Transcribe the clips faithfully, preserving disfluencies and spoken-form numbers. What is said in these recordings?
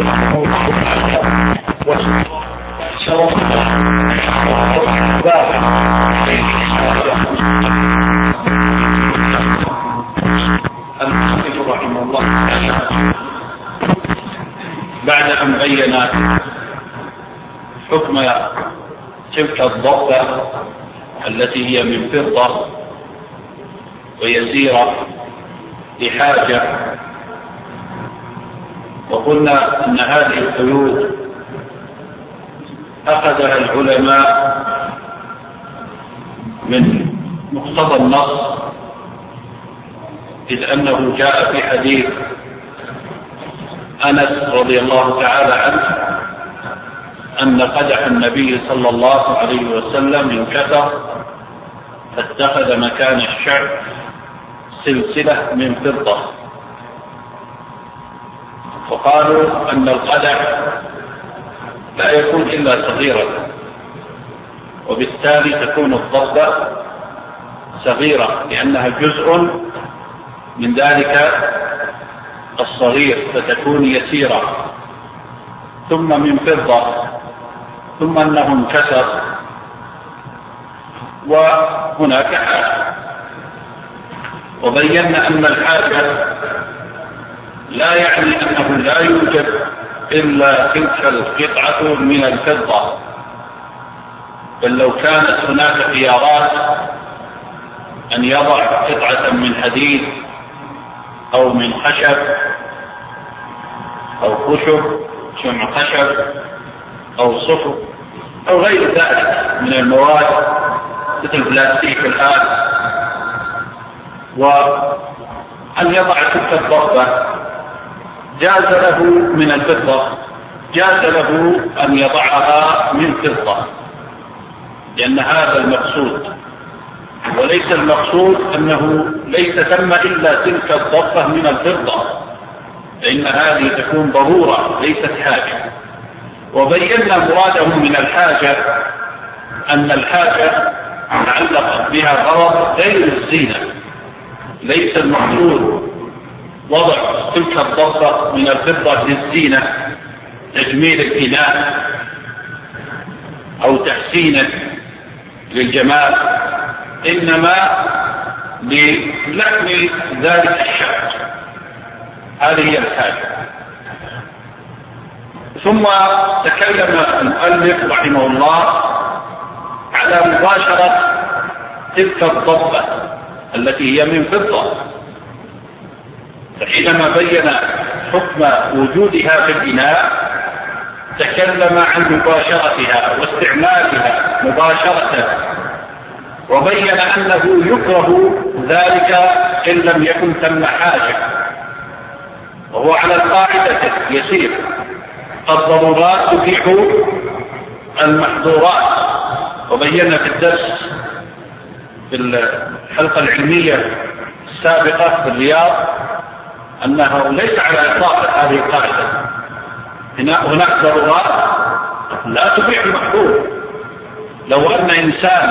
المصنف رحمه الله بعد أن بين حكم تلك الضبة التي هي من فضة ويسيرة لحاجة، وقلنا أن هذه القيود أخذها العلماء من مقتضى النص، إذ أنه جاء في حديث أنس رضي الله تعالى عنه أن قدح النبي صلى الله عليه وسلم انكسر فاتخذ مكان الشعب سلسلة من فضة، فقالوا أن القدح لا يكون إلا صغيرا، وبالتالي تكون الضبة صغيرة لأنها جزء من ذلك الصغير، فتكون يسيرة، ثم من فضة، ثم أنه انكسر وهناك حاجة. وبينا أن الحاجة لا يعني أنه لا يوجد إلا تلك القطعة من الفضة، بل لو كانت هناك خيارات أن يضع قطعة من حديد أو من خشب أو خشب شمع خشب أو صفر أو غير ذلك من المواد مثل البلاستيك الآن، وأن يضع تلك الضبة جاز له من الفضة، جاز له أن يضعها من فضة، لأن هذا المقصود، وليس المقصود أنه ليس ثم إلا تلك الضبة من الفضة، فإن هذه تكون ضرورة ليست حاجة. وبينا مراده من الحاجة أن الحاجة تعلق بها غرض غير الزينة، ليس المقصود وضع تلك الضبة من الفضة للزينة، تجميل الإناء أو تحسينه للجمال، إنما للحم ذلك الشعب. هذه هي الحاجة. ثم تكلم المؤلف رحمه الله على مباشرة تلك الضبة التي هي من فضة، فحينما بين حكم وجودها في الإناء تكلم عن مباشرتها واستعمالها مباشرة، وبين أنه يكره ذلك إن لم يكن ثم حاجة، وهو على القاعدة يسير: الضرورات تبيح المحظورات. وبينا في الدرس في الحلقة العلمية السابقة في الرياض أنه ليس على إطلاق هذه القاعدة، هناك ضرورات لا تبيح المحظور. لو أن إنسان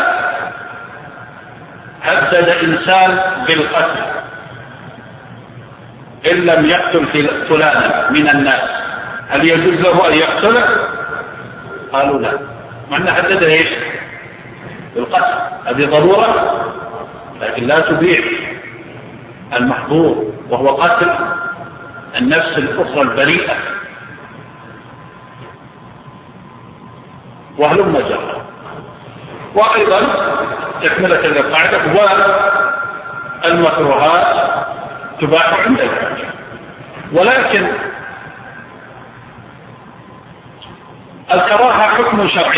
هدد إنسان بالقتل إن لم يقتل فلانا من الناس، هل يجوز له أن يقتله؟ قالوا لا، مع أنه هدد إيش؟ بالقتل. هذه ضرورة لكن لا تبيح المحظور، وهو قتل النفس الأخرى البريئة. وهلم جرى. وأيضا تكملة للقاعدة: والمكروهات تباح عند الحاجة. ولكن الكراهة حكم شرعي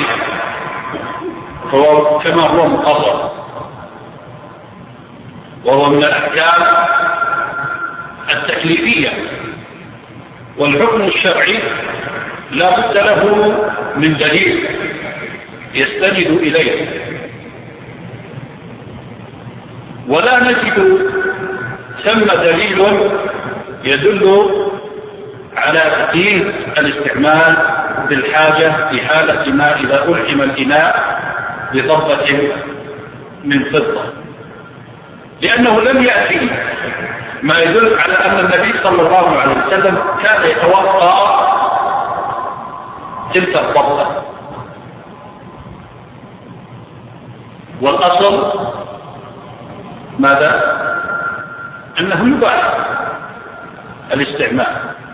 فهو كما هو مقرر، وهو من الأحكام التكليفية، والحكم الشرعي لا بد له من دليل يستند إليه، ولا نجد ثم دليل يدل على تقييد الاستعمال بالحاجة في حالة ما إذا ألحم الإناء بضبة من فضة، لأنه لم يأتي ما يدل على أن النبي صلى الله عليه وسلم كان يتوقع تلك الضبطة. والأصل ماذا؟ أنه يباح الاستعمال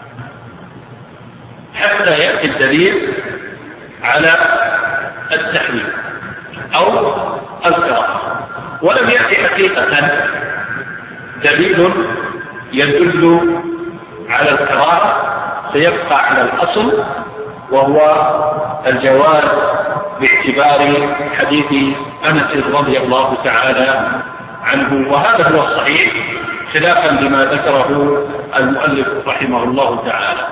حتى يأتي الدليل على التحريم أو الكراهة، ولم يأتي حقيقة دليل يدل على الكراهة، سيبقى على الأصل وهو الجواز باعتبار حديث أنس رضي الله تعالى عنه، وهذا هو الصحيح خلافا لما ذكره المؤلف رحمه الله تعالى.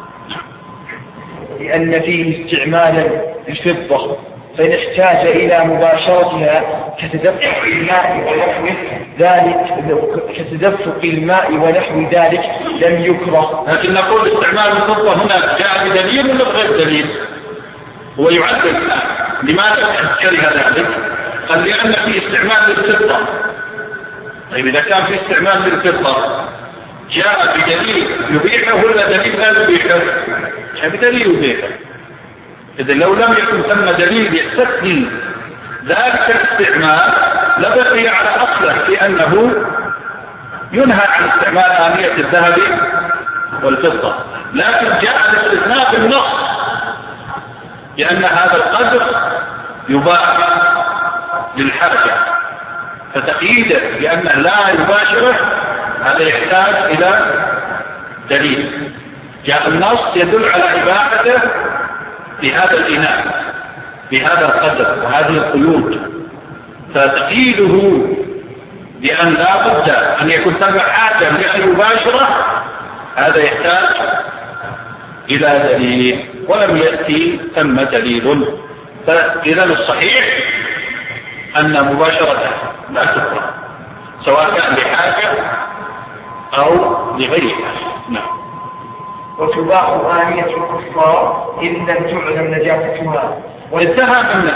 لأن فيه استعمالا الفضة، فإن احتاج إلى مباشرتها كتدفق الماء ونحو ذلك كتدفق الماء ونحو ذلك لم يكره. لكن نقول استعمال الفضة هنا جاء بدليل ولا بغير دليل؟ هو يعدل لماذا كره ذلك؟ قال لأن في استعمال للفضة. طيب إذا كان في استعمال للفضة جاء بدليل يبيحه ولا دليل لا يبيحه؟ جاء بدليل يبيحه. إذا لو لم يكن ثم دليل يستثني ذلك الاستعمال لبقي على أصله في أنه ينهى عن استعمال آنية الذهب والفضة، لكن جاء الاستثناء بالنص لأن هذا القدر يباح للحاجة، فتقييده بأنه لا يباشره هذا يحتاج إلى دليل. جاء النص يدل على إباحته بهذا الإناء بهذا القدر وهذه القيود، فتقييده بأن لا بد أن يكون ثم حاجة لأن يباشره هذا يحتاج إلى دليل، ولم يأتي ثم دليل. فإذا الصحيح أن مباشرته لا تكره سواء كان لحاجة أو لغيرها. نعم. وتباح آنية الكفار إن لم تعلم نجاستها. وانتهى من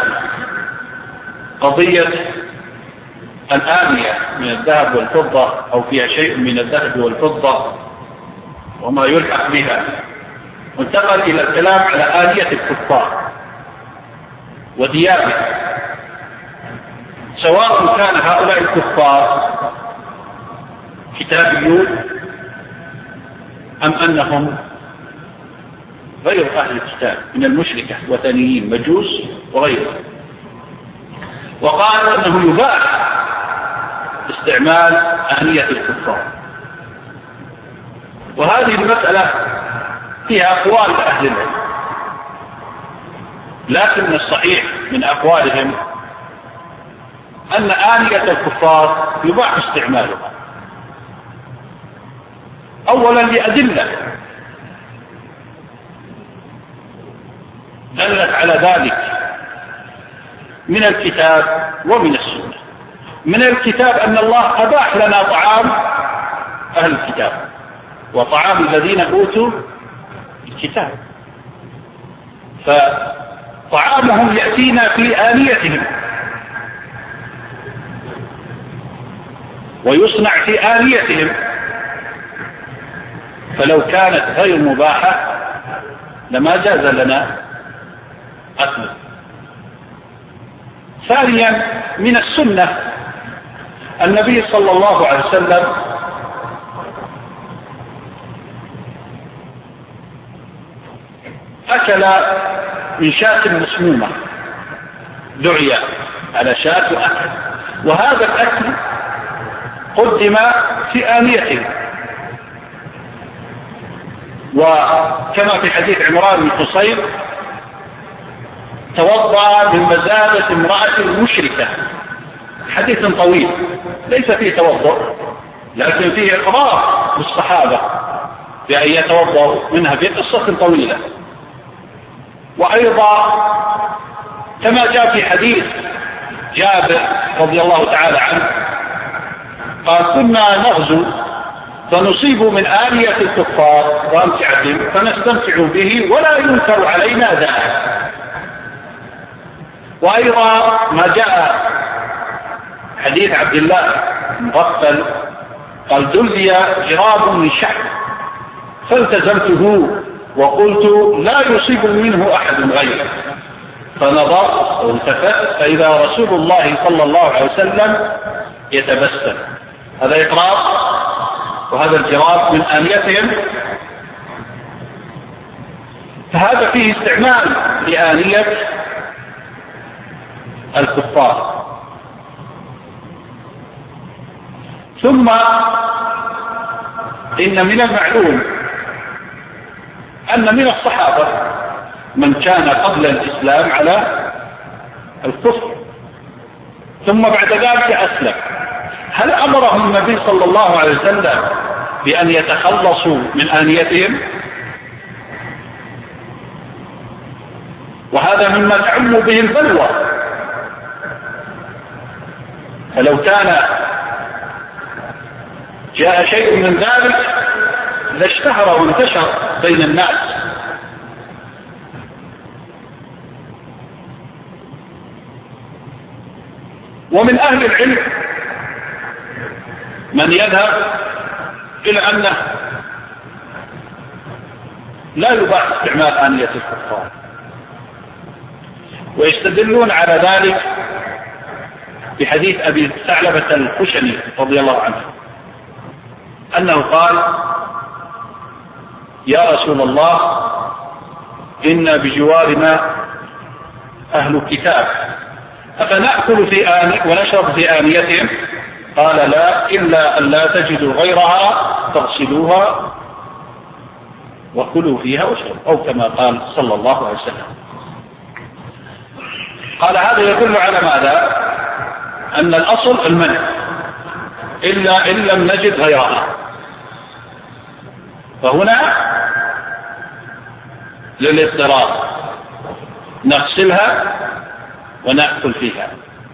قضية الآنية من الذهب والفضة أو فيها شيء من الذهب والفضة وما يلحق بها، وانتقل إلى الكلام على آنية الكفار وديابها، سواء كان هؤلاء الكفار كتابيون أم أنهم غير أهل الكتاب من المشركة وثنيين مجوس وغيرهم. وقال أنه يباح استعمال آنية الكفار، وهذه المسألة فيها أقوال أهل العلم، لكن الصحيح من أقوالهم أن آنية الكفار يباح استعمالها أولا لأدلة دلت على ذلك من الكتاب ومن السنة. من الكتاب أن الله أباح لنا طعام أهل الكتاب وطعام الذين أوتوا الكتاب، فطعامهم يأتينا في آنيتهم ويصنع في آنيتهم، فلو كانت غير مباحة لما جاز لنا أكله. ثانيا من السنة النبي صلى الله عليه وسلم أكل من شاة مسمومة، دعي على شاة وأكل، وهذا الأكل قدم في آنيته، وكما في حديث عمران بن حصين توضأ من مزادة امرأة مشركة، حديث طويل ليس فيه توضأ لكن فيه إقرار للصحابة بأن يتوضأوا منها في قصة طويلة. وأيضا كما جاء في حديث جابر رضي الله تعالى عنه قال كنا نغزو فنصيب من آنية الكفار وأمتعتهم فنستمتع به ولا ينكر علينا ذلك. وأيضا ما جاء حديث عبد الله مغفل قال دلي جراب من شحم فالتزمته وقلت لا يصيب منه أحد غيره، فنظرت والتفت فإذا رسول الله صلى الله عليه وسلم يتبسم. هذا إقرار وهذا الجواب من آنيتهم، فهذا فيه استعمال لآنية الكفار. ثم إن من المعلوم أن من الصحابة من كان قبل الإسلام على الكفر ثم بعد ذلك أسلم. هل أمرهم النبي صلى الله عليه وسلم بأن يتخلصوا من آنيتهم؟ وهذا مما تعم به البلوى. فلو كان جاء شيء من ذلك لاشتهر وانتشر بين الناس. ومن أهل العلم من يذهب إلى أنه لا يباح استعمال آنية الكفار، ويستدلون على ذلك بحديث أبي ثعلبة الخشني رضي الله عنه أنه قال: يا رسول الله إن بجوارنا أهل الكتاب أفنأكل في آن ونشرب في آنيتهم؟ قال: لا، إلا أن لا تجدوا غيرها فاغسلوها وكلوا فيها واشربوا، أو كما قال صلى الله عليه وسلم. قال: هذا يدل على ماذا؟ أن الأصل المنع إلا إن لم نجد غيرها. فهنا للاضطرار نغسلها ونأكل فيها.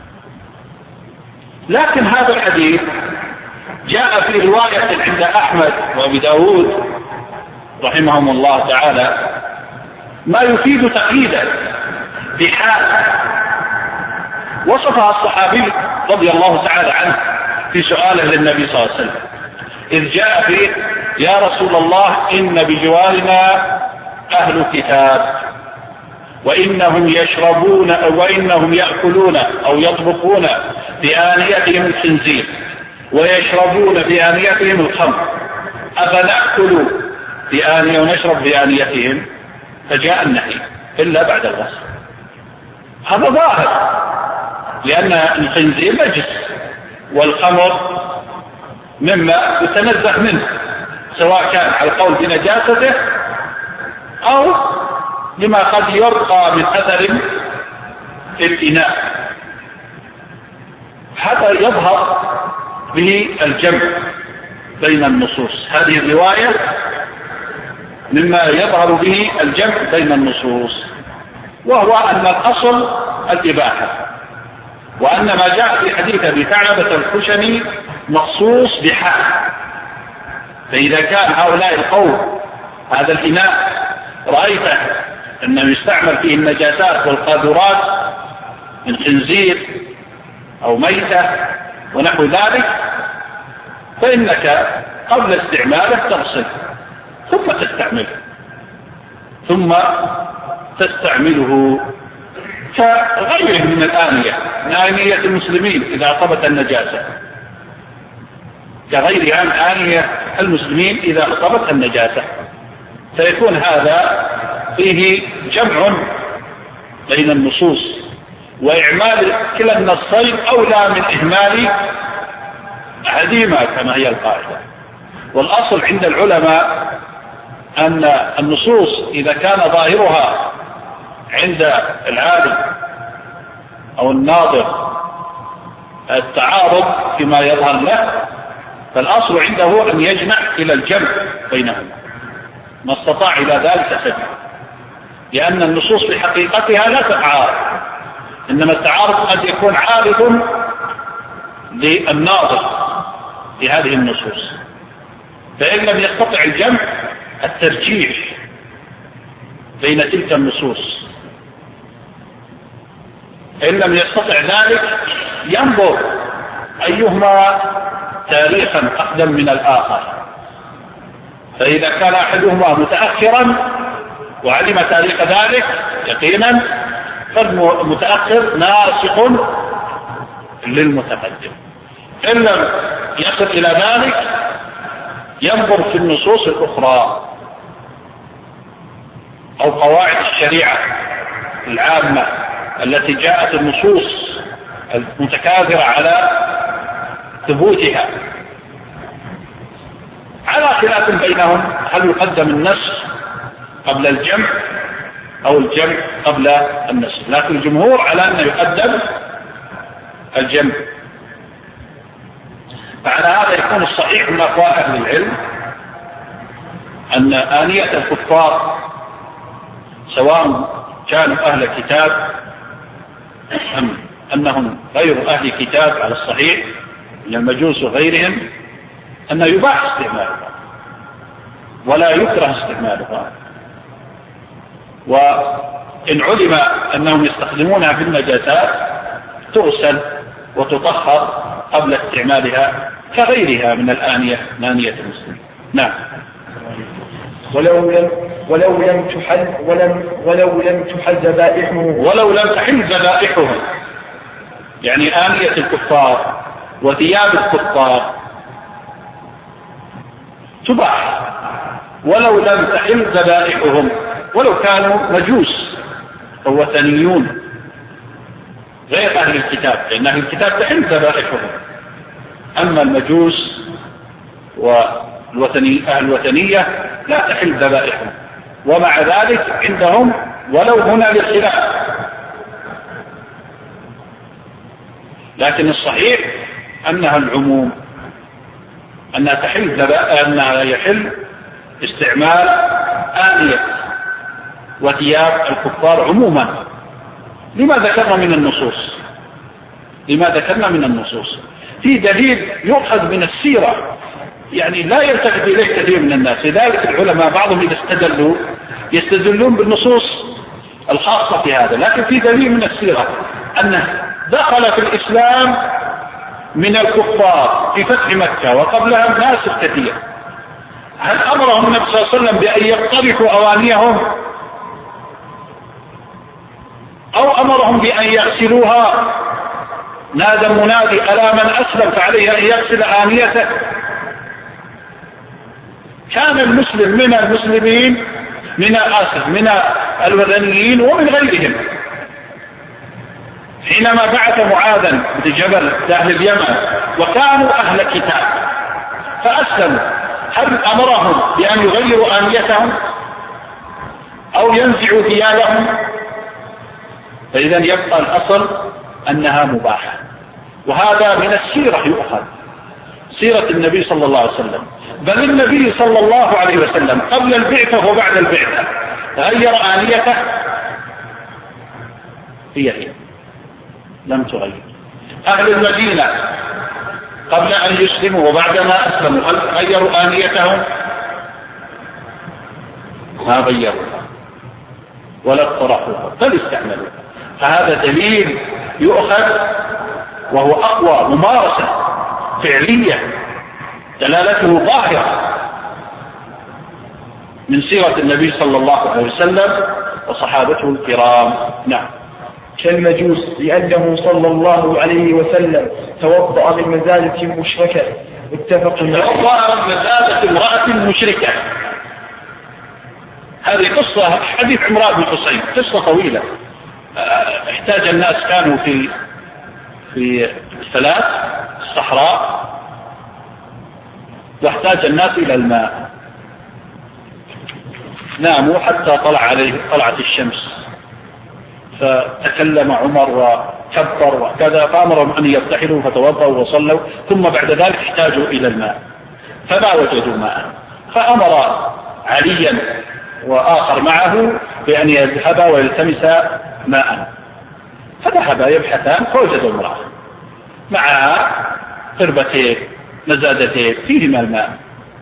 لكن هذا الحديث جاء في رواية عند أحمد وأبي داود رحمهم الله تعالى ما يفيد تقييدا بحال وصفها الصحابي رضي الله تعالى عنه في سؤاله للنبي صلى الله عليه وسلم، إذ جاء فيه: يا رسول الله إن بجوارنا أهل كتاب وإنهم يشربون وإنهم يأكلون أو يطبخون بآنيتهم الخنزير ويشربون بآنيتهم الخمر، أفنأكل بآنية ونشرب بآنيتهم؟ فجاء النهي إلا بعد الغسل. هذا ظاهر، لأن الخنزير نجس والخمر مما يتنزه منه، سواء كان على القول بنجاسته أو لما قد يرقى من أثر في الإناء. هذا يظهر به الجمع بين النصوص. هذه الرواية مما يظهر به الجمع بين النصوص، وهو أن الأصل الإباحة، وأن ما جاء في حديث أبي ثعلبة الخشني مخصوص بحال. فإذا كان هؤلاء القوم هذا الإناء رأيته أنه يستعمل فيه النجاسات والقاذورات من خنزير أو ميتة ونحو ذلك، فإنك قبل استعماله تغسل ثم تستعمله ثم تستعمله كغيره من الآنية، من آنية المسلمين إذا أصابت النجاسة، كغير عن آنية المسلمين إذا أصابت النجاسة. فيكون هذا فيه جمع بين النصوص، وإعمال كلا النصين أولى من إهمال أحدهما كما هي القاعدة. والأصل عند العلماء أن النصوص إذا كان ظاهرها عند العالم أو الناظر التعارض فيما يظهر له، فالأصل عنده أن يجمع إلى الجمع بينهما ما استطاع إلى ذلك سبيل، لأن النصوص في حقيقتها لا تتعارض، إنما التعارض قد يكون عارض للناظر في هذه النصوص، فإن لم يستطع الجمع الترجيح بين تلك النصوص، إن لم يستطع ذلك ينظر أيهما تاريخا أقدم من الآخر، فإذا كان أحدهما متأخرا وعلم تاريخ ذلك يقينا فالمتأخر ناسخ للمتقدم. إن لم يصل إلى ذلك ينظر في النصوص الأخرى أو قواعد الشريعة العامة التي جاءت النصوص المتكاثرة على ثبوتها، على خلاف بينهم هل يقدم النسخ قبل الجمع أو الجمع قبل النسخ، لكن الجمهور على أنه يقدم الجمع. فعلى هذا يكون الصحيح من أقوال أهل العلم أن آنية الكفار سواء كانوا أهل كتاب أم أنهم غير أهل كتاب على الصحيح من المجوس وغيرهم أنه يباح استعمالها ولا يكره استعمالها، وإن علم أنهم يستخدمونها في النجاسات تغسل وتطهر قبل استعمالها كغيرها من الآنية آنية المسلم. نعم. ولو لم ولو لم تحل ولم ولو لم تحل ذبائحهم ولو لم تحل ذبائحهم يعني آنية الكفار وثياب الكفار تباح ولو لم تحل ذبائحهم، ولو كانوا مجوس أو وثنيون غير أهل الكتاب، لأن أهل الكتاب تحل ذبائحهم، أما المجوس والوثنية أهل الوثنية لا تحل ذبائحهم، ومع ذلك عندهم ولو هنا للخلاف، لكن الصحيح أنها العموم، أنها تحل ذبائح، أنها يحل استعمال آنية وثياب الكفار عموما. لما ذكرنا من النصوص لما ذكرنا من النصوص في دليل يؤخذ من السيرة، يعني لا يلتفت إليه كثير من الناس، لذلك العلماء بعضهم إذا استدلوا يستدلون بالنصوص الخاصة في هذا، لكن في دليل من السيرة أنه دخل في الإسلام من الكفار في فتح مكة وقبلها ناس كثير، هل أمرهم النبي صلى الله عليه وسلم بأن يقترفوا أوانيهم أو أمرهم بأن يغسلوها؟ نادى منادي ألا من أسلم فعليه أن يغسل آنيته. كان المسلم من المسلمين من آسف من الوثنيين ومن غيرهم، حينما بعث معاذا بن جبل أهل اليمن وكانوا أهل كتاب فأسلموا، هل أمرهم بأن يغيروا آنيتهم أو ينزعوا ثيابهم؟ فإذا يبقى الأصل أنها مباحة، وهذا من السيرة يؤخذ، سيرة النبي صلى الله عليه وسلم، بل النبي صلى الله عليه وسلم قبل البعثة وبعد البعثة غير آنيته، هي هي لم تغير. أهل المدينة قبل أن يسلموا وبعدما أسلموا هل غيروا آنيتهم؟ ما غيروها ولا اقترحوها بل استعملوها. فهذا دليل يؤخذ وهو أقوى ممارسة فعلية دلالته ظاهرة من سيرة النبي صلى الله عليه وسلم وصحابته الكرام. نعم. كالمجوس لأنه صلى الله عليه وسلم توضأ من مزادة مشركة، اتفق توضأ من مزادة امرأة مشركة. هذه قصة حديث عمران بن حسين، قصة طويلة، احتاج الناس كانوا في في الثلاث الصحراء واحتاج الناس إلى الماء، ناموا حتى طلع عليه طلعت الشمس، فتكلم عمر وكبر وكذا فأمرهم أن يرتحلوا فتوضأوا وصلوا، ثم بعد ذلك احتاجوا إلى الماء فما وجدوا ماء، فأمر عليا وآخر معه بأن يذهبا ويلتمسا ماء، فذهبا يبحثان فوجدوا امرأة معها قربتين مزادتين فيهما الماء،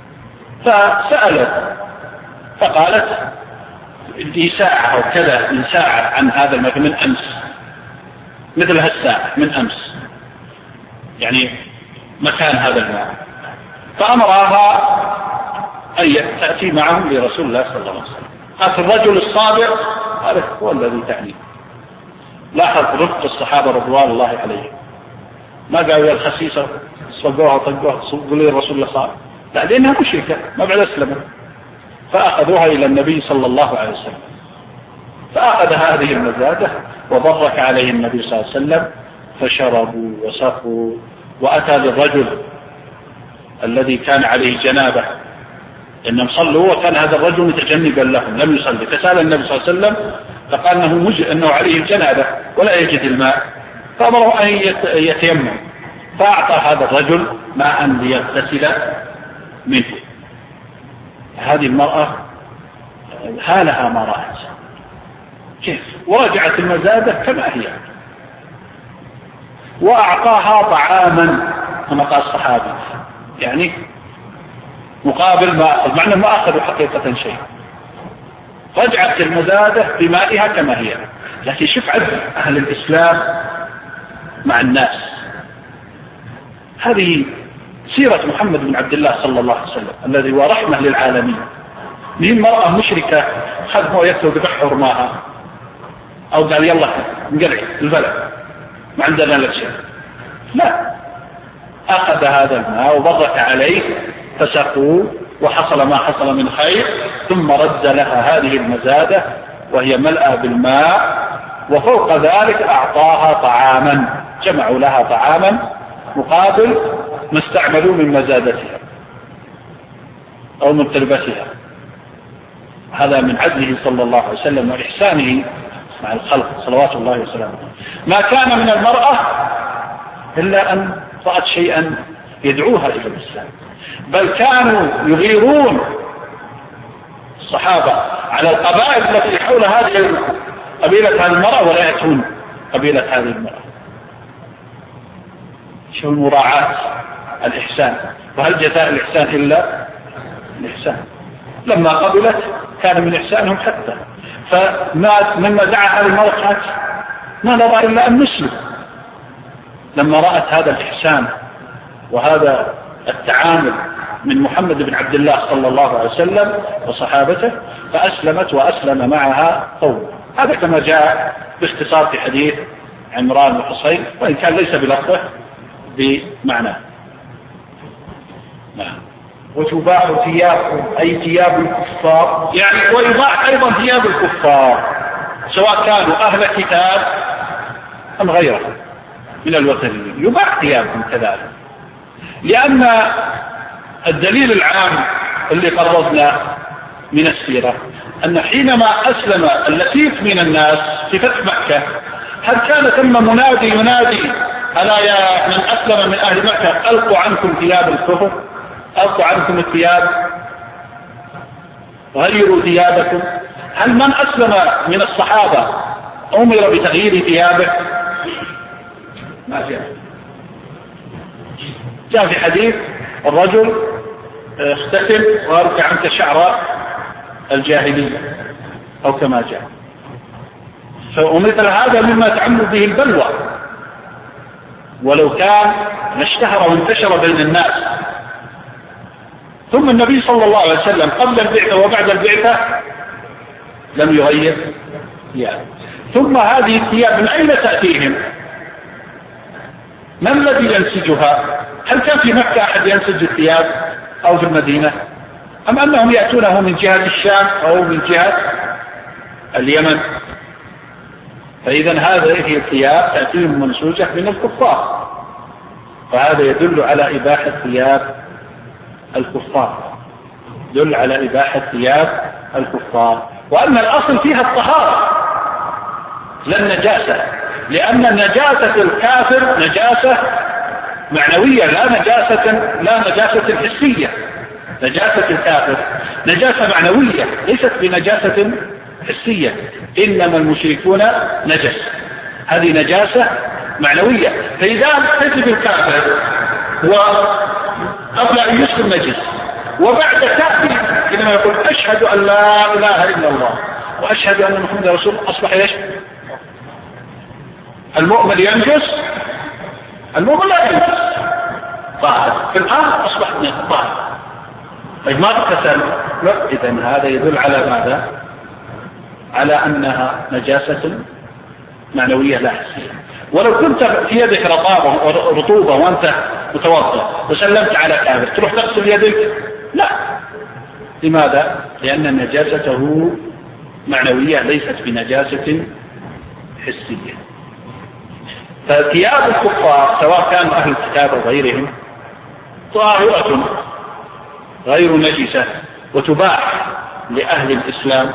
فسألت فقالت لي ساعة أو كذا من ساعة عن هذا الماء من أمس، مثل هالساعة من أمس، يعني مكان هذا الماء، فأمرها أن تأتي معهم لرسول الله صلى الله عليه وسلم، قالت الرجل الصابر، هذا هو الذي تعني. لاحظ رفق الصحابة رضوان الله عليهم، ما قالوا يا الخسيسة صقوها طقوها صقوا لي الرسول الله صار، لا، لأنها مشركة ما بعد أسلمت، فأخذوها إلى النبي صلى الله عليه وسلم، فأخذ هذه المزادة وبرك عليه النبي صلى الله عليه وسلم، فشربوا وسقوا. وأتى بالرجل الذي كان عليه جنابة، إنهم صلوا وكان هذا الرجل متجنبا لهم لم يصلي، فسأل النبي صلى الله عليه وسلم فقال أنه, مج... أنه عليه جنابة ولا يجد الماء، فأمره أن يتيمم، فأعطى هذا الرجل ماء ليغتسل منه. هذه المرأة حالها ما رأت كيف، ورجعت المزادة كما هي، وأعطاها طعاما كما قال الصحابي، يعني مقابل ما أخذ، معنى ما أخذوا حقيقة شيء. رجعت المزادة بمائها كما هي. لكن شوف عدل أهل الإسلام مع الناس. هذه سيرة محمد بن عبد الله صلى الله عليه وسلم الذي هو رحمة للعالمين. من مرأة مشركة خذ مويته ببحر ماها، أو قال يلا نقلع البلد ما عندنا لك شيء، لا، أخذ هذا الماء وبرك عليه فسقوا وحصل ما حصل من خير، ثم رد لها هذه المزادة وهي ملأى بالماء، وفوق ذلك أعطاها طعاما، جمعوا لها طعاما مقابل ما استعملوا من مزادتها أو من تلبسها. هذا من عدله صلى الله عليه وسلم وإحسانه مع الخلق صلوات الله وسلامه. ما كان من المرأة إلا أن رأت شيئا يدعوها إلى الإسلام، بل كانوا يغيرون الصحابة على القبائل التي حول هذه قبيلة هذه المرأة ولا يأتون قبيلة هذه المرأة. شو المراعاة الإحسان، وهل جزاء الإحسان إلا الإحسان؟ لما قبلت كان من إحسانهم حتى، فما مما دعا هذه المرأة ما نرى إلا أن نسلم. لما رأت هذا الإحسان وهذا التعامل من محمد بن عبد الله صلى الله عليه وسلم وصحابته فأسلمت، وأسلم معها قوم. هذا كما جاء باختصار في حديث عمران وحصين، وإن كان ليس بلفظه بمعنى. نعم. وتباع ثيابهم أي ثياب الكفار، يعني ويباع أيضا ثياب الكفار سواء كانوا أهل كتاب أم غيرهم من الوثنيين، يباع ثيابهم كذلك، لأن الدليل العام اللي قررنا من السيرة أن حينما أسلم اللفيف من الناس في فتح مكة، هل كان ثم منادي ينادي ألا يا من أسلم من أهل مكة ألقوا عنكم ثياب الكفر، ألقوا عنكم الثياب، غيروا ثيابكم؟ هل من أسلم من الصحابة أمر بتغيير ثيابه؟ ما جاء. جاء في حديث الرجل اختتم وارجع عنك شعر الجاهلية أو كما جاء. فمثل هذا مما تعمل به البلوى، ولو كان اشتهر وانتشر بين الناس. ثم النبي صلى الله عليه وسلم قبل البعثة وبعد البعثة لم يغير ثيابه. ثم هذه الثياب من أين تأتيهم؟ من الذي ينسجها؟ هل كان في مكة أحد ينسج الثياب أو في المدينة، أم أنهم يأتونه من جهة الشام أو من جهة اليمن؟ فإذا هذه الثياب تأتيهم منسوجة من الكفار، فهذا يدل على إباحة ثياب الكفار، يدل على إباحة ثياب الكفار، وأن الأصل فيها الطهارة لا النجاسة، لأن نجاسة الكافر نجاسة معنوية لا نجاسة لا نجاسة حسية. نجاسة الكافر نجاسة معنوية ليست بنجاسة حسية. إنما المشركون نجس، هذه نجاسة معنوية. فإذا تجد الكافر وقبل أن يسلم نجس، وبعد تأتي إنما يقول أشهد أن لا إله إلا الله وأشهد أن محمد رسول الله، أصبح إيش؟ المؤمن ينجس، المؤمن لا ينجس، طاهر في الآن أصبح طاهر. طيب ما اغتسل؟ إذن هذا يدل على ماذا؟ على أنها نجاسة معنوية لا حسية. ولو كنت في يدك رطابة رطوبة وأنت متوضأ وسلمت على كافر تروح تغسل يدك؟ لا. لماذا؟ لأن نجاسته معنوية ليست بنجاسة حسية. فثياب الكفار سواء كانوا أهل الكتاب أو غيرهم طاهرة غير نجسة وتباح لأهل الإسلام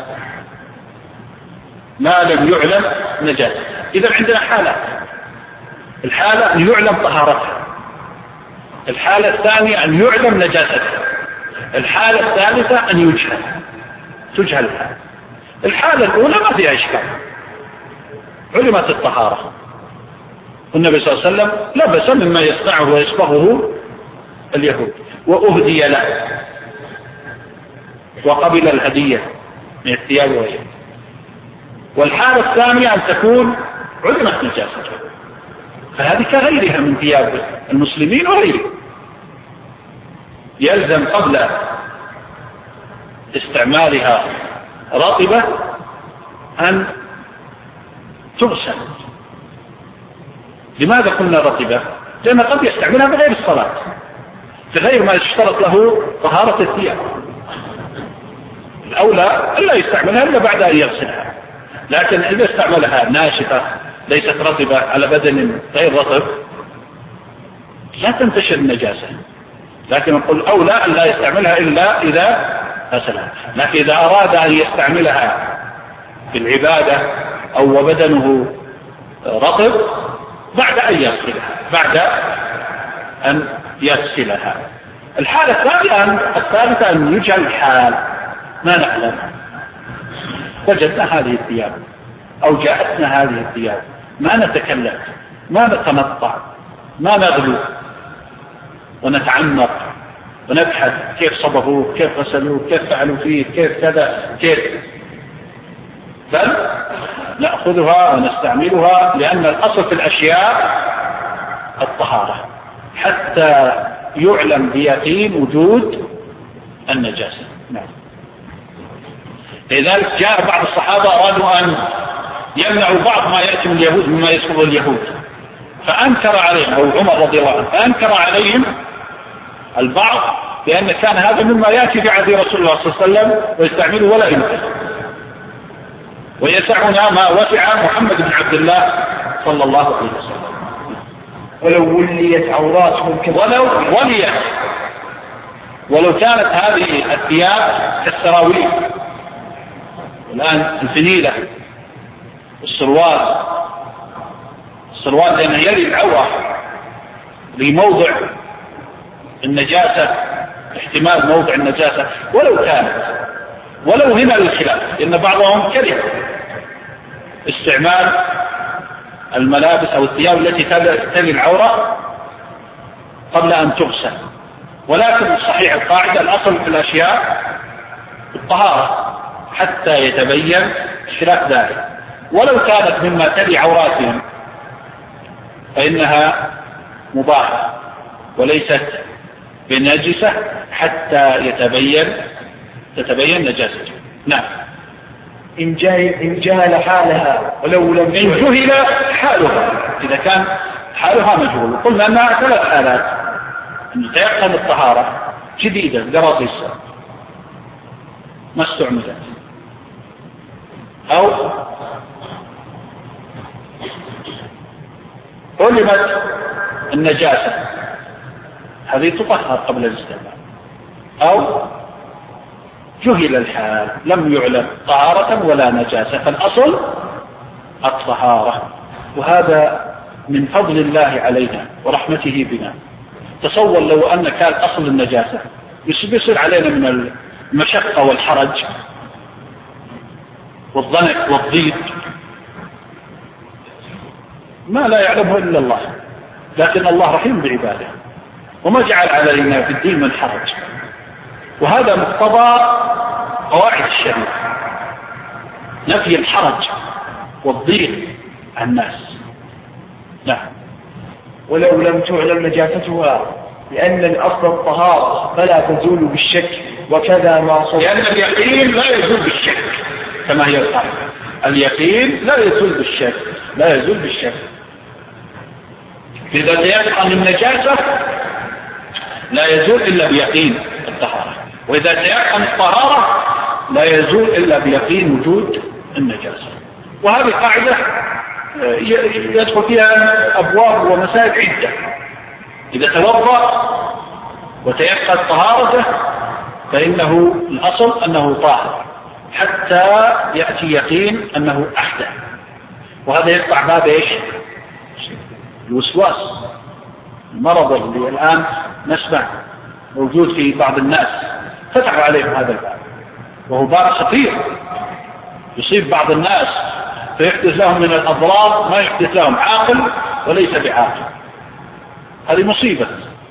ما لم يعلم نجاسة. إذا عندنا حالات: الحالة أن يعلم طهارتها، الحالة الثانية أن يعلم نجاستها، الحالة الثالثة أن يجهل تجهل الحالة. الحالة الأولى ما فيها إشكال، علمت الطهارة، والنبي صلى الله عليه وسلم لبس مما يصنعه ويصبغه اليهود وأهدي له وقبل الهدية من الثياب وغيره. والحالة الثانية أن تكون علمت نجاسته، فهذه كغيرها من ثياب المسلمين وغيره. يلزم قبل استعمالها رطبة أن تغسل. لماذا قلنا رطبة؟ لأن قد يستعملها بغير الصلاة، بغير ما يشترط له طهارة الثياب. الأولى ألا يستعملها إلا بعد أن يغسلها، لكن إذا استعملها ناشفة ليست رطبة على بدن غير رطب لا تنتشر النجاسة. لكن نقول أولى أن لا يستعملها إلا إذا غسلها. لكن إذا أراد أن يستعملها في العبادة أو وبدنه رطب بعد أن يغسلها بعد أن يغسلها. الحالة الثانية الثالثة أن يجعل الحال ما نعلم، وجدنا هذه الثياب أو جاءتنا هذه الثياب، ما نتكلم، ما نتنطع، ما نغلو ونتعمق ونبحث كيف صبغوه، كيف غسلوه، كيف فعلوا فيه، كيف كذا كيف، بل نأخذها ونستعملها لأن الأصل في الأشياء الطهارة حتى يعلم بيقين وجود النجاسة. نعم. لذلك جاء بعض الصحابة أرادوا أن يمنعوا بعض ما يأتي من اليهود مما يصبغ اليهود، فأنكر عليهم، أو عمر رضي الله عنه فأنكر عليهم البعض لأن كان هذا مما يأتي في عهد رسول الله صلى الله عليه وسلم ويستعمله ولا يمكن، ويسعنا ما وسع محمد بن عبد الله صلى الله عليه وسلم. ولو وليت عوراتهم ولو وليت ولو كانت هذه الثياب كالسراويل الآن الفنيلة السروال السروال لأنه يلي العورة لموضع النجاسة، احتمال موضع النجاسة ولو كانت، ولو هنا الخلاف لأن بعضهم كره استعمال الملابس أو الثياب التي تلي العورة قبل أن تغسل، ولكن صحيح القاعدة الأصل في الأشياء الطهارة حتى يتبين خلاف ذلك. ولو كانت مما تلي عوراتهم فإنها مباحة وليست بنجسة حتى يتبين تتبين نجاسته. نعم. إن جهل حالها ولو لم إن جهل حالها، إذا كان حالها مجهول. قلنا أنها ثلاث حالات: أن تيقن الطهارة جديدة قراطيس ما استعملت، أو علمت النجاسة هذه تطهر قبل الاستعمال، أو جهل الحال لم يعلم طهارة ولا نجاسة، فالأصل الطهارة. وهذا من فضل الله علينا ورحمته بنا. تصور لو أن كان أصل النجاسة يصير علينا من المشقة والحرج والضنك والضيق ما لا يعلمه إلا الله، لكن الله رحيم بعباده وما جعل علينا في الدين من حرج، وهذا مقتضى قواعد الشريعة، نفي الحرج والضيق عن الناس. نعم. ولو لم تعلم نجاستها لأن الأصل الطهارة فلا تزول بالشك، وكذا ما صدق، لأن اليقين لا يزول بالشك، كما هي القاعدة. اليقين لا يزول بالشك، لا يزول بالشك. إذا تيقن النجاسة لا يزول إلا بيقين الطهارة، وإذا تيقن الطهارة لا يزول إلا بيقين وجود النجاسة. وهذه قاعدة يدخل فيها أبواب ومسائل عدة. إذا توضأ وتيقن طهارته فإنه الأصل أنه طاهر حتى يأتي يقين أنه أحدث، وهذا يقطع باب إيش؟ الوسواس، المرض اللي الآن نسمع موجود في بعض الناس، فتح عليهم هذا الباب، وهو باب خطير يصيب بعض الناس فيحدث لهم من الأضرار ما يحدث لهم عاقل وليس بعاقل. هذه مصيبة.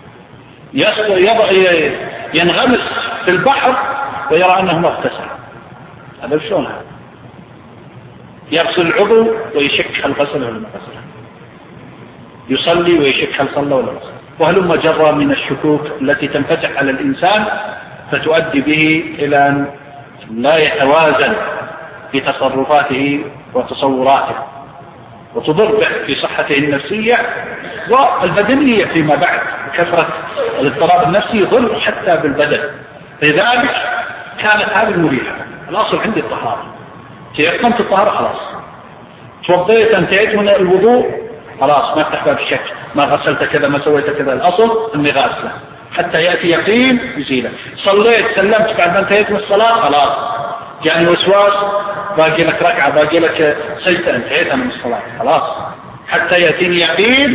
ينغمس في البحر ويرى أنه ما اغتسل. هذا شلون هذا؟ يغسل العضو ويشك هل غسل ولا ما غسل، يصلي ويشك هل صلى ولا غسل، وهلم جرى من الشكوك التي تنفتح على الإنسان فتؤدي به إلى أن لا يتوازن في تصرفاته وتصوراته، وتضر به في صحته النفسية والبدنية فيما بعد. كثرة الاضطراب النفسي يضر حتى بالبدن. لذلك كانت هذه مريحة. الأصل عندي الطهارة، تيقنت الطهارة خلاص، توضيت انتهيت من الوضوء خلاص، ما افتح باب الشك، ما غسلت كذا ما سويت كذا، الأصل اني غاسله حتى يأتي يقين يزيله. صليت سلمت بعد ما انتهيت من الصلاة خلاص جاني وسواس، باقي لك ركعة باقي لك سجدة، انتهيت من الصلاة خلاص حتى يأتيني يقين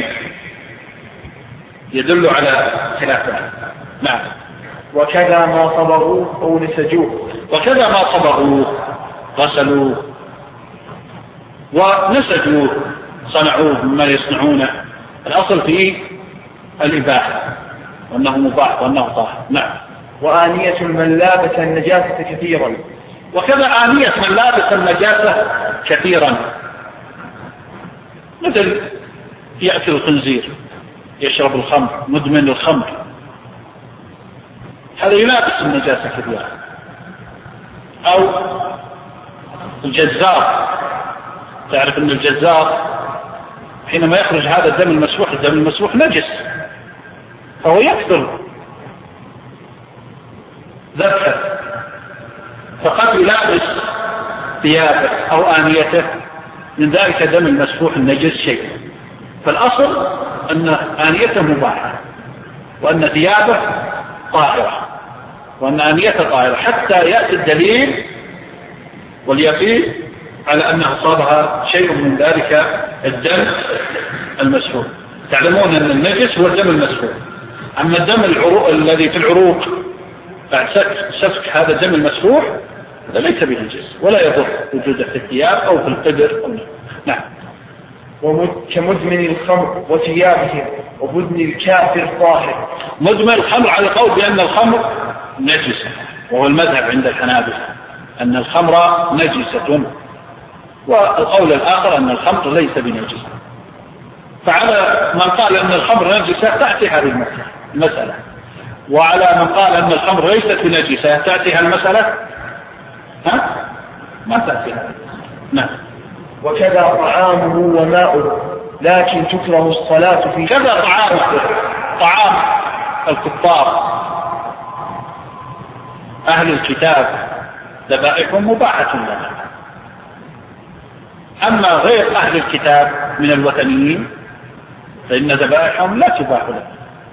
يدل على خلافه. نعم. وكذا ما صبغوه أو نسجوه، وكذا ما صبغوه غسلوه ونسجوه صنعوه مما يصنعونه، الأصل فيه الإباحة وأنه مباح وأنه طاهر. نعم. وآنية من لابس النجاسة كثيرا، وكذا آنية من لابس النجاسة كثيرا، مثل يأكل الخنزير، يشرب الخمر، مدمن الخمر، هذا يلابس النجاسة كثيرا. أو الجزار، تعرف أن الجزار حينما يخرج هذا الدم المسفوح، الدم المسفوح نجس، فهو يكثر ذبحه، فقد يلابس ثيابه أو آنيته من ذلك دم المسفوح النجس شيء. فالأصل أن آنيته مباحة وأن ثيابه طاهرة وأن آنيته طاهرة حتى يأتي الدليل واليقين على أنه صابها شيء من ذلك الدم المسفوح. تعلمون أن النجس هو الدم المسفوح، أما الدم العروق الذي في العروق بعد سفك هذا الدم المسفوح هذا ليس بنجس ولا يضر وجوده في الثياب أو في القدر أو نعم. كمدمن الخمر وثيابه وبدن الكافر طاهر. مدمن الخمر على القول بأن الخمر نجسة، وهو المذهب عند الحنابلة أن الخمر نجسة، والقول الآخر أن الخمر ليس بنجسة. فعلى من قال أن الخمر نجسة تأتي هذه المسألة، وعلى من قال أن الخمر ليست بنجسة تأتيها المسألة ها؟ ما تأتيها. نعم. وكذا طعامه وماؤه لكن تكره الصلاة فيه. كذا طعامه، طعام الكفار أهل الكتاب ذبائحهم مباحة لنا، أما غير أهل الكتاب من الوثنيين فإن ذبائحهم لا تباح لنا،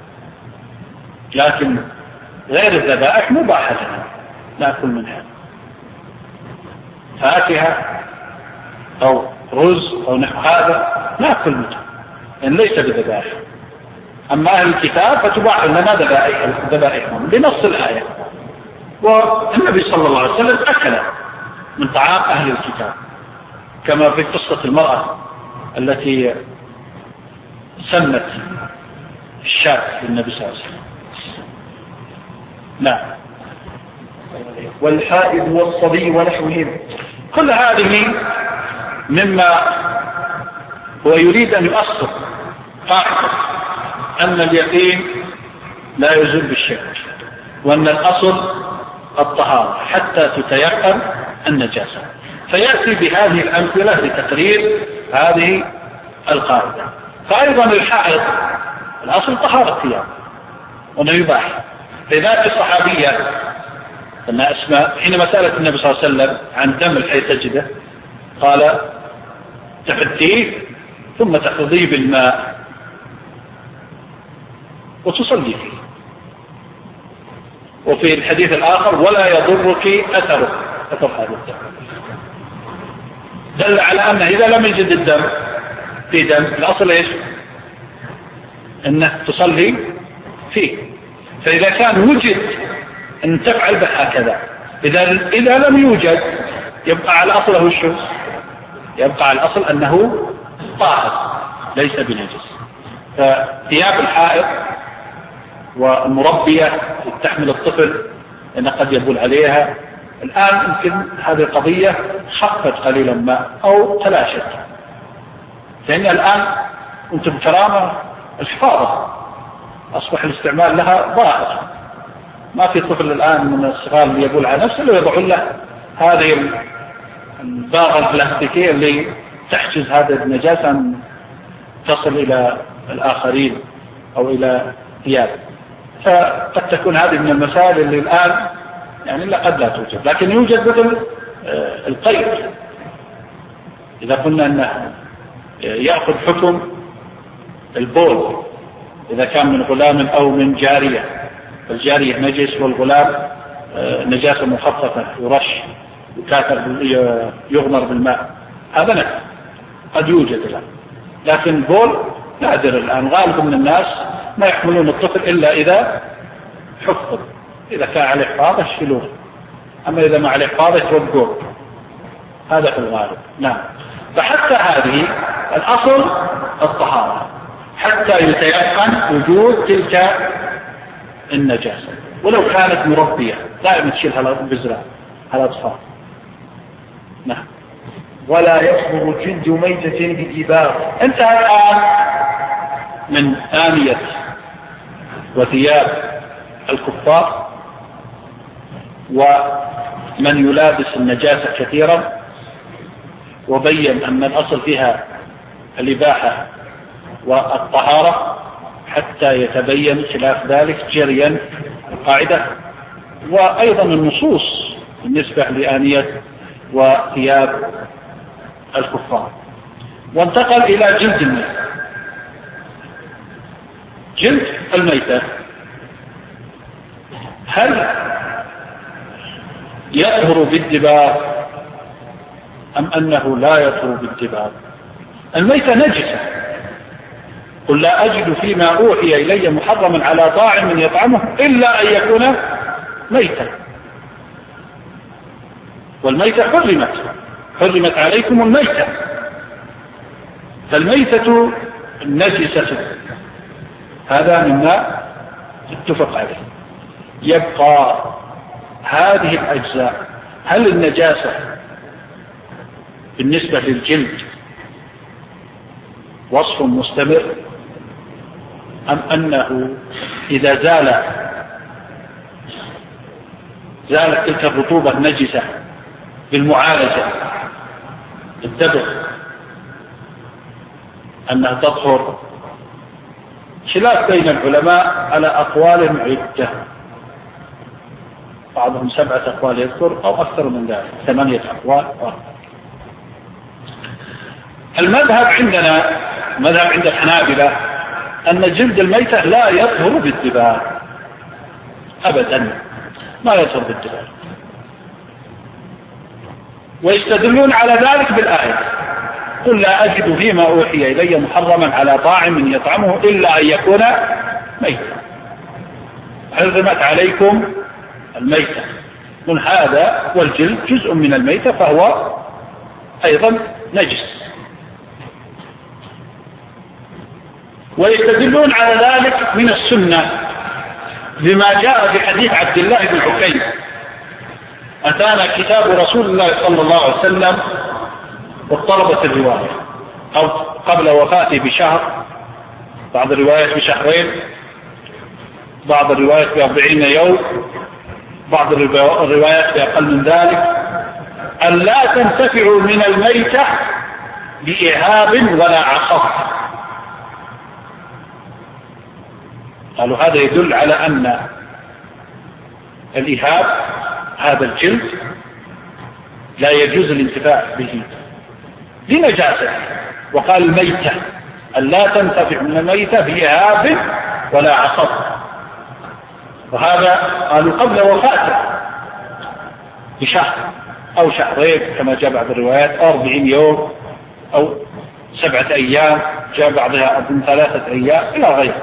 لكن غير الذبائح مباحة لنا نأكل منها، فاكهة أو رز أو نحو هذا نأكل منها إن ليس بذبائح. أما أهل الكتاب فتباح لنا ذبائحهم بنص الآية، والنبي صلى الله عليه وسلم أكل من طعام أهل الكتاب كما في قصة المرأة التي سمت الشاة للنبي صلى الله عليه وسلم. نعم. والحائض والصبي ونحوهم، كل هذه مما هو يريد أن يؤصل قاعدة أن اليقين لا يزول بالشك، وأن الأصل الطهارة حتى تتيقن النجاسة. فيأتي بهذه الأمثلة لتقرير هذه القاعدة. فأيضا الحائض الأصل طهارة الثياب وأنه يباح. لذلك الصحابية أن أسماء حينما سألت النبي صلى الله عليه وسلم عن دم الحي تجده قال تفديه ثم تقضيه بالماء وتصلي فيه. وفي الحديث الآخر ولا يضرك أثره أثر هذا الدم. دل على أنه إذا لم يجد الدم في دم الأصل إيش؟ أنه تصلي فيه. فإذا كان وجد أن تفعل بهكذا. إذا إذا لم يوجد يبقى على أصله الشو؟ يبقى على الأصل أنه طاهر ليس بنجس. فثياب الحائض والمربية تحمل الطفل لأن قد يبول عليها الآن يمكن هذه القضية خفت قليلا ما أو تلاشت، لأن الآن أنت بكرامة الحفاظة أصبح الاستعمال لها ظاهر. ما في طفل الآن من الصغار اللي يبول على نفسه اللي يضعون له هذه الباغة البلاستيكية اللي تحجز هذه النجاسة أن تصل إلى الآخرين أو إلى ثياب. فقد تكون هذه من المسائل اللي الآن يعني لا قد لا توجد، لكن يوجد مثل القيد. إذا قلنا أنه يأخذ حكم البول إذا كان من غلام أو من جارية، فالجارية نجس والغلام نجاسة مخففة يرش يغمر بالماء، هذا نفس قد يوجد الآن. لكن بول نادر الآن. غالب من الناس ما يحملون الطفل إلا إذا حفظ، إذا كان عليه حفاظة يشيلوه، أما إذا ما عليه حفاظة يتوقعوه، هذا في الغالب. نعم. فحتى هذه الأصل الطهارة حتى يتيقن وجود تلك النجاسة، ولو كانت مربية دائما تشيلها بزرع على أطفال. نعم. ولا يصبغ جلد ميتة بإباغ. انتهى الآن من آنية وثياب الكفار ومن يلابس النجاسة كثيرا، وبين أن الأصل فيها الإباحة والطهارة حتى يتبين خلاف ذلك جريا القاعدة، وأيضا النصوص بالنسبة لآنية وثياب الكفار. وانتقل إلى جلد الميتة. جلد الميتة هل يطهر بالدباغ أم أنه لا يطهر بالدباغ؟ الميتة نجسة. قل لا أجد فيما أوحي إلي محرما على طاعم يطعمه إلا أن يكون ميتا. والميتة حرمت حرمت عليكم الميتة، فالميتة نجسة، هذا مما اتفق عليه. يبقى هذه الأجزاء، هل النجاسة بالنسبة للجلد وصف مستمر أم أنه إذا زال زالت تلك الرطوبة النجسة بالمعالجة الدبغ أنها تطهر؟ خلاف بين العلماء على أقوال عدة، بعضهم سبعة أقوال يذكر أو أكثر من ذلك، ثمانية أقوال. المذهب عندنا مذهب عند الحنابلة أن جلد الميتة لا يطهر بالدباغ أبدا، ما يطهر بالدباغ، ويستدلون على ذلك بالآية قل لا أجد فيما أوحي إلي محرما على طاعم يطعمه إلا أن يكون ميتا، حرمت عليكم الميتة. من هذا والجلد جزء من الميتة فهو أيضا نجس. ويستدلون على ذلك من السنة بما جاء في حديث عبد الله بن عكيم أتانا كتاب رسول الله صلى الله عليه وسلم واضطربت الرواية، أو قبل وفاته بشهر، بعض الروايات بشهرين، بعض الروايات بأربعين يوم، بعض الروايات بأقل من ذلك. أن لا تنتفعوا من الميتة بإهاب ولا عصب. قالوا هذا يدل على أن الإهاب هذا الجلد لا يجوز الانتفاع به لنجاسة. وقال الميتة أن لا تنتفع من الميتة بإهاب ولا عصب، وهذا قالوا قبل وفاته بشهر أو شهرين كما جاء بعض الروايات، أو أربعين يوم أو سبعة أيام، جاء بعضها من ثلاثة أيام إلى غيره.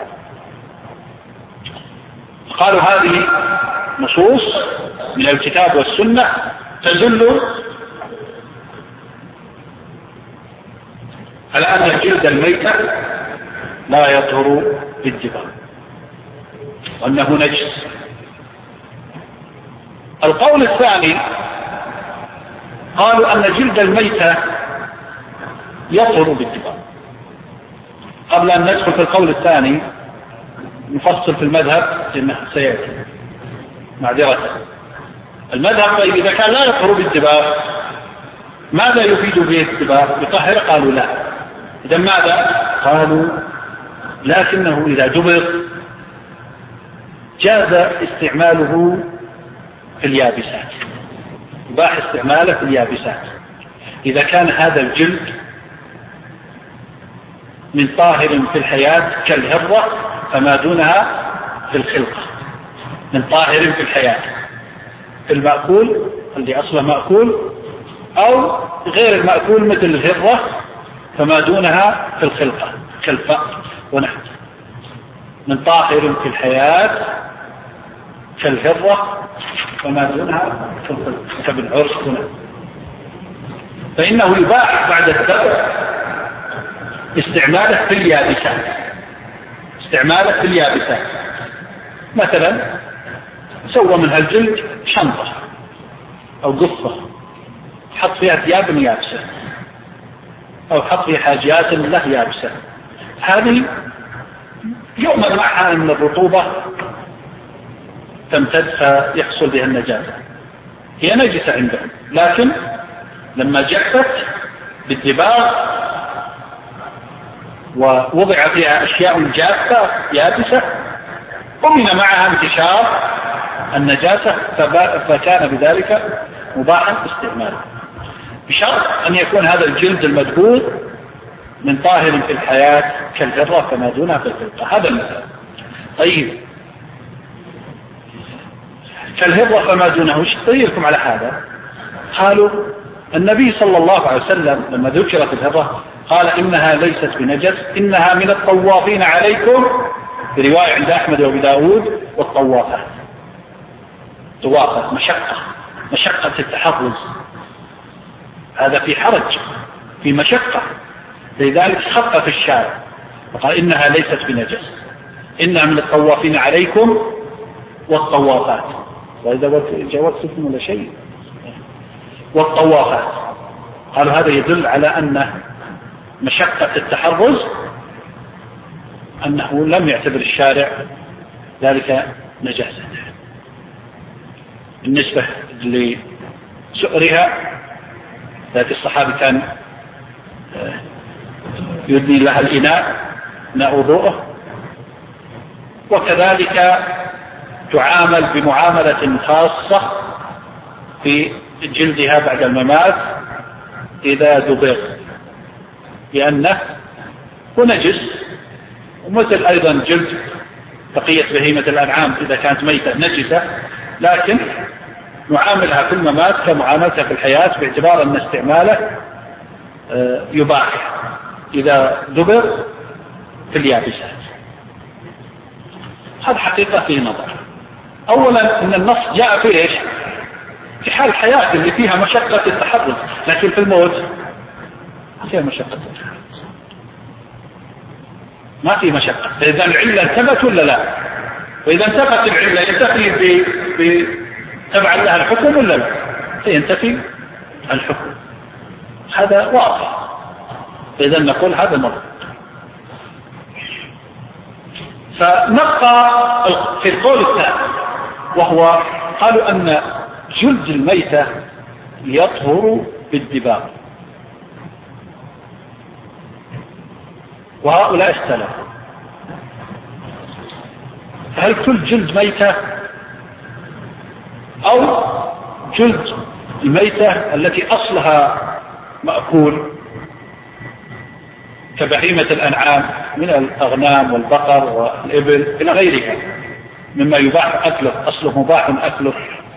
قالوا هذه نصوص من الكتاب والسنة تدل على أن الجلد الميتة لا يطهر بالدباغ وأنه نجس. القول الثاني قالوا أن جلد الميتة يطهر بالدباغ. قبل أن ندخل في القول الثاني نفصل في المذهب لأنه سيأتي معذرة. المذهب طيب إذا كان لا يطهر بالدباغ ماذا يفيد به الدباغ؟ يطهر؟ قالوا لا. إذا ماذا؟ قالوا لكنه إذا دبغ جاز استعماله في اليابسات، يباح استعماله في اليابسات إذا كان هذا الجلد من طاهر في الحياة كالهرة فما دونها في الخلقة، من طاهر في الحياة في المأكول اللي أصله مأكول أو غير المأكول مثل الهرة فما دونها في الخلقة كالفأر ونحو، من طاهر في الحياة كالهرة فما دونها في الخلقة كالعرس ونحو، فإنه يباح بعد الدبغ استعماله في اليابسات، استعماله في اليابسات. مثلا سوى من هالجلد شنطة أو قصة حط فيها ثياب يابسة أو حط فيها حاجيات له يابسة، هذه يؤمن معها أن الرطوبة تمتد فيحصل بها النجاسة، هي نجسة عندهم، لكن لما جفت بالدباغ ووضع فيها أشياء جافة يابسة أمن معها انتشار النجاسة فكان بذلك مباحا استعماله، بشرط أن يكون هذا الجلد المدبوغ من طاهر في الحياة كالهرة فما دونها في الخلقة. هذا المثال. طيب كالهرة فما دونه وش طيركم على هذا؟ قالوا النبي صلى الله عليه وسلم لما ذكرت الهرة قال إنها ليست بنجس، إنها من الطوافين عليكم، في رواية عند أحمد وأبي داود والطوافات. طوافة مشقة، مشقة التحفظ، هذا في حرج في مشقة، لذلك خفف الشارع وقال إنها ليست بنجس، إنها من الطوافين عليكم والطوافات، وإذا جاوزتكم ولا شيء والطوافات. قالوا هذا يدل على أن مشقة التحرز أنه لم يعتبر الشارع ذلك نجاسة. بالنسبة لسؤرها ذات الصحابي كان يدني لها الإناء إناء وضوءه، وكذلك تعامل بمعاملة خاصة في جلدها بعد الممات إذا دبغ، لأنه هو نجس، ومثل أيضا جلد بقية بهيمة الأنعام إذا كانت ميتة نجسة، لكن نعاملها في الممات كمعاملتها في الحياة باعتبار أن استعماله يباح إذا دبغ في اليابسات. هذا حقيقة فيه نظر. أولا أن النص جاء في إيش؟ في حال الحياة اللي فيها مشقة التحرز، لكن في الموت فيها مشقة التحرز ما في مشقة. فإذا العلة انتفت ولا لا؟ وإذا انتفت العلة ينتفي بتبع لها الحكم ولا لا؟ ينتفي الحكم، هذا واضح. فإذا نقول هذا مرض. فنبقى في القول الثاني، وهو قالوا أن جلد الميتة يطهر بالدباغ. وهؤلاء اختلفوا هل كل جلد ميتة أو جلد الميتة التي أصلها مأكول كبهيمة الأنعام من الأغنام والبقر والإبل إلى غيرها مما يباح أكله، أصله مباح أكله.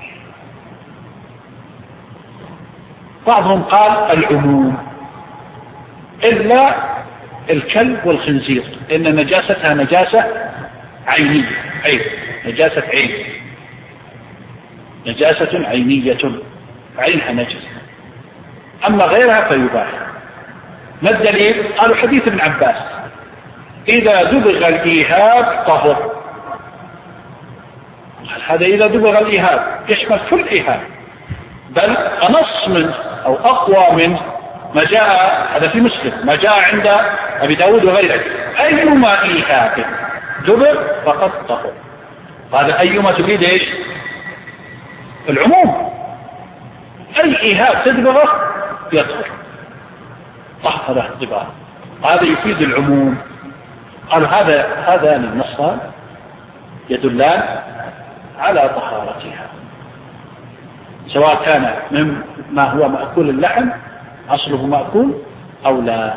بعضهم قال العموم إلا الكلب والخنزير إن نجاستها نجاسة عينية، عين، نجاسة عين، نجاسة عينية، عينها نجسة، أما غيرها فيباح. ما الدليل؟ قالوا حديث ابن عباس إذا دبغ الإيهاب طهر. هذا إذا دبغ الإيهاب يشمل كل إيهاب، بل أنص منه أو أقوى منه ما جاء، هذا في مسلم، ما جاء عند أبي داود وغيره، أيما إيهاب دبغ فقد طهر. هذا أيما تريد إيش؟ العموم، أي إيهاب تدبغه يطهر، طهر الدباغ، هذا يفيد العموم. قالوا هذا هذان النصان يدلان على طهارتها سواء كان مما هو مأكول اللحم أصله مأكول أو لا.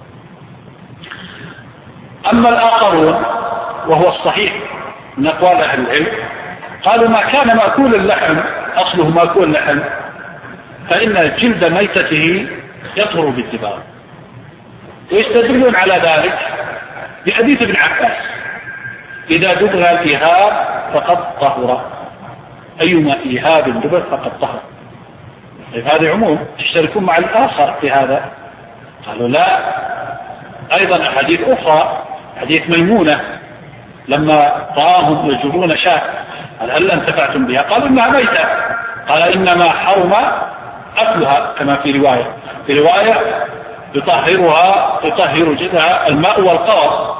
أما الآخرون وهو الصحيح من أقوال أهل العلم قالوا ما كان مأكول اللحم أصله مأكول لحم فإن جلد ميتته يطهر بالدباغ، ويستدلون على ذلك بحديث ابن عباس إذا دبغ الإيهاب فقد طهر، أيما إيهاب دبغ فقد طهر. هذا عموم، تشتركون مع الآخر في هذا. قالوا لا، أيضا حديث أخرى حديث ميمونة لما رآهم يجرون شاة قال هل انتفعتم بها؟ قالوا إنها ميتة، قال إنما حرم أكلها كما في رواية، في رواية يطهرها يطهر جلدها الماء والقرص.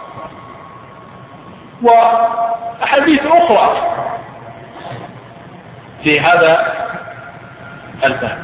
وأحاديث أخرى في هذا الباب.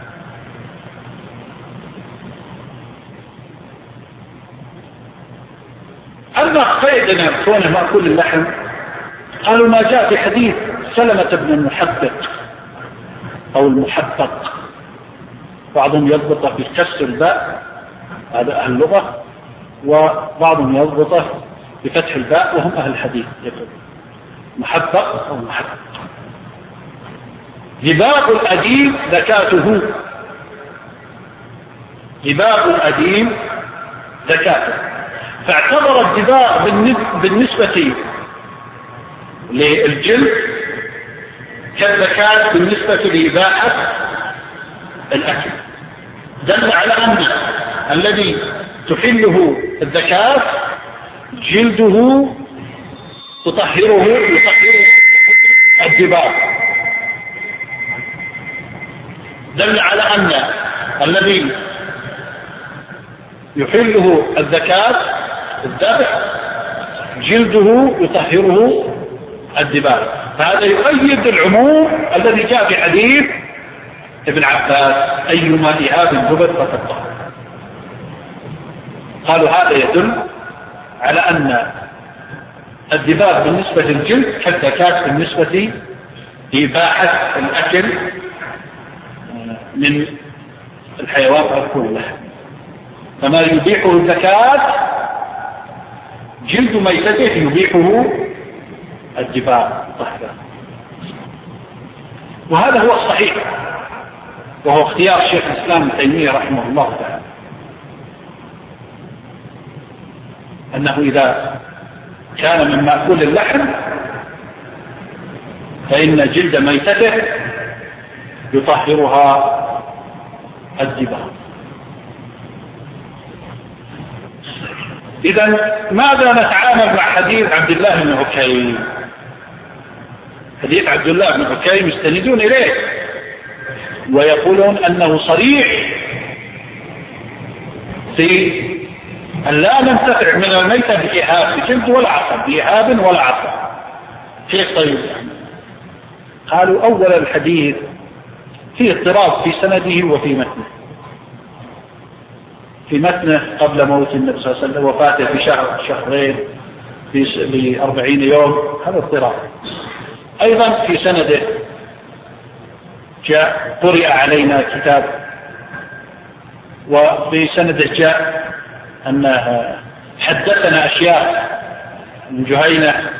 أما قيدنا كونه مأكول اللحم قالوا ما جاء في حديث سلمة بن المحبق أو المحبق، بعضهم يضبطه بكسر الباء هذا أهل اللغة، وبعضهم يضبطه بفتح الباء وهم أهل الحديث يقول محبق أو محبق. دباغ الأديم زكاته، دباغ الأديم زكاته، فاعتبر الدباغ بالنسبة للجلد كالزكاة بالنسبة لإباحة الأكل، دل على أن الذي تحله الزكاة جلده تطهره يطهر الدباغ، دل على أن الذي يحله الزكاة الذبح جلده يطهره الدباغ. فهذا يؤيد العموم الذي جاء في حديث ابن عباس أيما إيهاب دبر فقد طهر. قالوا هذا يدل على أن الدباغ بالنسبة للجلد كالزكاة بالنسبة لإباحة الأكل من الحيوان كله، فما يبيحه الزكاة جلد ميتته يبيحه الدباغ طهرا. وهذا هو الصحيح وهو اختيار شيخ الإسلام ابن تيمية رحمه الله تعالى، أنه إذا كان من مأكول اللحم فإن جلد ميتته يطهرها الدباغ. إذن ماذا نتعامل مع حديث عبد الله بن عكيم؟ حديث عبد الله بن عكيم يستندون إليه ويقولون أنه صريح في أن لا ننتفع من الميتة بإيهاب بجلد ولا عصب، بإيهاب ولا عصب. كيف طيب؟ قالوا أول الحديث في اضطراب في سنده وفي متنه. في متنه قبل موت النبي صلى الله عليه وسلم وفاته بشهر شهرين بأربعين يوم، هذا اضطراب. أيضا في سنده جاء قرئ علينا كتاب، وفي سنده جاء أنه حدثنا أشياء من جهينة.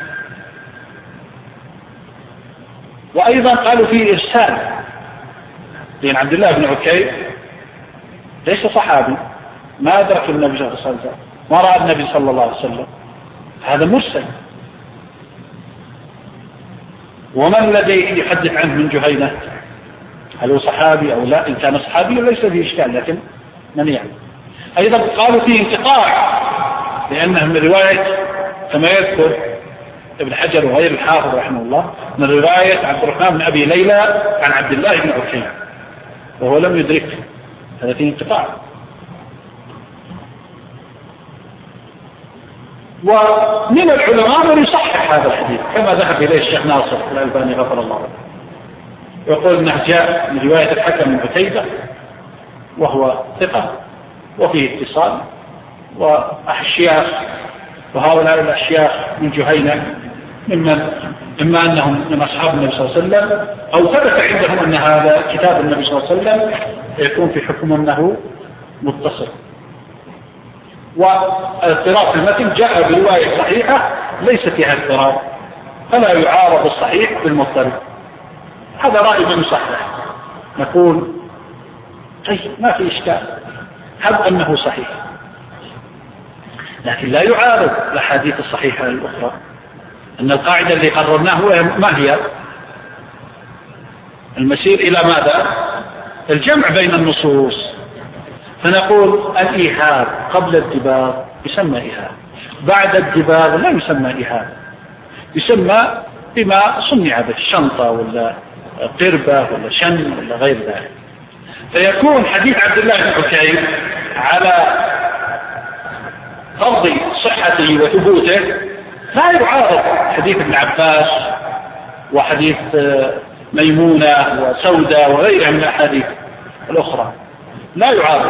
وأيضا قالوا فيه إرسال، لأن عبد الله بن عكيم ليس صحابي، ما أدرك النبي صلى الله عليه وسلم، ما رأى النبي صلى الله عليه وسلم، هذا مرسل. ومن الذي يحدث عنه من جهينة؟ هل هو صحابي أو لا؟ إن كان صحابي ليس فيه إشكال، لكن من يعلم. أيضا قالوا فيه انقطاع، لأنه من رواية كما يذكر ابن حجر وغير الحافظ رحمه الله من رواية عبد الرحمن بن أبي ليلى عن عبد الله بن عكيم، وهو لم يدركه، هذا فيه انقطاع. ومن العلماء من يصحح هذا الحديث كما ذهب إليه الشيخ ناصر الألباني غفر الله له، يقول أنه جاء من رواية الحكم بن عتيبة وهو ثقة وفيه اتصال، وأشياخ وهؤلاء الأشياخ من جهينة ممن إما أنهم من أصحاب النبي صلى الله عليه وسلم أو ثبت عندهم أن هذا كتاب النبي صلى الله عليه وسلم يكون في حكم أنه متصل. والاضطراب في المتن جاء برواية صحيحة ليس فيها اضطراب، فلا يعارض الصحيح بالمضطرب. هذا رأي من يصحح، نقول طيب ما في إشكال، هب أنه صحيح، لكن لا يعارض الأحاديث الصحيحة الأخرى. أن القاعدة اللي قررناها ما هي؟ المسير إلى ماذا؟ الجمع بين النصوص. فنقول الإيهاب قبل الدباغ يسمى إيهاب، بعد الدباغ لا يسمى إيهاب، يسمى بما صنع به، شنطة ولا قربة ولا شن ولا غير ذلك. فيكون حديث عبد الله بن عكيم على فرض صحته وثبوته لا يعارض حديث ابن عباس وحديث ميمونة وسودة وغيرها من الأحاديث الأخرى، لا يعارض،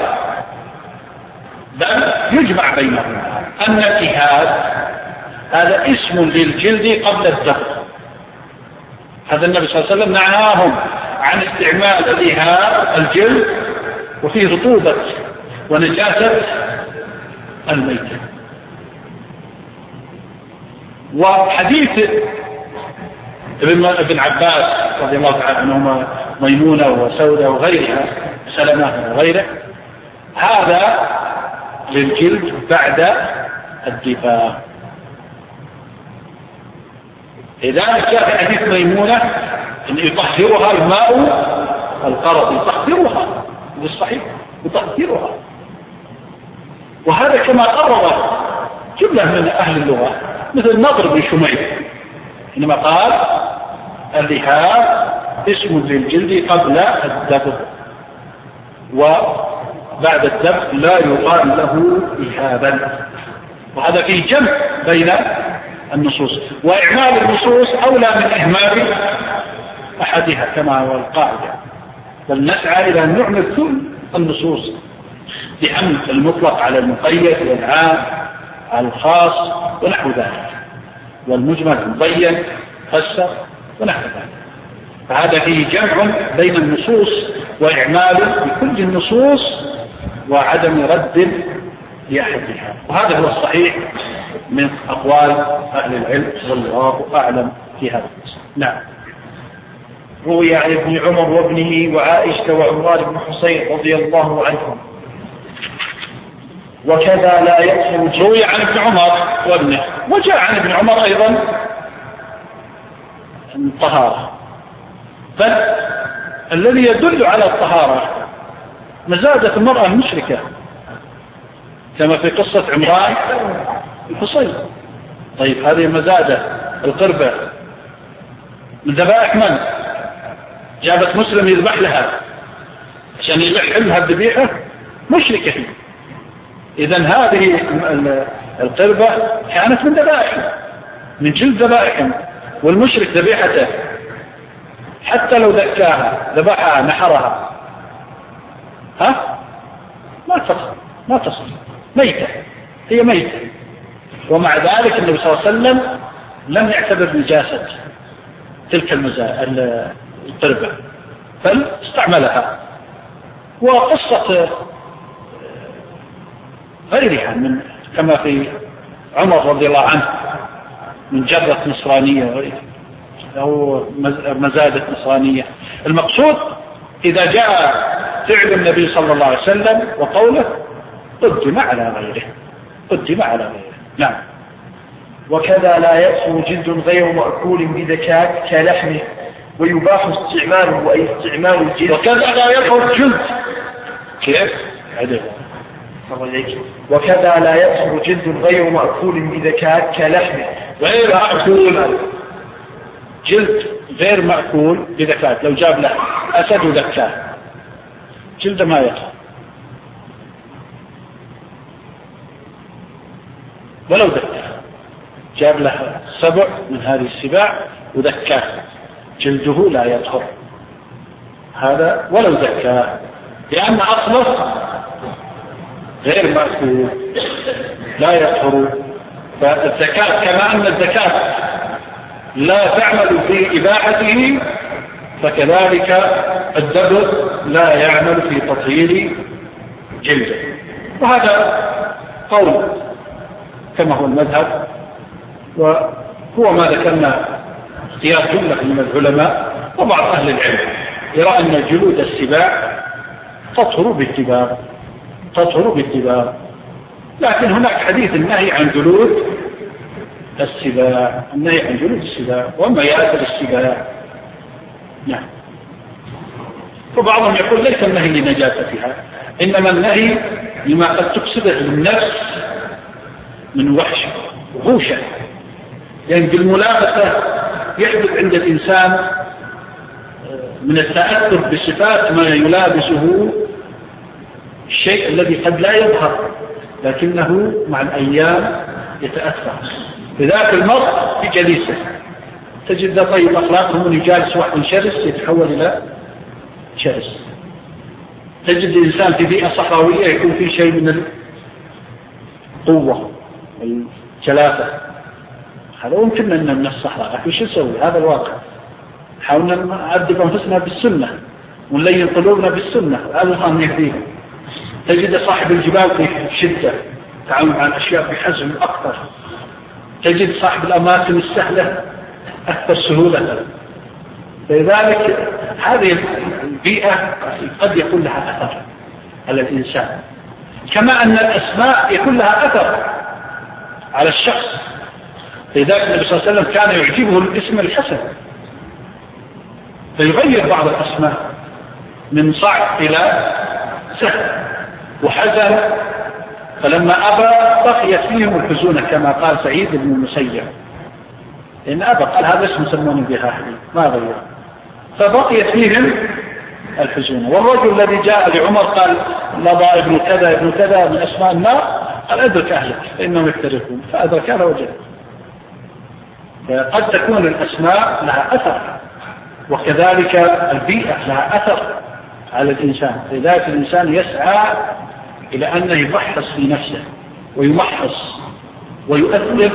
بل يجمع بينهما. أن الإيهاب هذا اسم للجلد قبل الدبغ، هذا النبي صلى الله عليه وسلم نهاهم عن استعمال الإيهاب الجلد وفيه رطوبة ونجاسة الميتة. وحديث ابن عباس رضي الله تعالى عنهما ميمونة وسودة وغيرها سلمة وغيره، هذا للجلد بعد الدباغ. لذلك جاء في حديث ميمونة أن يطهرها الماء القرض، يطهرها بالصحيح، يطهرها. وهذا كما قرر جملة من أهل اللغة مثل نضر بن شميل حينما قال اللهاب اسم للجلد قبل الدبغ، وبعد الدبغ لا يقال له إيهابا. وهذا فيه جمع بين النصوص، وإعمال النصوص أولى من إهمال أحدها كما هو القاعدة، بل نسعى إلى أن نعمل كل النصوص بحمل المطلق على المقيد والعام على الخاص ونحو ذلك، والمجمل المبين فسر ونحو ذلك. فهذا فيه جمع بين النصوص وإعمال بكل النصوص وعدم رد لأحدها، وهذا هو الصحيح من أقوال أهل العلم والله أعلم في هذا. نعم. روي عن ابن عمر وابنه وعائشة وعمران بن حسين رضي الله عنهم. وكذا لا يدخل. روي عن ابن عمر وابنه، وجاء عن ابن عمر أيضا الطهارة، بل الذي يدل على الطهارة مزادة المرأة المشركة كما في قصة عمران الحصين. طيب هذه مزادة القربة من ذبائح من؟ جابت مسلم يذبح لها عشان يحل لها الذبيحة، مشركة. إذن هذه القربة كانت من ذبائح، من جلد ذبائح، والمشرك ذبيحته حتى لو ذكاها ذبحها نحرها ها ما تصل ما تصل ميتة، هي ميتة. ومع ذلك النبي صلى الله عليه وسلم لم يعتبر نجاسة تلك القربة بل استعملها. وقصة غيرها من كما في عمر رضي الله عنه من جرة نصرانية أو مزادة نصرانية. المقصود إذا جاء فعل النبي صلى الله عليه وسلم وقوله قدم على غيره قدم على غيره. نعم. وكذا لا يأثم جلد غير مأكول بذكاة كلحمه ويباح استعماله أي استعمال الجلد. وكذا لا يأثم جلد كيف؟ عدل. وكذا لا يأثم جلد غير مأكول بذكاة كلحمه غير مأكول جلد غير مأكول بذكاة. لو جاب له أسد وذكاه جلد ما يأثم ولو ذكاه. جاب له سبع من هذه السباع وذكاه جلده لا يطهر هذا ولو ذكاه لأن أصله غير مأكول لا يطهر. فالزكاة كما أن الزكاة لا تعمل في إباحته فكذلك الدبر لا يعمل في تطهير جلده. وهذا قول كما هو المذهب، وهو ما ذكرنا اختيار جملة من العلماء وبعض أهل العلم يرى أن جلود السباع تطهر بالدباغ تطهر بالدباغ. لكن هناك حديث النهي عن جلود السباع النهي عن جلود السباع وما يأكل السباع. نعم. فبعضهم يقول ليس النهي لنجاستها إنما النهي لما قد تفسده للنفس من وحش وغوشة. يعني بالملابسة يحدث عند الإنسان من التأثر بصفات ما يلابسه الشيء الذي قد لا يظهر لكنه مع الأيام يتأثر. بذلك المرء في جليسه تجد ذا طيب أخلاقه من يجالس واحد شرس يتحول إلى شرس. تجد الإنسان في بيئة صحراوية يكون في شيء من القوة والجلافة. هذا ممكن أن من الصحراء لكن شو نسوي؟ هذا الواقع. حاولنا نعذب أنفسنا بالسنة ونلين قلوبنا بالسنة هذا الظن يهدينا. تجد صاحب الجبال في شدة تعامل مع الأشياء بحزم أكثر. تجد صاحب الأماكن السهلة أكثر سهولة. لذلك هذه البيئة قد يكون لها أثر على الإنسان كما أن الأسماء يكون لها أثر على الشخص. لذلك النبي صلى الله عليه وسلم كان يعجبه الاسم الحسن فيغير بعض الأسماء من صعب إلى سهل وحزن. فلما أبى بقيت فيهم الحزونة كما قال سعيد بن المسيب إن أبى قال هذا اسم سموني بها أهلي ما غير فبقيت فيهم الحزونة. والرجل الذي جاء لعمر قال لضى ابن كذا ابن كذا من أسماء النار قال أدرك أهلك فإنهم يختلفون فأدرك هذا وجه. فقد تكون الأسماء لها أثر وكذلك البيئة لها أثر على الإنسان. لذلك الإنسان يسعى إلى أنه يمحص في نفسه ويمحص ويؤثر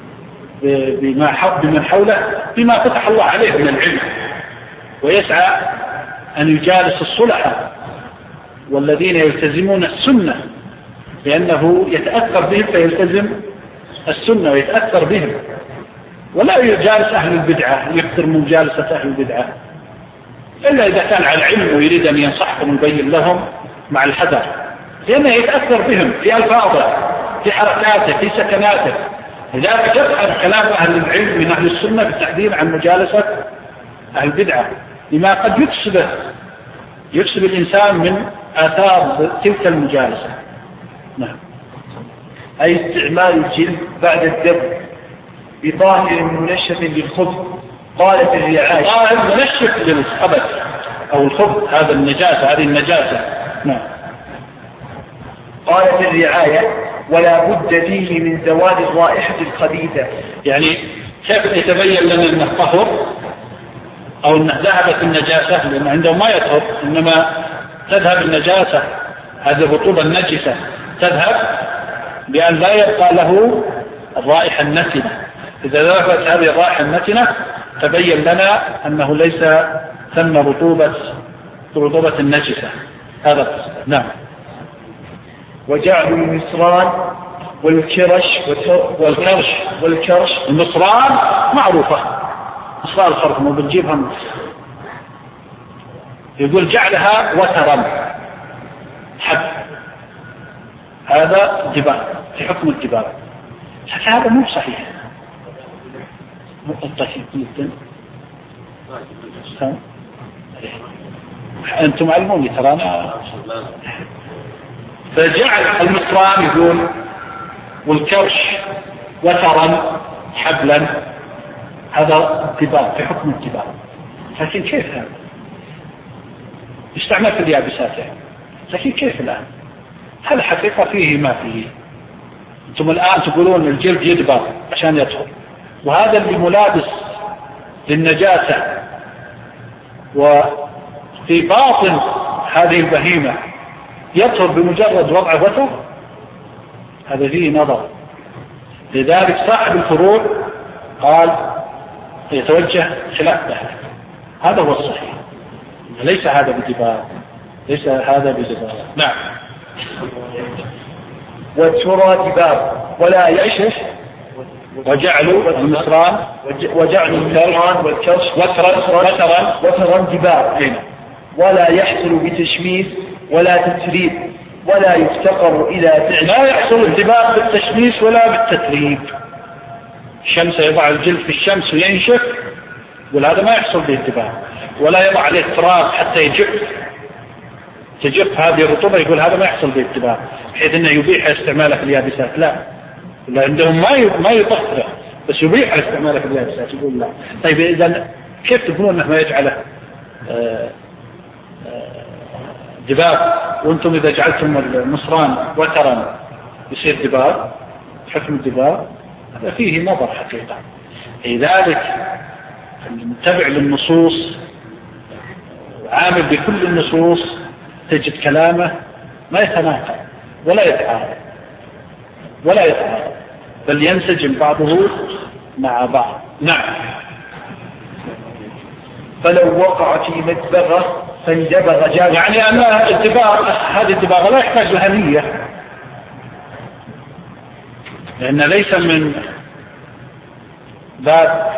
بما بمن حوله بما فتح الله عليه من العلم ويسعى أن يجالس الصلحاء والذين يلتزمون السنة لأنه يتأثر بهم فيلتزم السنة ويتأثر بهم ولا يجالس أهل البدعة يكثر من مجالسة أهل البدعة إلا إذا كان على العلم ويريد أن ينصحهم ويبين لهم مع الحذر لأنه يتأثر بهم في ألفاظه في حركاته في سكناته. لذلك يفعل كلام أهل العلم من أهل السنة بالتحذير عن مجالسة أهل البدعة لما قد يفسد يفسد الإنسان من آثار تلك المجالسة. نعم. أي استعمال الجلد بعد الدم بطاهر منشف للخبز. قال في الرعاية طاهر منشف للخبث أو الخبث هذا النجاسة هذه النجاسة. نعم. قال في الرعاية ولا بد فيه من زوال الرائحة الخبيثة. يعني كيف يتبين لنا أنه طهر؟ أو أنه ذهبت النجاسة، لأن عندهم ما يطهر، إنما تذهب النجاسة، هذه الرطوبة النجسة تذهب بأن لا يبقى له الرائحة النتنة. إذا ذهبت هذه الرائحة النتنة تبين لنا أنه ليس ثم رطوبة رطوبة النجسة. هذا نعم. وجعل المصران والكرش والكرش والكرش المصران معروفة، مصران الخرق مو بنجيبها من يقول جعلها وترا حب، هذا دباغ في حكم الدباغ، حتى هذا مو صحيح. طيب جدا أنتم علموني ترى أنا. فجعل المصران يقول والكرش وترا حبلا، هذا دباغ في حكم الدباغ. لكن كيف هذا؟ يستعمل في اليابسات يعني. لكن كيف الآن؟ هذا حقيقة فيه ما فيه. أنتم الآن تقولون الجلد يدبغ عشان يطهر، وهذا اللي ملابس للنجاسة وفي باطن هذه البهيمة يطهر بمجرد وضع وتر، هذا فيه نظر. لذلك صاحب الفروع قال يتوجه خلاف ذلك، هذا هو الصحيح، ليس هذا بدباغ، ليس هذا بدباغ. نعم. والترى دباغ ولا يعشش، وجعلوا المصران وجعلوا المصران والكرش وترا وترا وترا دباغ، ولا يحصل بتشميس ولا تتريب ولا يفتقر إلى فعل. لا يحصل الدباغ بالتشميس ولا بالتتريب. الشمس يضع الجلد في الشمس وينشف، وهذا ما يحصل به الدباغ، ولا يضع عليه تراب حتى يجف تجف هذه الرطوبة، يقول هذا ما يحصل به الدباغ بحيث انه يبيح استعماله في اليابسات. لا، لا عندهم ما ما يطهره بس يبيح استعماله في اليابسات، يقول لا. طيب اذا كيف تقولون انه ما يجعله دباغ وانتم اذا جعلتم المصران وترا يصير دباغ حكم الدباغ؟ هذا فيه نظر حقيقة. لذلك المتبع للنصوص عامل بكل النصوص تجد كلامه ما يتناقض ولا يتعارض ولا يتعارض، بل ينسجم بعضه مع بعض. نعم. فلو وقع في مدبغة فاندبغ جاز، يعني أن الدباغ هذه الدباغ لا يحتاج لها نية، لأن ليس من باب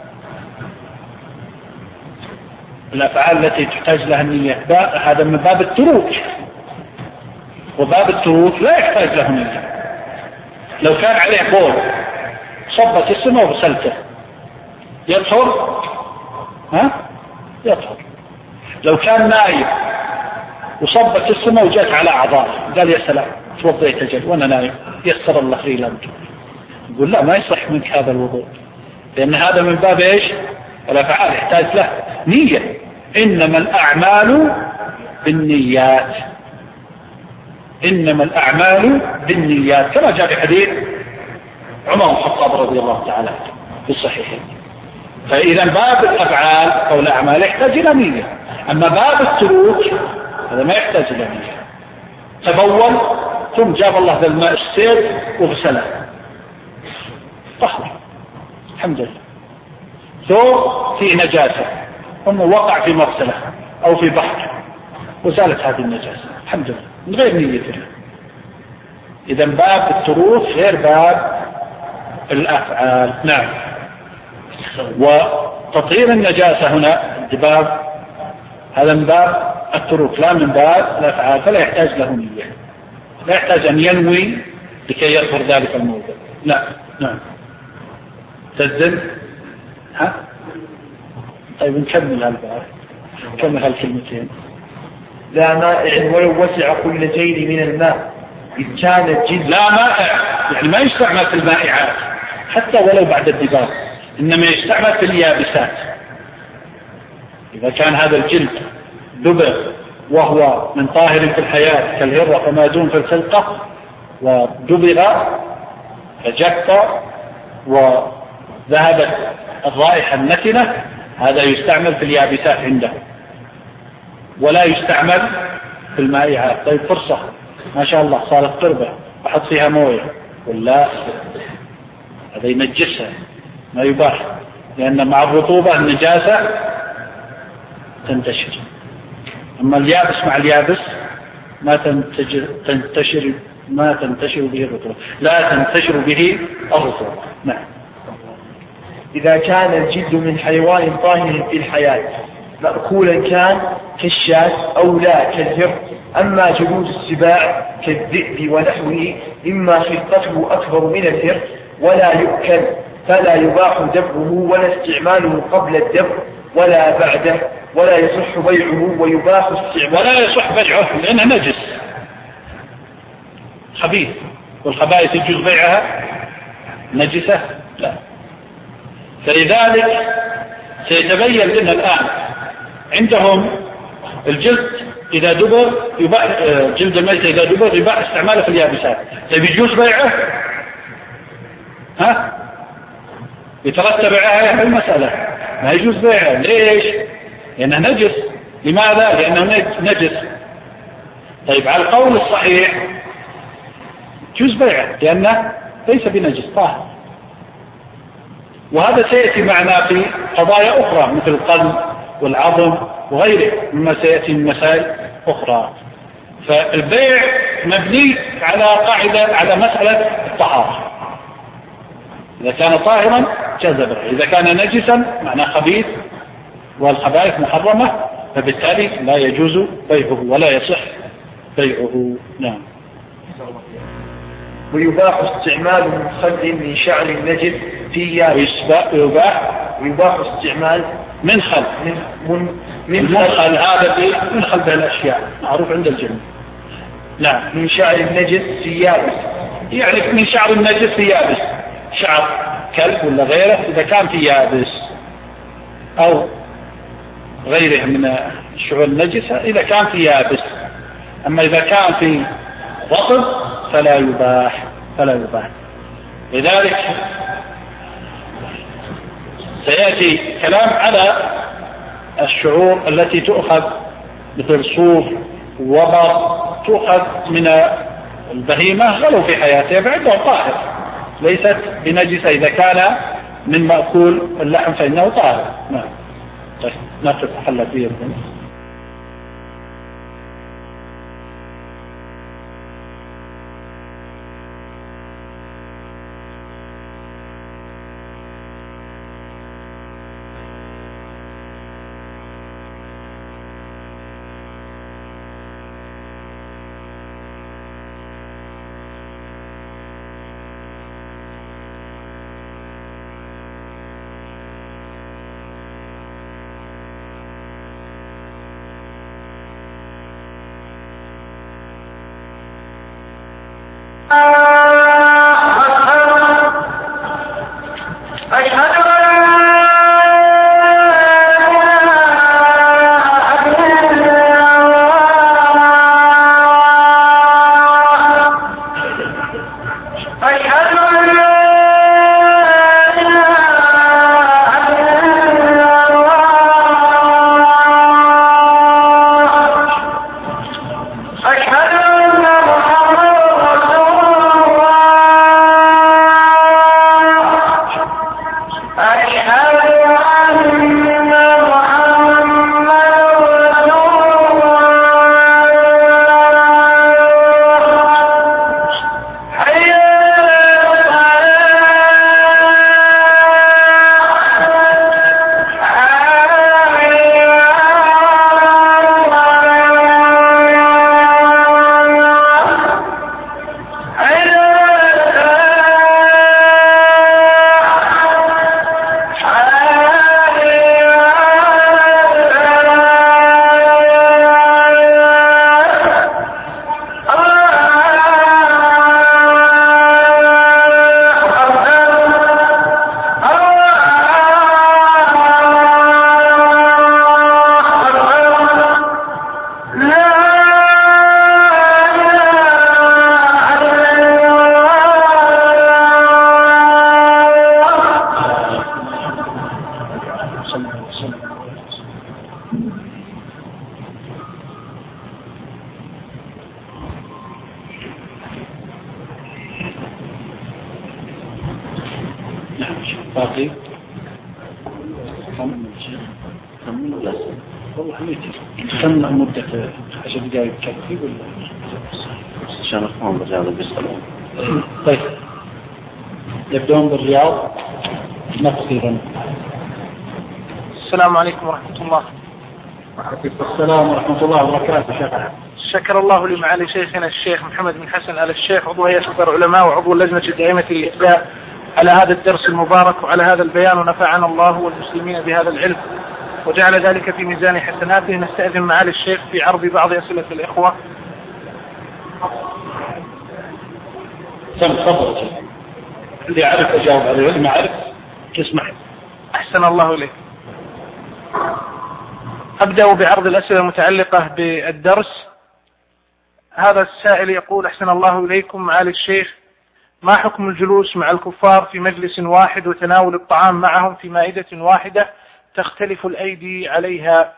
الأفعال التي تحتاج لها النية، هذا من باب التروك، وباب التروك لا يحتاج له نية. لو كان عليه بول صبت السماء وغسلته يطهر، ها يطهر. لو كان نايم وصبت السماء وجات على أعضاء قال يا سلام توضيت أجل وأنا نايم يسر الله لي لك، يقول لا ما يصح منك هذا الوضوء، لأن هذا من باب إيش؟ الأفعال يحتاج له نية. إنما الأعمال بالنيات، إنما الأعمال بالنيات، كما جاء في حديث عمر بن الخطاب رضي الله تعالى في الصحيحين. فإذا باب الأفعال أو الأعمال يحتاج إلى نية، أما باب التروك هذا ما يحتاج إلى نية. تبول ثم جاب الله ذا الماء السيل وغسله طهر الحمد لله. ثوب فيه نجاسة ثم وقع في مغسلة أو في بحر وزالت هذه النجاسة الحمد لله من غير نية. إذا باب التروك غير باب الأفعال. نعم. وتطهير النجاسة هنا الدباغ هذا من باب التروك لا من باب الأفعال، فلا يحتاج له نية، لا يحتاج أن ينوي لكي يظهر ذلك الموضوع. لا. نعم. تزل ها؟ طيب نكمل هالباب، نكمل هالكلمتين. لا مائع ولو وسع كل جيل من الماء إذ كان الجلد. لا مائع يعني ما يستعمل في المائعات حتى ولو بعد الدباغ، إنما يستعمل في اليابسات. إذا كان هذا الجلد دبغ وهو من طاهر في الحياة كالهرة فما دون في الخلقة، ودبغ فجف وذهبت الرائحة النتنة، هذا يستعمل في اليابسات عنده ولا يستعمل في المائعات. طيب فرصة ما شاء الله صارت قربة أحط فيها موية ولا هذا ينجسها ما يباح، لأن مع الرطوبة النجاسة تنتشر. أما اليابس مع اليابس ما تنتشر, تنتشر ما تنتشر به الرطوبة لا تنتشر به الرطوبة. نعم. إذا كان الجلد من حيوان طاهر في الحياة مأكولا كان كالشاة أو لا كالهر. أما جلود السباع كالذئب ونحوه إما خلقته أكبر من الهر ولا يؤكل فلا يباح دبره ولا استعماله قبل الدبر ولا بعده ولا يصح بيعه ويباح استعماله ولا يصح بيعه لأنه نجس خبيث، والخبائث يجوز بيعها نجسة لا. فلذلك سيتبين لنا الآن عندهم الجلد إذا دبر يباح، جلد الميت إذا دبر يباح استعماله في اليابسات. طيب يجوز بيعه؟ ها؟ يترتب عليها المسألة ما يجوز بيعه. ليش؟ لأنه نجس. لماذا؟ لأنه نجس. طيب على القول الصحيح يجوز بيعه لأنه ليس بنجس طاهر. وهذا سيأتي معنا في قضايا أخرى مثل القلب والعظم وغيره مما سيأتي من مسائل أخرى. فالبيع مبني على قاعدة على مسألة الطهارة. إذا كان طاهرا جاز بيعه، إذا كان نجسا معناه خبيث والخبائث محرمة فبالتالي لا يجوز بيعه ولا يصح بيعه. نعم. ويباح استعمال مخل من شعر النجس في يابس. يباح ويباح استعمال من خل من من من خل هذا من خل بالأشياء معروف عند الجميع. لا من شعر النجس في يابس، يعني من شعر النجس في يابس، شعر كلب ولا غيره إذا كان في يابس أو غيره من الشعور النجسة إذا كان في يابس. أما إذا كان في رطب فلا يباح فلا يباح. لذلك سيأتي كلام على الشعور التي تؤخذ مثل صوف وبر تؤخذ من البهيمة غلو في حياتها فعنده طاهر ليست بنجسة. إذا كان من مأكول اللحم فإنه طاهر. نعم. طيب نقف حل فيه. أشهد أن محمد رسول الله باقي والله ميتي كم مدة عشر دقائق كافي ولا عشان أفهم بالرياض بيصلون. طيب يبدون بالرياض نقصيرا. السلام عليكم ورحمة الله. وعليكم السلام ورحمة الله وبركاته. شيخ شكر الله لمعالي شيخنا الشيخ محمد بن حسن آل الشيخ عضو هيئة كبار العلماء وعضو اللجنة الدائمة للإفتاء على هذا الدرس المبارك وعلى هذا البيان، ونفعنا الله والمسلمين بهذا العلم وجعل ذلك في ميزان حسناته. نستأذن معالي الشيخ في عرض بعض أسئلة الإخوة. سم تفضل. اللي عرف أجاوب عليه واللي ما عرف تسمح. أحسن الله إليك. أبدأ بعرض الأسئلة المتعلقة بالدرس. هذا السائل يقول: أحسن الله إليكم معالي الشيخ، ما حكم الجلوس مع الكفار في مجلس واحد وتناول الطعام معهم في مائدة واحدة تختلف الأيدي عليها؟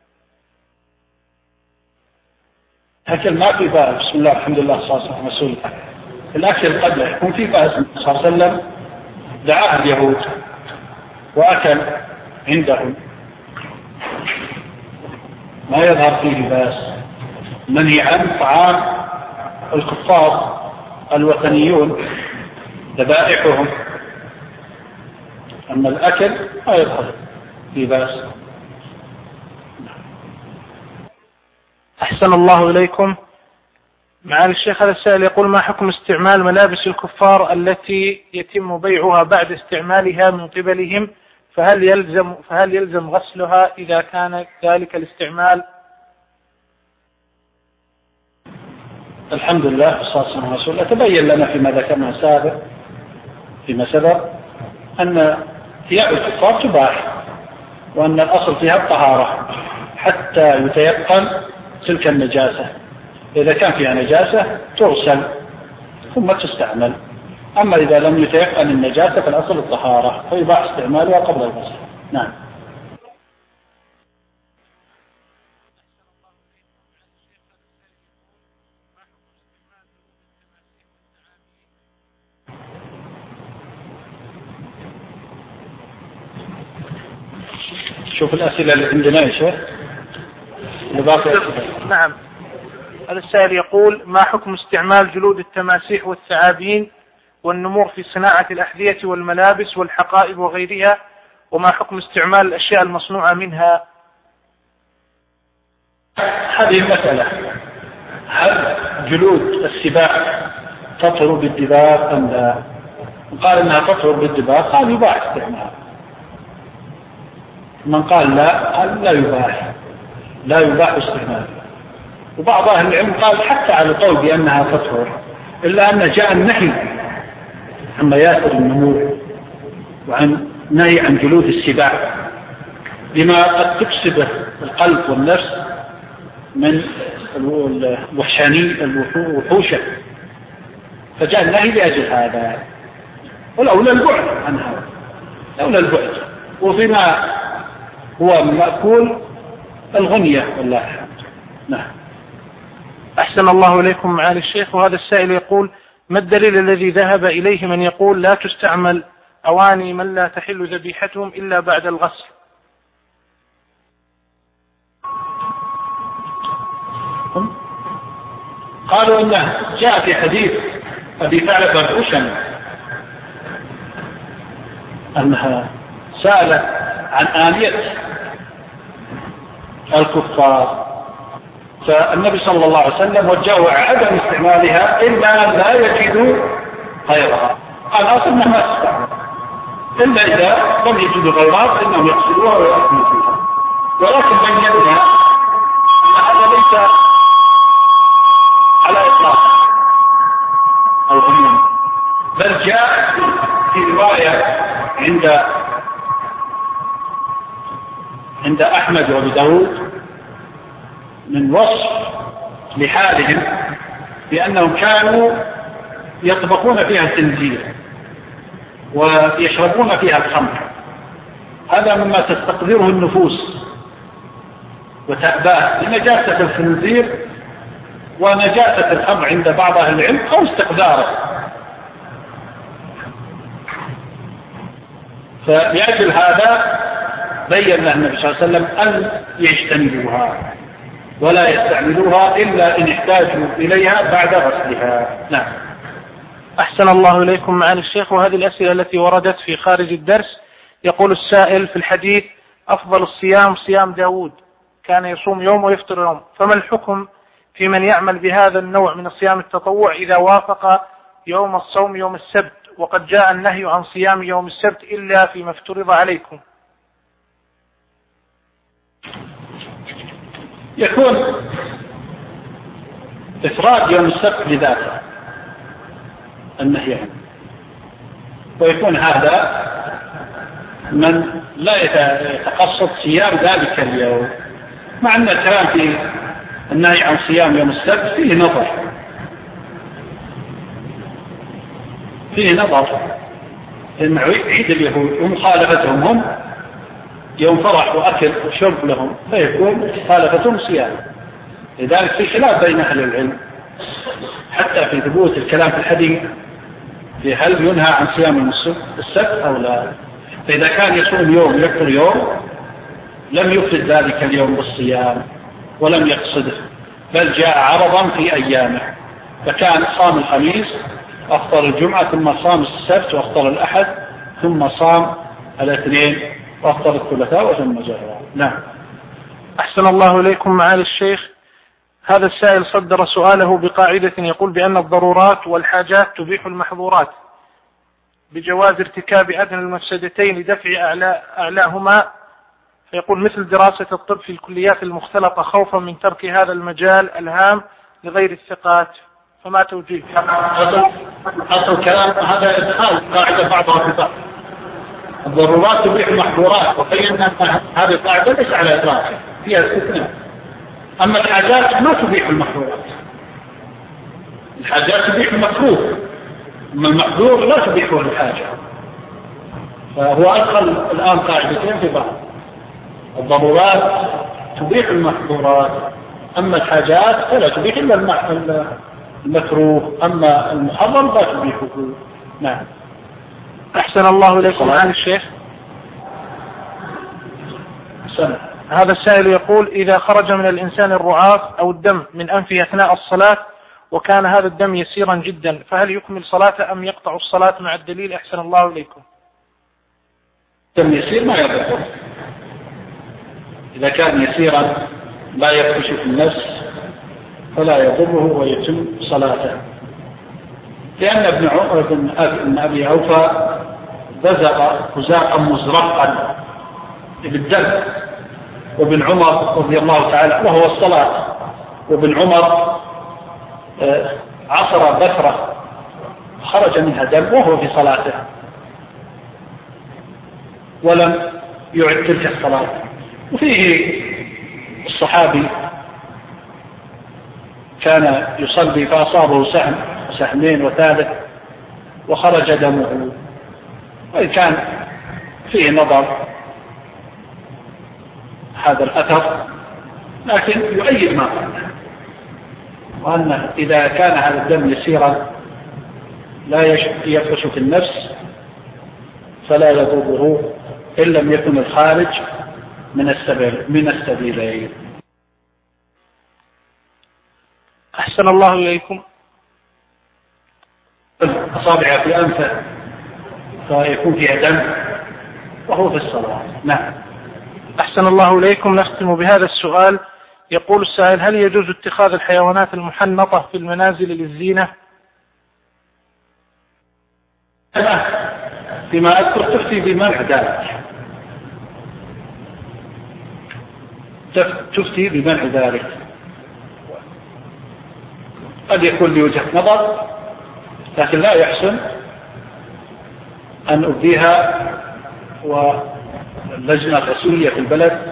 أكل ما في بأس. بسم الله الحمد لله صلى الله عليه وسلم. الأكل قد لا يكون في بأس. صلى الله عليه وسلم دعاه اليهود وأكل عندهم، ما يظهر فيه بأس. منهي عن طعام الكفار الوثنيون ذبائحهم، أما الأكل ما يظهر فيه بأس. أحسن الله إليكم معالي الشيخ. هذا السائل يقول: ما حكم استعمال ملابس الكفار التي يتم بيعها بعد استعمالها من قبلهم، فهل يلزم فهل يلزم غسلها إذا كان ذلك الاستعمال؟ الحمد لله والصلاة والسلام على رسول الله. تبين لنا فيما ذكرنا سابق فيما سبق أن ثياب الكفار تباح، وأن الأصل فيها الطهارة حتى يتيقن تلك النجاسة. إذا كان فيها نجاسة تغسل ثم تستعمل، أما إذا لم يتيقن النجاسة فالأصل الطهارة فيباح استعمالها قبل الغسل. نعم. شوف الأسئلة اللي عندنا يا شيخ. نعم. هذا السائل يقول: ما حكم استعمال جلود التماسيح والثعابين والنمور في صناعة الأحذية والملابس والحقائب وغيرها، وما حكم استعمال الأشياء المصنوعة منها؟ هذه المسألة، هل جلود السباع تطهر بالدباغ أم لا؟ قال إنها تطهر بالدباغ قال يباح استعمالها. من قال لا قال لا يباح لا يباح استعمالها. وبعض أهل العلم قال حتى على القول بأنها تطهر، إلا أن جاء النهي عن مياسر النمور وعن نهي عن جلود السباع لما قد تفسد القلب والنفس من الوحشاني الوحوشة، فجاء النهي لأجل هذا، ولولا البعد عن هذا لولا البعد. وفيما هو مأكول الغنية والله. نعم. أحسن الله إليكم معالي الشيخ. وهذا السائل يقول: ما الدليل الذي ذهب إليه من يقول لا تستعمل أواني من لا تحل ذبيحتهم إلا بعد الغسل؟ قالوا أنه جاء في حديث أبي ثعلبة الخشني أنها سألت عن آنية الكفار، فالنبي صلى الله عليه وسلم وجهه عدم استعمالها إلا لا يجدوا غيرها. قال أصلا ما تستعمل إلا إذا لم يجدوا غيرها فإنهم يغسلوها ويأكلوا فيها. ولكن بينا هذا ليس على إطلاق الغنيم، بل جاء في رواية عند عند أحمد وأبي داود من وصف لحالهم بأنهم كانوا يطبخون فيها الخنزير ويشربون فيها الخمر. هذا مما تستقدره النفوس وتأباه لنجاسة الخنزير ونجاسة الخمر عند بعض أهل العلم أو استقداره. فلأجل هذا بين النبي صلى الله عليه وسلم أن يجتنبوها ولا يستعملوها إلا إن احتاجوا إليها بعد غسلها. نعم. أحسن الله إليكم معالي الشيخ. وهذه الأسئلة التي وردت في خارج الدرس، يقول السائل في الحديث أفضل الصيام صيام داود كان يصوم يوم ويفطر يوم، فما الحكم في من يعمل بهذا النوع من الصيام التطوع إذا وافق يوم الصوم يوم السبت وقد جاء النهي عن صيام يوم السبت إلا فيما افترض عليكم؟ يكون إفراد يوم السبت لذاته النهي عنه، ويكون هذا من لا يتقصد صيام ذلك اليوم، مع أن الكلام في النهي عن صيام يوم السبت فيه نظر فيه نظر إن عيد اليهود ومخالفتهم هم يوم فرح وأكل وشرب لهم فيكون مخالفتهم صيام. لذلك في خلاف بين أهل العلم حتى في ثبوت الكلام في الحديث في هل ينهى عن صيام يوم السبت أو لا. فإذا كان يصوم يوم يفطر يوم لم يفرد ذلك اليوم بالصيام ولم يقصده، بل جاء عرضا في أيامه، فكان صام الخميس أفطر الجمعة ثم صام السبت وأفطر الأحد ثم صام الاثنين وأفطر الثلاثاء وثم جاء. نعم. أحسن الله إليكم معالي الشيخ. هذا السائل صدر سؤاله بقاعدة يقول بأن الضرورات والحاجات تبيح المحظورات بجواز ارتكاب أدنى المفسدتين لدفع أعلى أعلاهما، فيقول مثل دراسة الطب في الكليات المختلطة خوفا من ترك هذا المجال الهام لغير الثقات، فما توجيه؟ أصل الكلام هذا إدخال قاعدة بعضها في بعض. الضرورات تبيح المحظورات، وبينا أن هذه القاعدة ليس على إطلاقها فيها استثناء. أما الحاجات ما تبيح المحظورات، الحاجات تبيح المكروه، أما المحظور لا تبيحه الحاجة. فهو أدخل الآن قاعدتين في بعض، الضرورات تبيح المحظورات أما الحاجات فلا تبيح إلا المكروه، أما المحرم لا تبيحه. نعم. أحسن الله إليكم معالي الشيخ. سنة. هذا السائل يقول إذا خرج من الإنسان الرعاف أو الدم من أنفه أثناء الصلاة وكان هذا الدم يسيرا جدا، فهل يكمل صلاته أم يقطع الصلاة مع الدليل؟ أحسن الله إليكم. دم يسير ما يضره، إذا كان يسيرا لا يكتشف النفس فلا يضره ويتم صلاته، لأن ابن عمر بن أبي أوفى بزق خزاقا مزرقا بالدم، وابن عمر رضي الله تعالى وهو الصلاة، وابن عمر عصر بكرة خرج منها دم وهو في صلاته ولم يعد تلك الصلاة. وفيه الصحابي كان يصلي فأصابه سهم سهمين وثالث وخرج دمه، وإن كان فيه نظر هذا الأثر لكن يؤيد ما قال، وأن إذا كان هذا الدم يسيرا لا يفرش في النفس فلا يضره إن لم يكن الخارج من السبيل من السبيلين. أحسن الله إليكم. أصابع في أنفه فيكون فيها دم وهو في الصلاة. نعم. أحسن الله إليكم. نختم بهذا السؤال. يقول السائل هل يجوز اتخاذ الحيوانات المحنطة في المنازل للزينة؟ فيما أذكر تفتي بمنع ذلك، تفتي بمنع ذلك، قد يكون لوجهة نظر لكن لا يحسن أن أبديها واللجنة الرسولية في البلد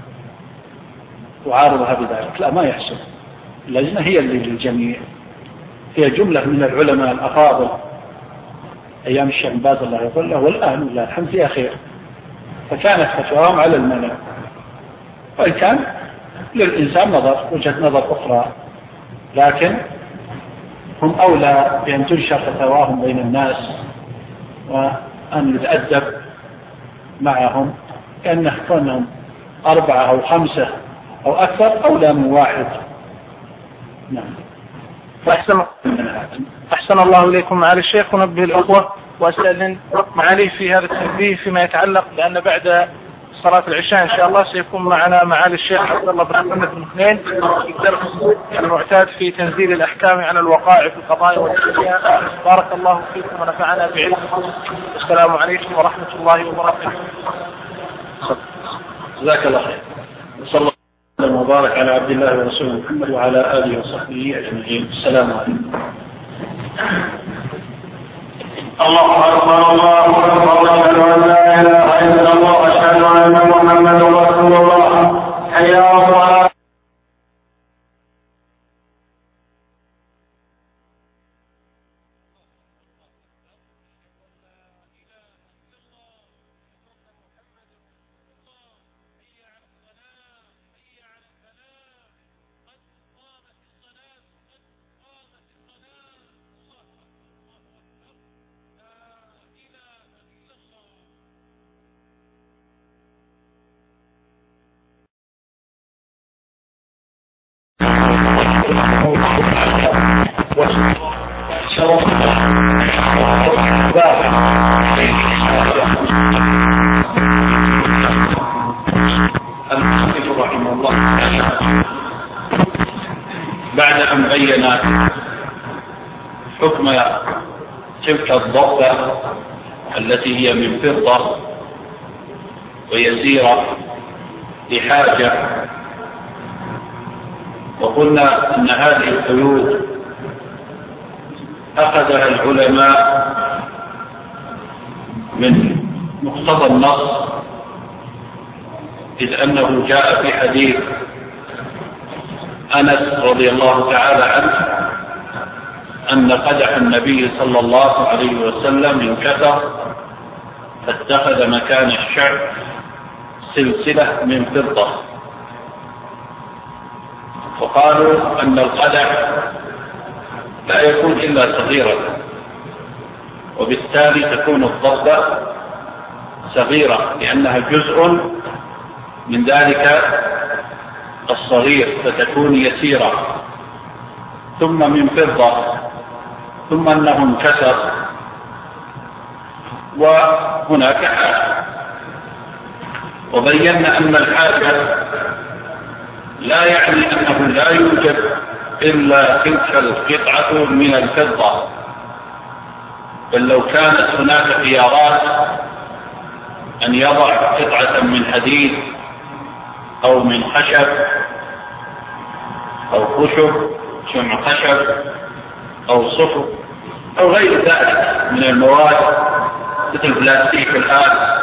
وعارضها بذلك، لا ما يحسن. اللجنة هي اللي للجميع، هي جملة من العلماء الأفاضل أيام الشيخ باز الله يقول له، والآن لا الحمد فيها خير، فكانت فتواهم على المنع، وإن كان للإنسان نظر وجهة نظر أخرى، لكن هم أولى بأن تنشر فتواهم بين الناس وأن يتأدب معهم كأن كونهم أربعة أو خمسة أو أكثر أولى من واحد. نعم. أحسن أحسن الله إليكم معالي الشيخ. ونبه الأخوة وأستأذن معاليه في هذا التنبيه فيما يتعلق بأن بعد صلاة العشاء إن شاء الله سيكون معنا معالي الشيخ عبد الله بن محمد بن اثنين في الدرس المعتاد في تنزيل الأحكام عن الوقائع في القضايا والأحكام. بارك الله فيكم ونفعنا بعلمكم. السلام عليكم ورحمة الله وبركاته. جزاك الله خير. صلى الله وسلم وبارك على عبد الله ورسوله محمد وعلى آله وصحبه أجمعين. السلام عليكم. الله أكبر الله أكبر أشهد أن لا إله إلا الله أشهد أن محمدا رسول الله. حي على الصلاة. المؤلف رحمه الله بعد أن بين حكم تلك الضبة التي هي من فضة ويسيرة لحاجة، وقلنا أن هذه القيود أخذها العلماء من مقتضى النص، إذ أنه جاء في حديث أنس رضي الله تعالى عنه أن قدح النبي صلى الله عليه وسلم انكسر فاتخذ مكان الشعب سلسلة من فضة، وقالوا أن القدح لا يكون إلا صغيرا، وبالتالي تكون الضبة صغيرة لأنها جزء من ذلك الصغير، فتكون يسيرة، ثم من فضة، ثم أنه انكسر، وهناك حاجة. وبينا أن الحاجة لا يعني أنه لا يوجد إلا تلك القطعة من الفضة، بل لو كانت هناك خيارات أن يضع قطعة من حديد أو من خشب أو خشب شمع خشب أو صفر أو غير ذلك من المواد مثل البلاستيك الآن،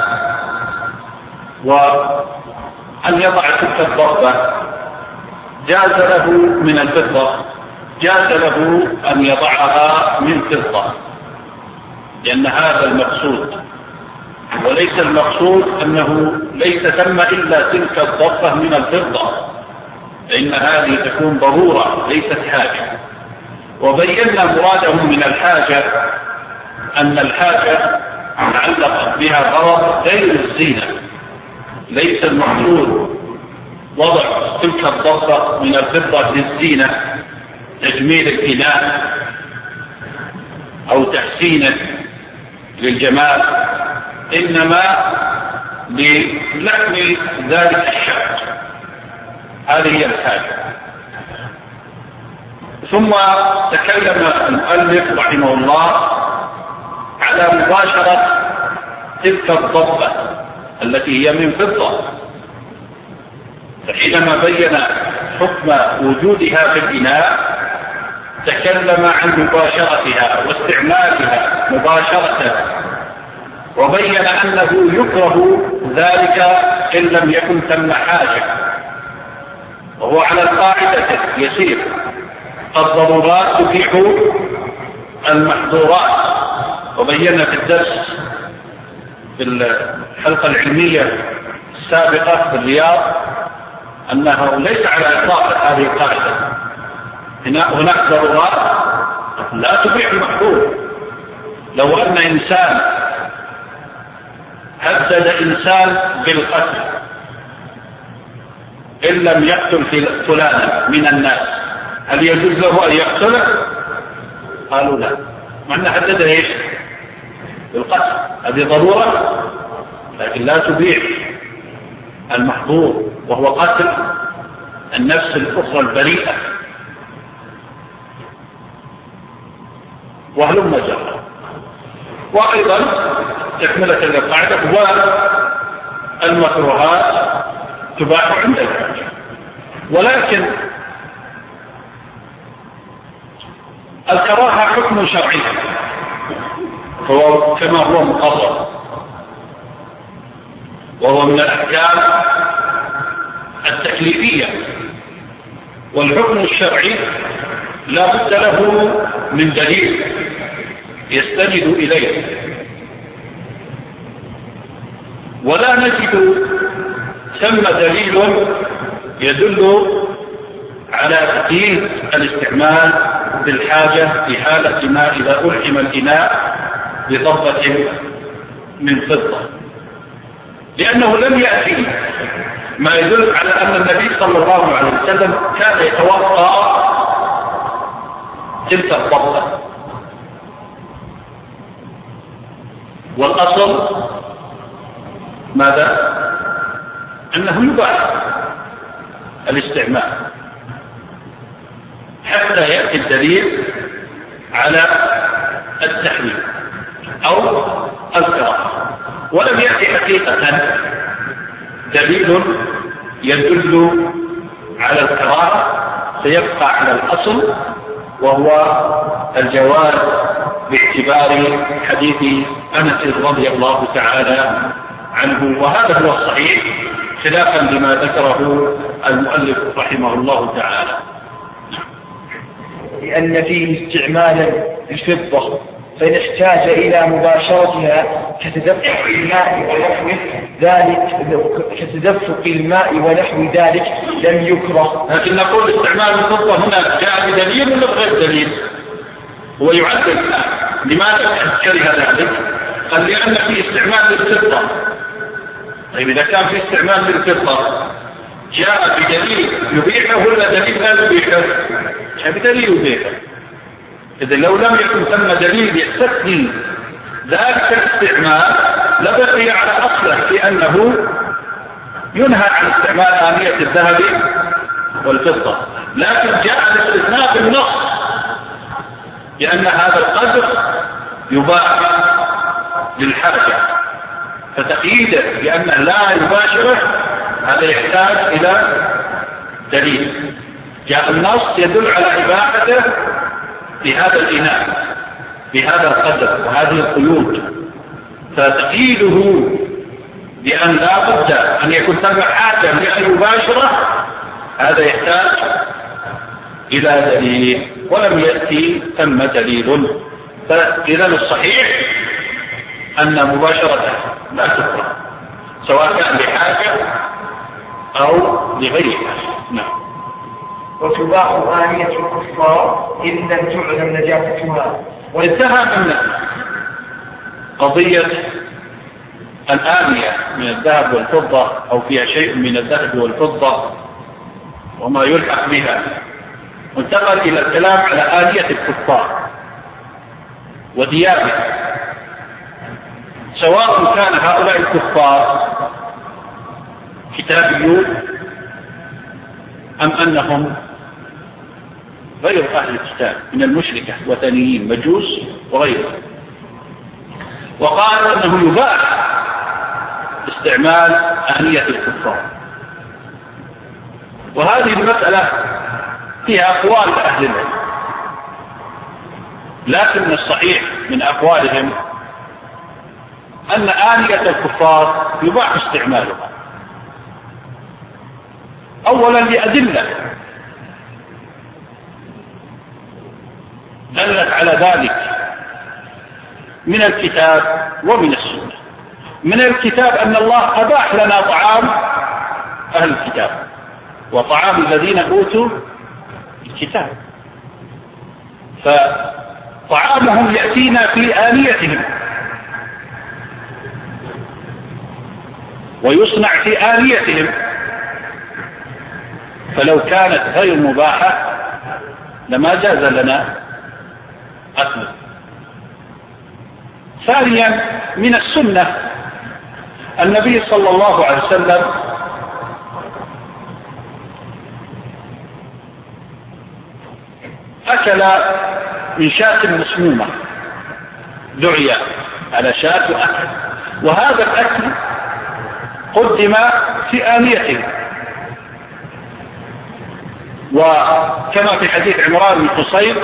وأن يضع تلك الضبة جاز له من الفضة، جاز له أن يضعها من فضة، لأن هذا المقصود، وليس المقصود أنه ليس ثم إلا تلك الضبة من الفضة، فإن هذه تكون ضرورة ليست حاجة. وبينا مرادهم من الحاجة أن الحاجة تعلق بها غرض غير الزينة، ليس المقصود وضع تلك الضبة من الفضة للزينة، تجميل الإناء أو تحسينه للجمال، إنما للحم ذلك الشعب. هذه هي الحاجة. ثم تكلم المؤلف رحمه الله على مباشرة تلك الضبة التي هي من فضة، فحينما بين حكم وجودها في الإناء تكلم عن مباشرتها واستعمالها مباشرة، وبين أنه يكره ذلك إن لم يكن ثم حاجة، وهو على القاعدة يسير: الضرورات تبيح المحظورات. وبينا في الدرس في الحلقة العلمية السابقة في الرياض أنه ليس على إطلاق هذه القاعدة، هناك ضرورات لا تبيح المحظور. لو أن إنسان هدد إنسان بالقتل إن لم يقتل فلانا من الناس، هل يجوز له أن يقتله؟ قالوا لا، مع أنه هدده إيش؟ بالقتل، هذه ضرورة، لكن لا تبيح المحظور وهو قتل النفس الأخرى البريئة. وهلم جرى. وأيضا تكملة للقاعدة، والمكروهات تباح عند الحاجة، ولكن الكراهة حكم شرعي هو كما هو مقرر، وهو من الأحكام التكليفية، والحكم الشرعي لا بد له من دليل يستند إليه، ولا نجد ثم دليل يدل على تقييد الاستعمال بالحاجة في حالة ما إذا ألحم الإناء بضبة من فضة، لأنه لم يأتي ما يدل على أن النبي صلى الله عليه وسلم كان يتوقع تلك الضبة. والأصل ماذا؟ أنه يباح الاستعمال حتى يأتي الدليل على التحريم أو الكراهة، ولم يأتي حقيقة دليل يدل على الكراهة، سيبقى على الأصل وهو الجواز باعتبار حديث أنس رضي الله تعالى عنه، وهذا هو الصحيح خلافا لما ذكره المؤلف رحمه الله تعالى. لأن فيه استعمالا للفضة، فإن احتاج إلى مباشرتها كتدفق الماء ونحو ذلك كتدفق الماء ونحو ذلك لم يكره. لكن نقول استعمال الفضة هنا جاء بدليل ولا بغير دليل؟ هو يعدل الآن. لماذا كره ذلك؟ قال لأن فيه استعمال للفضة. طيب إذا كان في استعمال للفضة جاء بدليل يبيحه ولا دليل لا يبيحه؟ جاء بدليل يبيحه. إذا لو لم يكن ثم دليل يستثني ذلك الاستعمال لبقي على أصله في أنه ينهى عن استعمال آنية الذهب والفضة، لكن جاء الاستثناء بالنص لأن هذا القدر يباح للحاجة، فتقييده بأنه لا يباشره هذا يحتاج إلى دليل. جاء النص يدل على إباحته في هذا الإناء بهذا القدر وهذه القيود، فتقييده بأن لا بد أن يكون ثم حاجة لأن يباشره هذا يحتاج إلى دليل، ولم يأتي ثم دليل. فإذا الصحيح أن مباشرته لا تكره سواء كان لحاجة أو لغيرها. نعم. وتباح آنية الكفار إن لم تعلم نجاستها. وانتهى من قضية الآنية من الذهب والفضة أو فيها شيء من الذهب والفضة وما يلحق بها، وانتقل إلى الكلام على آنية الكفار وديابها، سواء كان هؤلاء الكفار كتابيون أم أنهم غير أهل الكتاب من المشركة وثنيين مجوس وغيرهم. وقال أنه يباح استعمال آنية الكفار، وهذه المسألة فيها أقوال أهل العلم، لكن الصحيح من أقوالهم أن آنية الكفار يباح استعمالها، أولا لأدلة دلت على ذلك من الكتاب ومن السنة. من الكتاب أن الله أباح لنا طعام أهل الكتاب وطعام الذين أوتوا الكتاب، فطعامهم يأتينا في آنيتهم، ويصنع في آنيتهم، فلو كانت غير مباحة لما جاز لنا أكله. ثانيا من السنة النبي صلى الله عليه وسلم أكل من شاة مسمومة، دعي على شاة وأكل، وهذا الأكل قدم في آنيته، وكما في حديث عمران بن حصين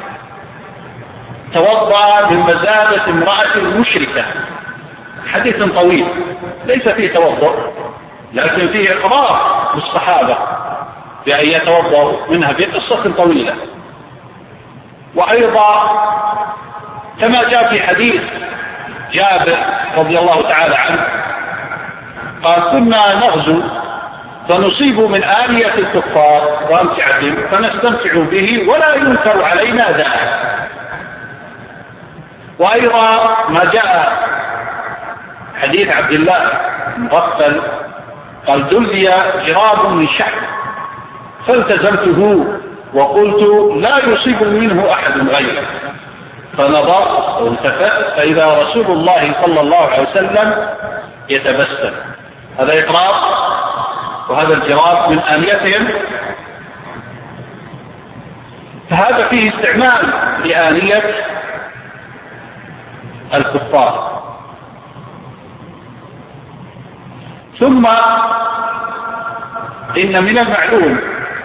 توضأ من مزادة امرأة مشركة، حديث طويل ليس فيه توضأ لكن فيه إقرار للصحابة بأن يتوضأوا منها في قصة طويلة. وأيضا كما جاء في حديث جابر رضي الله تعالى عنه قال كنا نغزو فنصيب من آلية الكفار وأمتعتهم فنستمتع به ولا ينكر علينا ذلك. وأيضا ما جاء حديث عبد الله مغفل قال دلي جراب من شحم فالتزمته وقلت لا يصيب منه أحد غيره، فنظرت والتفت فإذا رسول الله صلى الله عليه وسلم يتبسم. هذا إقرار، وهذا الجراب من آنيتهم، فهذا فيه استعمال لآنية الكفار. ثم إن من المعلوم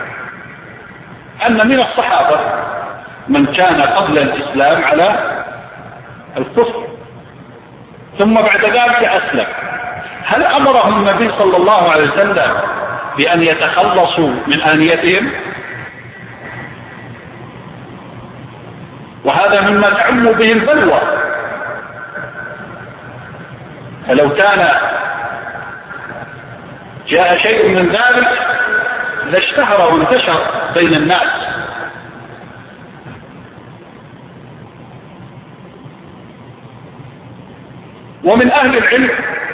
أن من الصحابة من كان قبل الإسلام على الكفر ثم بعد ذلك أسلم، هل أمرهم النبي صلى الله عليه وسلم بأن يتخلصوا من آنيتهم؟ وهذا مما تعم به البلوى، فلو كان جاء شيء من ذلك لاشتهر وانتشر بين الناس. ومن أهل العلم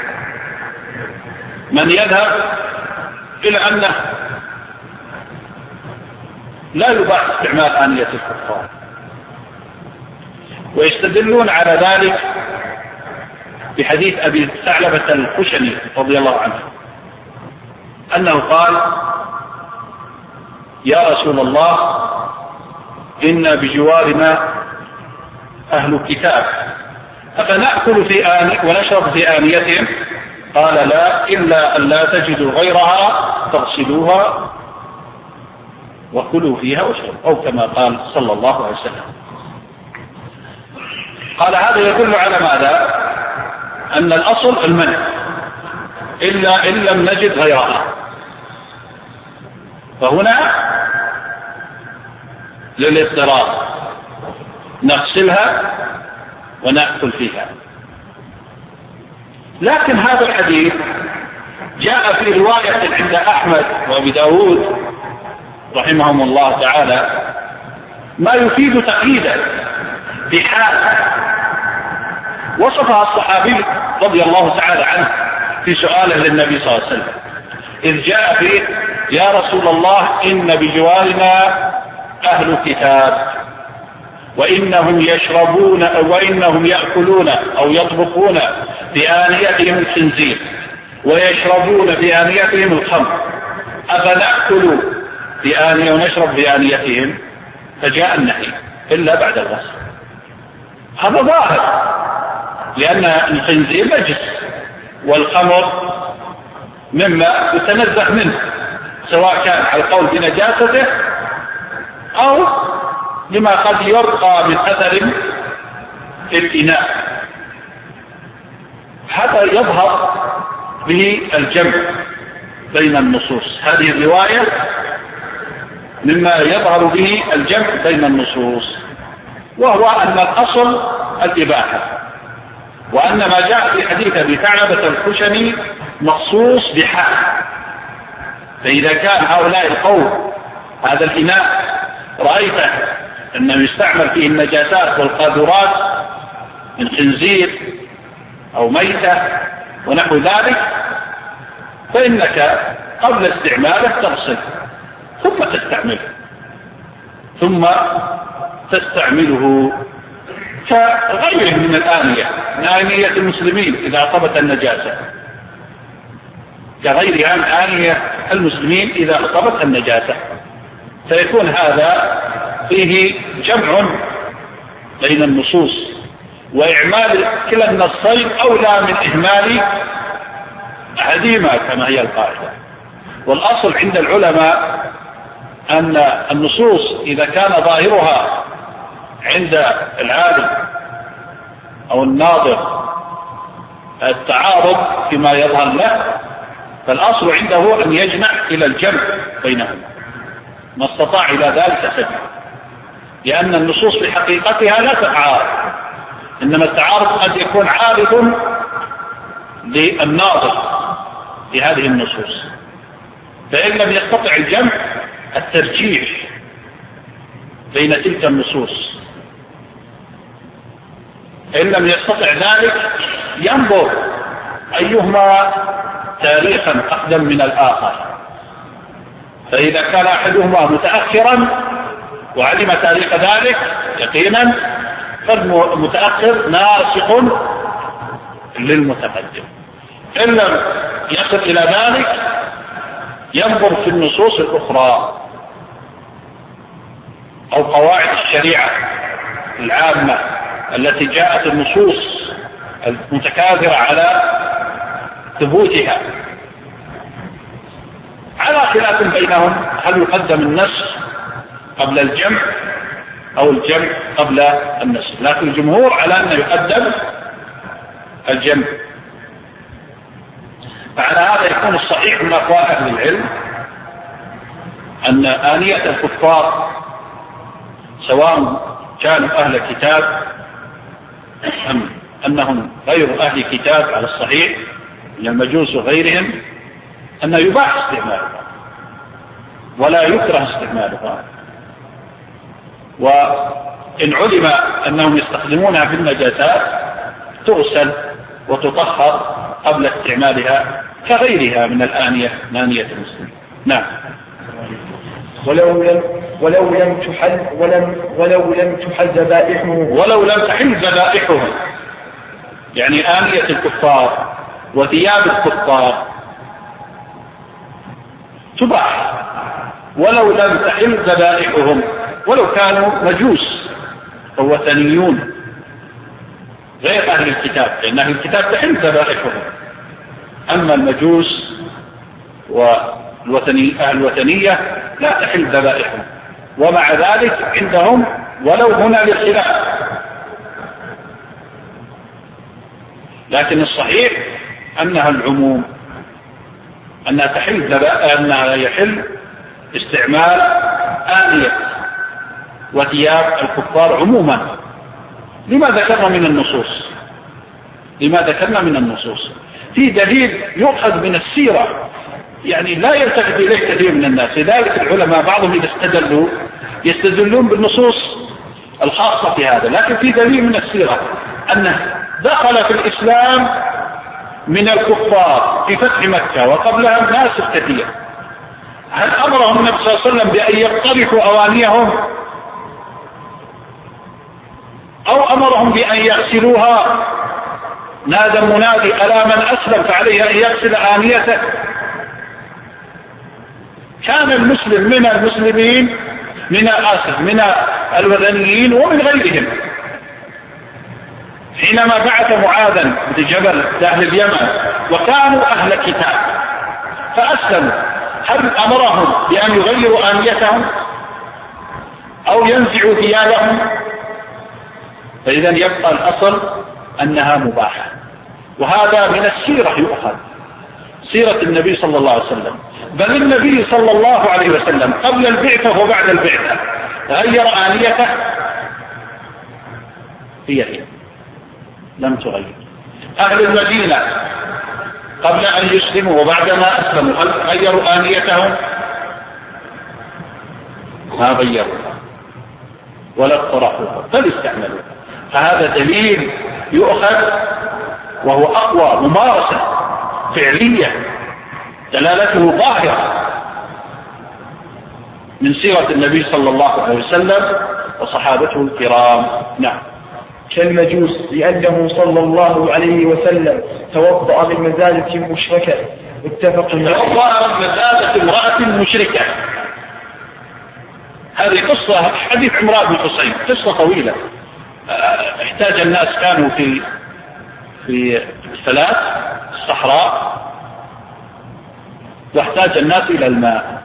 من يذهب إلى أنه لا يباح استعمال آنية الكفار، ويستدلون على ذلك بحديث أبي ثعلبة الخشني رضي الله عنه أنه قال يا رسول الله إن بجوارنا أهل كتاب أفنأكل في آن ونشرب في آنيتهم؟ قال لا إلا أن لا تجدوا غيرها فاغسلوها وكلوا فيها واشربوا، أو كما قال صلى الله عليه وسلم. قال هذا يدل على ماذا؟ أن الأصل المنع إلا إن لم نجد غيرها، فهنا للاضطرار نغسلها ونأكل فيها. لكن هذا الحديث جاء في رواية عند أحمد وأبي داود رحمهم الله تعالى ما يفيد تقييدا بحال وصفها الصحابي رضي الله تعالى عنه في سؤاله للنبي صلى الله عليه وسلم إذ جاء فيه يا رسول الله إن بجوارنا أهل كتاب وإنهم يشربون وإنهم يأكلون أو يطبخون بآنيتهم الخنزير ويشربون بآنيتهم الخمر أفنأكل بآنية ونشرب بآنيتهم؟ فجاء النهي إلا بعد الغسل. هذا ظاهر لأن الخنزير نجس والخمر مما يتنزه منه سواء كان على القول بنجاسته أو لما قد يبقى من أثر في الإناء. هذا يظهر به الجمع بين النصوص، هذه الرواية مما يظهر به الجمع بين النصوص، وهو أن الأصل الإباحة، وأن ما جاء في حديث أبي ثعلبة الخشني مخصوص بحال. فإذا كان هؤلاء القوم هذا الإناء رأيته أنه يستعمل فيه النجاسات والقاذورات من خنزير أو ميتة ونحو ذلك، فإنك قبل استعماله تغسل ثم تستعمله ثم تستعمله كغيره من الآنية، من آنية المسلمين إذا أصابت النجاسة، كغيرها عن آنية المسلمين إذا أصابت النجاسة. فيكون هذا فيه جمع بين النصوص، وإعمال كلا النصين أولى من إهمال أحدهما كما هي القاعدة. والأصل عند العلماء أن النصوص إذا كان ظاهرها عند العالم أو الناظر التعارض فيما يظهر له، فالأصل عنده أن يجمع إلى الجمع بينهما، ما استطاع إلى ذلك سبيل، لأن النصوص في حقيقتها لا تتعارض، إنما التعارض قد يكون عارض للناظر في هذه النصوص، فإن لم يستطع الجمع الترجيح بين تلك النصوص، إن لم يستطع ذلك ينظر أيهما تاريخا أقدم من الآخر، فإذا كان أحدهما متأخرا وعلم تاريخ ذلك يقينا فالمتأخر ناسخ للمتقدم. إن لم يصل إلى ذلك ينظر في النصوص الأخرى أو قواعد الشريعة العامة التي جاءت النصوص المتكاثرة على ثبوتها، على خلاف بينهم هل يقدم النص قبل الجمع أو الجمع قبل النص، لكن الجمهور على أنه يقدم الجمع. فعلى هذا يكون الصحيح من أقوال أهل العلم أن آنية الكفار سواء كانوا أهل كتاب أم أنهم غير أهل كتاب على الصحيح من المجوس وغيرهم، أنه يباح استعمالها ولا يكره استعمالها، وإن علم أنهم يستخدمونها في النجاسات تغسل وتطهر قبل استعمالها كغيرها من الآنية آنية المسلمين. نعم. ولو لم ولو لم تحل ولم ولو لم تحل ذبائحهم ولو لم تحل ذبائحهم يعني آنية الكفار وثياب الكفار تباح ولو لم تحل ذبائحهم، ولو كانوا مجوس أو وثنيون غير أهل الكتاب، لأن أهل الكتاب تحل ذبائحهم، أما المجوس والوثني أهل الوثنية لا تحل ذبائحهم، ومع ذلك عندهم ولو هنا للخلاف، لكن الصحيح أنها العموم، أنها تحل ذبائح، أنها يحل استعمال آنية وثياب الكفار عموما. لما ذكرنا من النصوص لما ذكرنا من النصوص في دليل يؤخذ من السيرة، يعني لا يلتفت إليه كثير من الناس، لذلك العلماء بعضهم إذا استدلوا يستدلون بالنصوص الخاصة في هذا، لكن في دليل من السيرة أنه دخل في الإسلام من الكفار في فتح مكة وقبلها ناس كثير، هل أمرهم النبي صلى الله عليه وسلم بأن يقترفوا أوانيهم أو أمرهم بأن يغسلوها؟ نادى المنادي ألا من أسلم فعليه أن يغسل آنيته. كان المسلم من المسلمين من آسف من الوثنيين ومن غيرهم، حينما بعث معاذا بن جبل أهل اليمن وكانوا أهل كتاب فأسلموا، هل أمرهم بأن يغيروا آنيتهم أو ينزعوا ثيابهم؟ فإذا يبقى الأصل أنها مباحة، وهذا من السيرة يؤخذ، سيرة النبي صلى الله عليه وسلم، بل النبي صلى الله عليه وسلم قبل البعثة وبعد البعثة غير آنيته، هي هي لم تغير. أهل المدينة قبل أن يسلموا وبعدما أسلموا هل غيروا آنيتهم؟ ما غيروها ولا اقترحوها بل استعملوها. فهذا دليل يؤخذ وهو أقوى ممارسة فعلية دلالته ظاهرة من سيرة النبي صلى الله عليه وسلم وصحابته الكرام. نعم. كالمجوس لأنه صلى الله عليه وسلم توضأ من مزادة مشركة اتفق توضأ من مزادة امرأة مشركة. هذه قصة حديث عمران بن حصين، قصة طويلة. احتاج الناس كانوا في في الثلاث الصحراء، واحتاج الناس إلى الماء،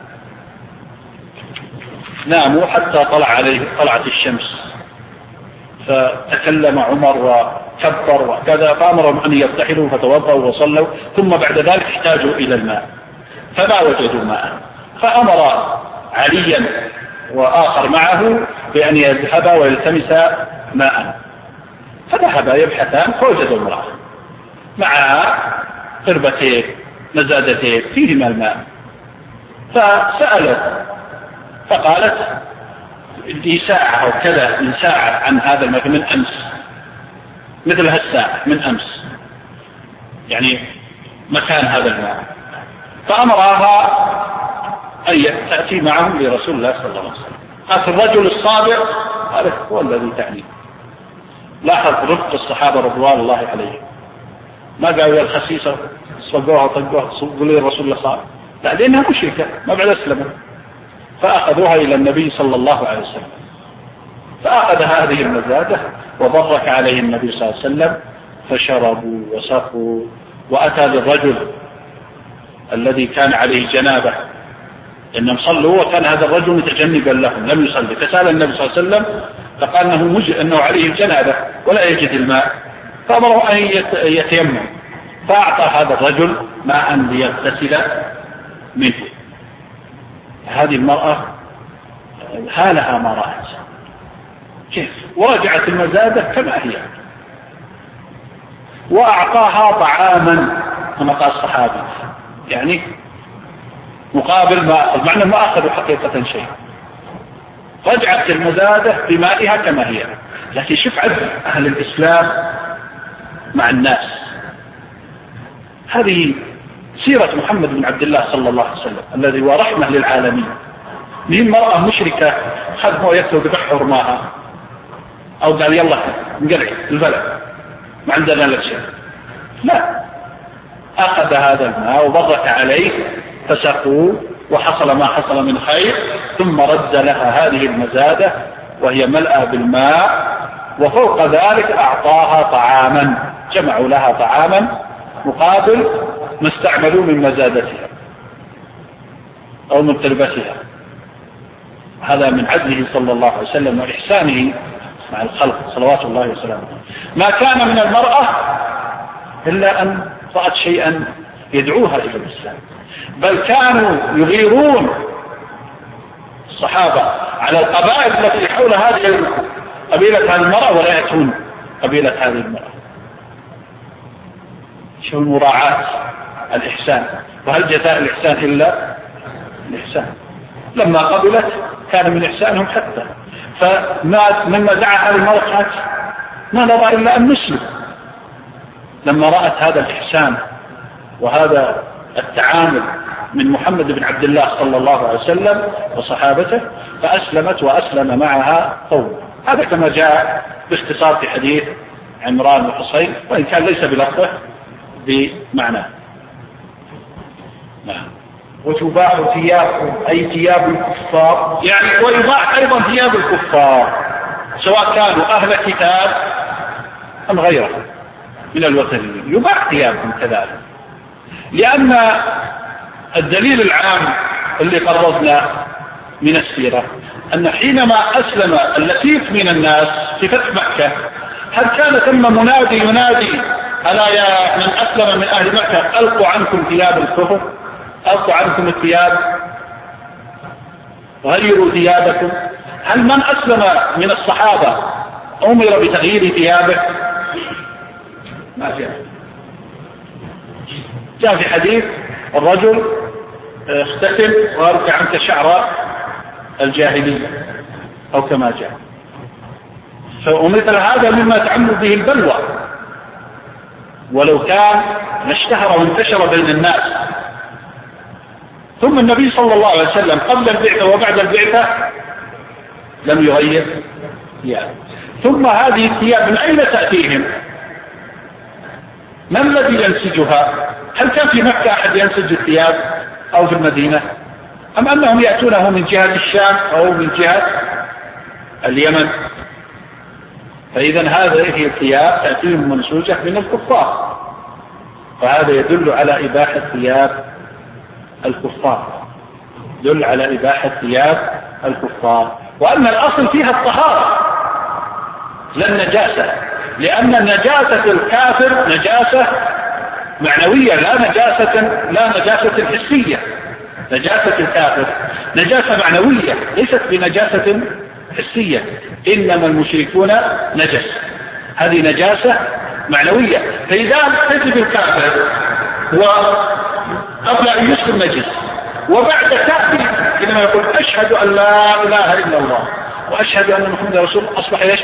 ناموا حتى طلع عليه طلعت الشمس، فتكلم عمر وكبر وكذا، فأمرهم أن يرتحلوا فتوضأوا وصلوا، ثم بعد ذلك احتاجوا إلى الماء فما وجدوا ماء، فأمر عليا وآخر معه بأن يذهبا ويلتمسا ماء، فذهبا يبحثان فوجدوا امرأة معها قربتين مزادتين فيهما الماء، فسألت فقالت لي ساعة أو كذا من ساعة عن هذا الماء من أمس، مثل هالساعة من أمس، يعني مكان هذا الماء، فأمرها أن تأتي معهم لرسول الله صلى الله عليه وسلم. قالت الرجل الصادق قالت هو الذي تعني. لاحظ رفق الصحابة رضوان الله عليهم، ما قالوا يا الخسيسة صقوها طقوها صقوا لي الرسول الله صار، لا، لأنها مشركة ما بعد أسلمت، فأخذوها إلى النبي صلى الله عليه وسلم، فأخذ هذه المزادة وبرك عليه النبي صلى الله عليه وسلم، فشربوا وسقوا، وأتى بالرجل الذي كان عليه جنابة، إنهم صلوا وكان هذا الرجل متجنبا لهم لم يصلي، فسأل النبي صلى الله عليه وسلم فقال أنه, مج... أنه عليه جنابة ولا يجد الماء، فأمره أن يتيمم، فأعطى هذا الرجل ماء ليغتسل منه. هذه المرأة هالها ما رأت كيف، ورجعت المزادة كما هي، وأعطاها طعاما كما قال الصحابي، يعني مقابل ما أخذ، معنى ما أخذوا حقيقة شيء، رجعت المزادة بمائها كما هي. لكن شوف عدل أهل الإسلام مع الناس، هذه سيرة محمد بن عبد الله صلى الله عليه وسلم الذي هو رحمة للعالمين. من مرأة مشركة خذ مويته ببحر ماها، أو قال يلا نقلع البلد ما عندنا لك شيء، لا، أخذ هذا الماء وبرك عليه فسقوا وحصل ما حصل من خير، ثم رد لها هذه المزادة وهي ملأى بالماء، وفوق ذلك أعطاها طعاما، جمعوا لها طعاما مقابل ما استعملوا من مزادتها أو من قربتها. هذا من عدله صلى الله عليه وسلم وإحسانه مع الخلق صلوات الله وسلامه. ما كان من المرأة إلا أن رأت شيئا يدعوها إلى الإسلام، بل كانوا يغيرون الصحابة على القبائل التي حول هذه قبيلة هذه المرأة ولا يأتون قبيلة هذه المرأة. شو المراعاة، الإحسان، وهل جزاء الإحسان إلا الإحسان؟ لما قبلت كان من إحسانهم حتى، فما مما دعا هذه المرأة ما نرى إلا أن نسلم. لما رأت هذا الإحسان وهذا التعامل من محمد بن عبد الله صلى الله عليه وسلم وصحابته فأسلمت وأسلم معها قوم. هذا كما جاء باختصار في حديث عمران بن حصين، وإن كان ليس بلفظه بمعنى. نعم. وتباع ثيابهم أي ثياب الكفار، يعني ويباع أيضا ثياب الكفار سواء كانوا أهل كتاب أم غيرهم من الوثنيين، يباع ثيابهم كذلك، لأن الدليل العام اللي قررنا من السيرة أن حينما أسلم اللفيف من الناس في فتح مكة، هل كان ثم منادي ينادي ألا يا من أسلم من أهل مكة ألقوا عنكم ثياب الكفر، ألقوا عنكم الثياب، غيروا ثيابكم؟ هل من أسلم من الصحابة أمر بتغيير ثيابه؟ ما جاء. جاء في حديث الرجل اختتم وارجع عنك شعر الجاهلية أو كما جاء، فمثل هذا مما تعمل به البلوى، ولو كان اشتهر وانتشر بين الناس ثم النبي صلى الله عليه وسلم قبل البعثة وبعد البعثة لم يغير ثيابه. ثم هذه الثياب من أين تأتيهم؟ من الذي ينسجها؟ هل كان في مكة أحد ينسج الثياب أو في المدينة؟ أم أنهم يأتونه من جهة الشام أو من جهة اليمن؟ فإذا هذه الثياب تأتيهم منسوجة من الكفار، فهذا يدل على إباحة ثياب الكفار، يدل على إباحة ثياب الكفار، وأن الأصل فيها الطهارة لا النجاسة، لأن نجاسة الكافر نجاسة معنوية لا نجاسة لا نجاسة حسية. نجاسة الكافر نجاسة معنوية ليست بنجاسة حسية. إنما المشركون نجس، هذه نجاسة معنوية. فإذا تجد الكافر وقبل أن يسلم نجس وبعد تأتي إنما يقول أشهد أن لا إله إلا الله وأشهد أن محمد رسول الله، أصبح إيش؟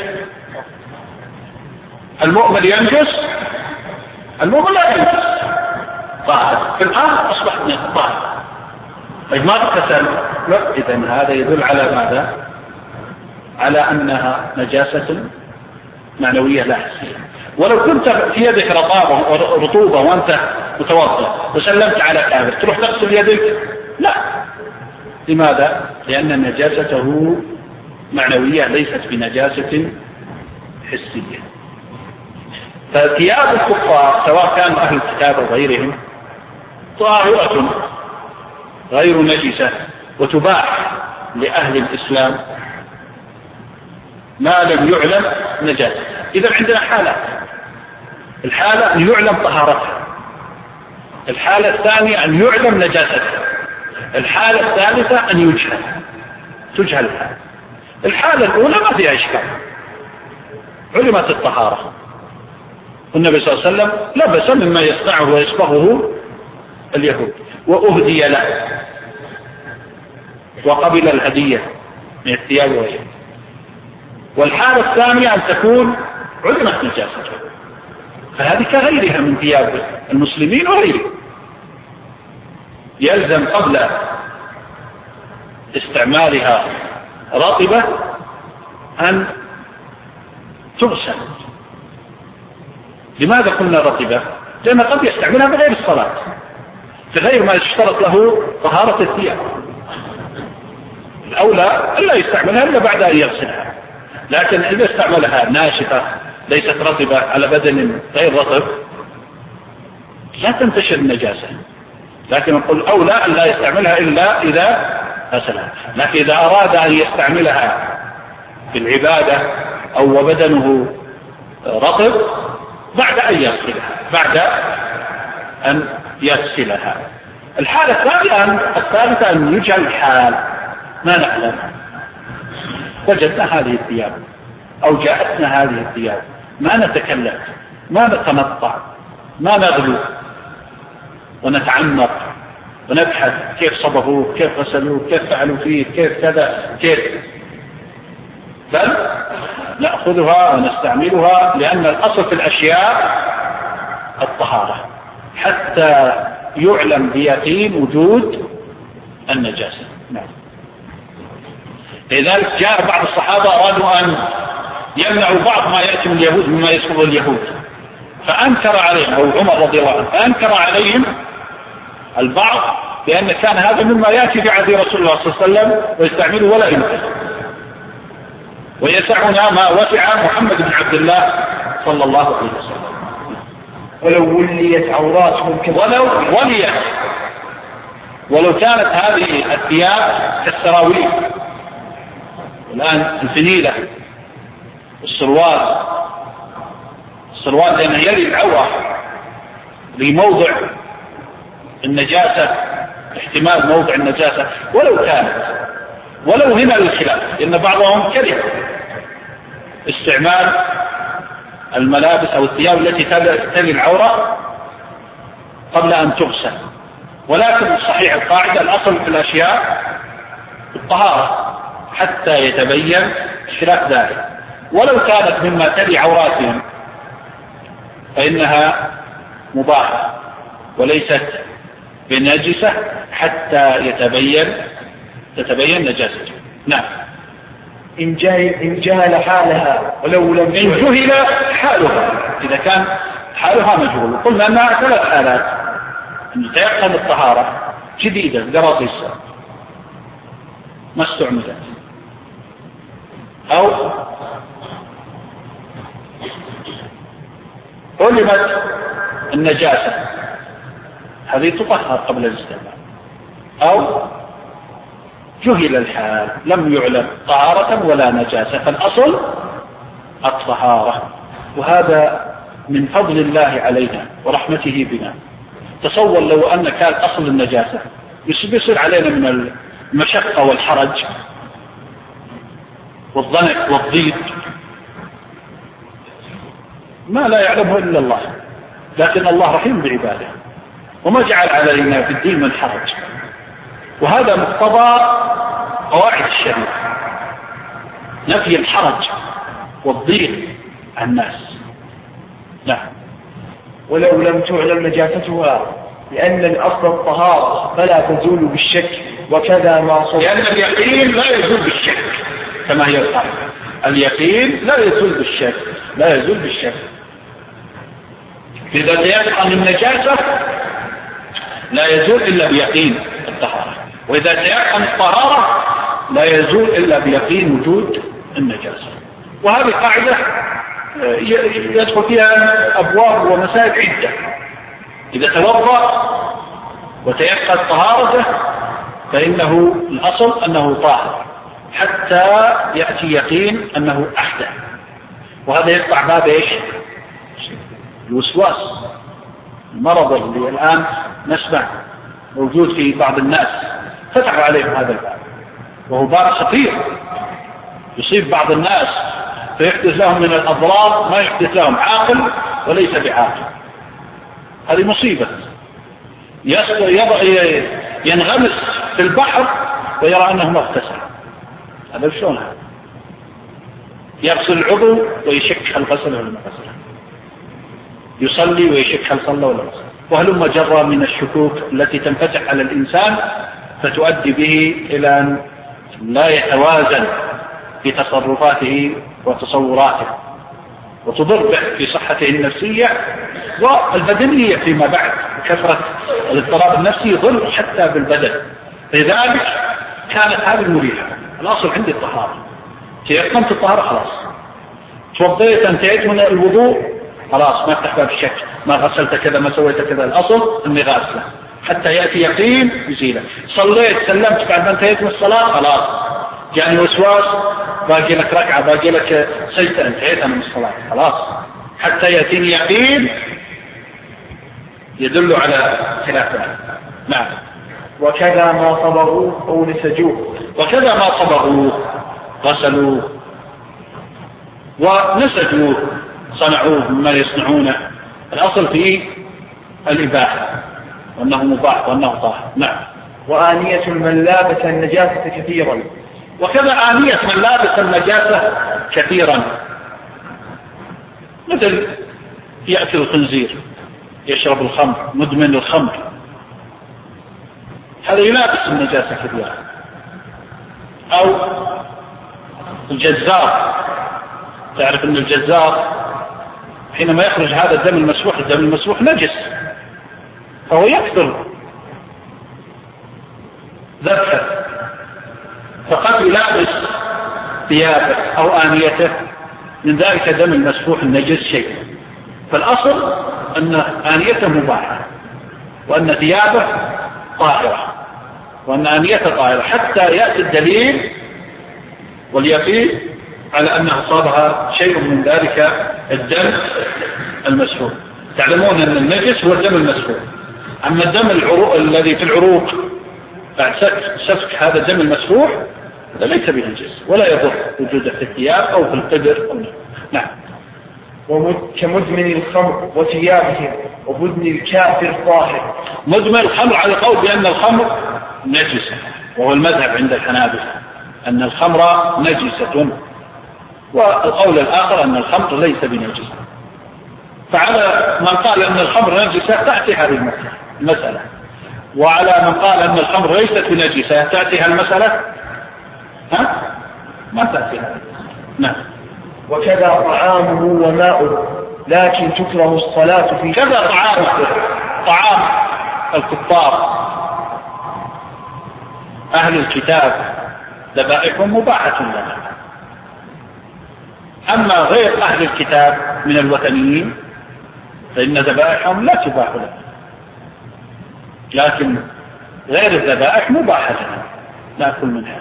المؤمن ينجس، المؤمن لا ينجس، طاهر. في الآن أصبح طاهر. طيب ما اغتسل؟ لا. إذن هذا يدل على ماذا؟ على أنها نجاسة معنوية لا حسية. ولو كنت في يدك رطابة رطوبة وأنت متوضأ وسلمت على كافر تروح تغسل يدك؟ لا. لماذا؟ لأن نجاسته معنوية ليست بنجاسة حسية. فثياب الكفار سواء كانوا أهل الكتاب أو غيرهم طاهرة غير نجسة وتباح لأهل الإسلام ما لم يعلم نجاسة. إذا عندنا حالات: الحالة أن يعلم طهارتها، الحالة الثانية أن يعلم نجاستها، الحالة الثالثة أن يجهل تجهل الحالة. الحالة الأولى ما فيها إشكال، علمت الطهارة، والنبي صلى الله عليه وسلم لبس مما يصنعه ويصبغه اليهود وأهدي له وقبل الهدية من الثياب وغيره. والحالة الثانية أن تكون علمت نجاسته، فهذه كغيرها من ثياب المسلمين وغيرهم. يلزم قبل استعمالها رطبة أن تغسل. لماذا قلنا رطبة؟ لأن قد يستعملها بغير الصلاة، بغير ما يشترط له طهارة الثياب. الأولى ألا يستعملها إلا بعد أن يغسلها، لكن إذا استعملها ناشفة ليست رطبة على بدن غير رطب لا تنتشر النجاسة. لكن نقول أولى أن لا يستعملها إلا إذا غسلها. لكن إذا أراد أن يستعملها في العبادة أو وبدنه رطب بعد أن يغسلها بعد أن يغسلها. الحالة الثانية الثالثة أن يجعل الحال ما نعلم، وجدنا هذه الثياب أو جاءتنا هذه الثياب، ما نتكلم، ما نتنطع، ما نغلو ونتعمق ونبحث كيف صبغوه، كيف غسلوه، كيف فعلوا فيه، كيف كذا كيف، بل نأخذها ونستعملها، لأن الأصل في الأشياء الطهارة حتى يعلم بيقين وجود النجاسة. نعم. لذلك جاء بعض الصحابة أرادوا أن يمنعوا بعض ما يأتي من اليهود مما يسبغ اليهود، فأنكر عليهم، أو عمر رضي الله عنه فأنكر عليهم البعض بأن كان هذا مما يأتي في عهد رسول الله صلى الله عليه وسلم ويستعمله ولا يمكن، ويسعنا ما وسع محمد بن عبد الله صلى الله عليه وسلم. ولو وليت عوراتهم ولو وليت ولو كانت هذه الثياب كالسراويل الآن الفنيلة السروال السروال لأنه يلي العورة لموضع النجاسة، احتمال موضع النجاسة، ولو كانت ولو هنا الخلاف، لأن بعضهم كره استعمال الملابس أو الثياب التي تلي العورة قبل أن تغسل، ولكن صحيح القاعدة الأصل في الأشياء الطهارة حتى يتبين خلاف ذلك. ولو كانت مما تلي عوراتهم فإنها مباحة وليست بنجسة حتى يتبين تتبين نجاسته. نعم. إن جهل, إن جهل حالها ولو لم إن جهل حالها، إذا كان حالها مجهول. قلنا أنها ثلاث حالات: أن تيقن الطهارة جديدة قراطيسة ما استعملت، أو علمت النجاسة هذه تطهر قبل الاستعمال، أو جهل الحال لم يعلم طهارة ولا نجاسة، فالأصل الطهارة. وهذا من فضل الله علينا ورحمته بنا. تصور لو أن كان أصل النجاسة يصير علينا من المشقة والحرج والضنك والضيق ما لا يعلمه إلا الله، لكن الله رحيم بعباده وما جعل علينا في الدين من حرج. وهذا مقتضى قواعد الشريعة، نفي الحرج والضيق عن الناس. نعم. ولو لم تعلم نجاستها لأن الأصل الطهارة فلا تزول بالشك، وكذا ما صدق، لأن اليقين لا يزول بالشك كما هي القاعدة. اليقين لا يزول بالشك، لا يزول بالشك. إذا تيقن النجاسة لا يزول إلا بيقين الطهارة، وإذا تيقن الطهارة لا يزول إلا بيقين وجود النجاسة. وهذه قاعدة يدخل فيها أبواب ومسائل عدة. إذا توضأ وتيقن طهارته فإنه الأصل أنه طاهر حتى يأتي يقين أنه أحدث، وهذا يقطع باب إيش؟ الوسواس، المرض اللي الآن نسمع موجود في بعض الناس، فتحوا عليهم هذا الباب، وهو باب خطير يصيب بعض الناس فيحدث لهم من الأضرار ما يحدث لهم عاقل وليس بعاقل. هذه مصيبة. ينغمس في البحر ويرى أنه ما اغتسل. هذا شلون هذا؟ يغسل العضو ويشك هل غسل ولا ما غسل، يصلي ويشك هل صلى ولا غسل، وهلم جرى من الشكوك التي تنفتح على الإنسان فتؤدي به إلى أن لا يتوازن في تصرفاته وتصوراته، وتضر به في صحته النفسية والبدنية فيما بعد. كثرة الاضطراب النفسي يضر حتى بالبدن. لذلك كانت هذه المريحة. الأصل عندي الطهارة، تيقنت الطهارة خلاص، توضيت انتهيت من الوضوء خلاص، ما افتح باب الشك، ما غسلت كذا ما سويت كذا، الأصل اني غاسله حتى يأتي يقين يزيله. صليت سلمت بعد ما انتهيت من الصلاة خلاص يعني وسواس، باقي لك ركعة باقي لك سجدة، انتهيت من الصلاة خلاص حتى يأتيني يقين يدل على خلافه. نعم. وكذا ما صبغوه أو نسجوه، وكذا ما صبغوه غسلوه ونسجوه صنعوه مما يصنعونه، الأصل فيه الإباحة وأنه مباح وأنه طاهر. نعم. وآنية من لابس النجاسة كثيرا، وكذا آنية من لابس النجاسة كثيرا، مثل يأكل الخنزير، يشرب الخمر، مدمن الخمر، هذا يلابس النجاسة كثيرا. أو الجزار، تعرف أن الجزار حينما يخرج هذا الدم المسفوح، الدم المسفوح نجس، فهو يكثر ذبحه، فقد يلابس ثيابه أو آنيته من ذلك دم المسفوح النجس شيء. فالأصل أن آنيته مباحة وأن ثيابه طاهرة وأن آنيته طاهرة حتى يأتي الدليل واليقين على أنه صابها شيء من ذلك الدم المسفوح. تعلمون أن النجس هو الدم المسفوح، أما الدم العروق الذي في العروق بعد سفك هذا الدم المسفوح هذا ليس بنجس ولا يضر وجوده في الثياب أو في القدر أو نعم. كمدمن الخمر وثيابه وبدن الكافر طاهر. مدمن الخمر على قول بأن الخمر نجسة، وهو المذهب عند الحنابلة أن الخمر نجسة، والقول الآخر أن الخمر ليس بنجسة. فعلى من قال أن الخمر نجسة تأتي هذه المسألة. وعلى من قال أن الخمر ليست بنجسة تأتيها المسألة؟ ها؟ ما تأتيها. نعم. وكذا طعامه وماؤه لكن تكره الصلاة في كذا طعامه، طعام الكفار أهل الكتاب ذبائحهم مباحة لنا، أما غير أهل الكتاب من الوثنيين فإن ذبائحهم لا تباح لنا، لكن غير الذبائح مباحة لنا نأكل منها،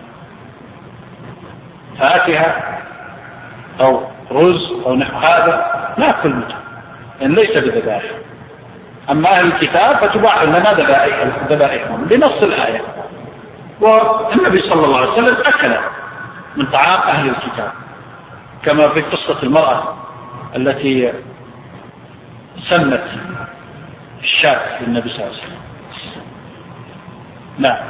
فاكهة أو رز أو نحو هذا نأكل منها إن ليس بذبائح. أما أهل الكتاب فتباح لنا ذبائحهم بنص الآية، والنبي صلى الله عليه وسلم أكل من طعام أهل الكتاب كما في قصة المرأة التي سمت الشاة للنبي صلى الله عليه وسلم. نعم.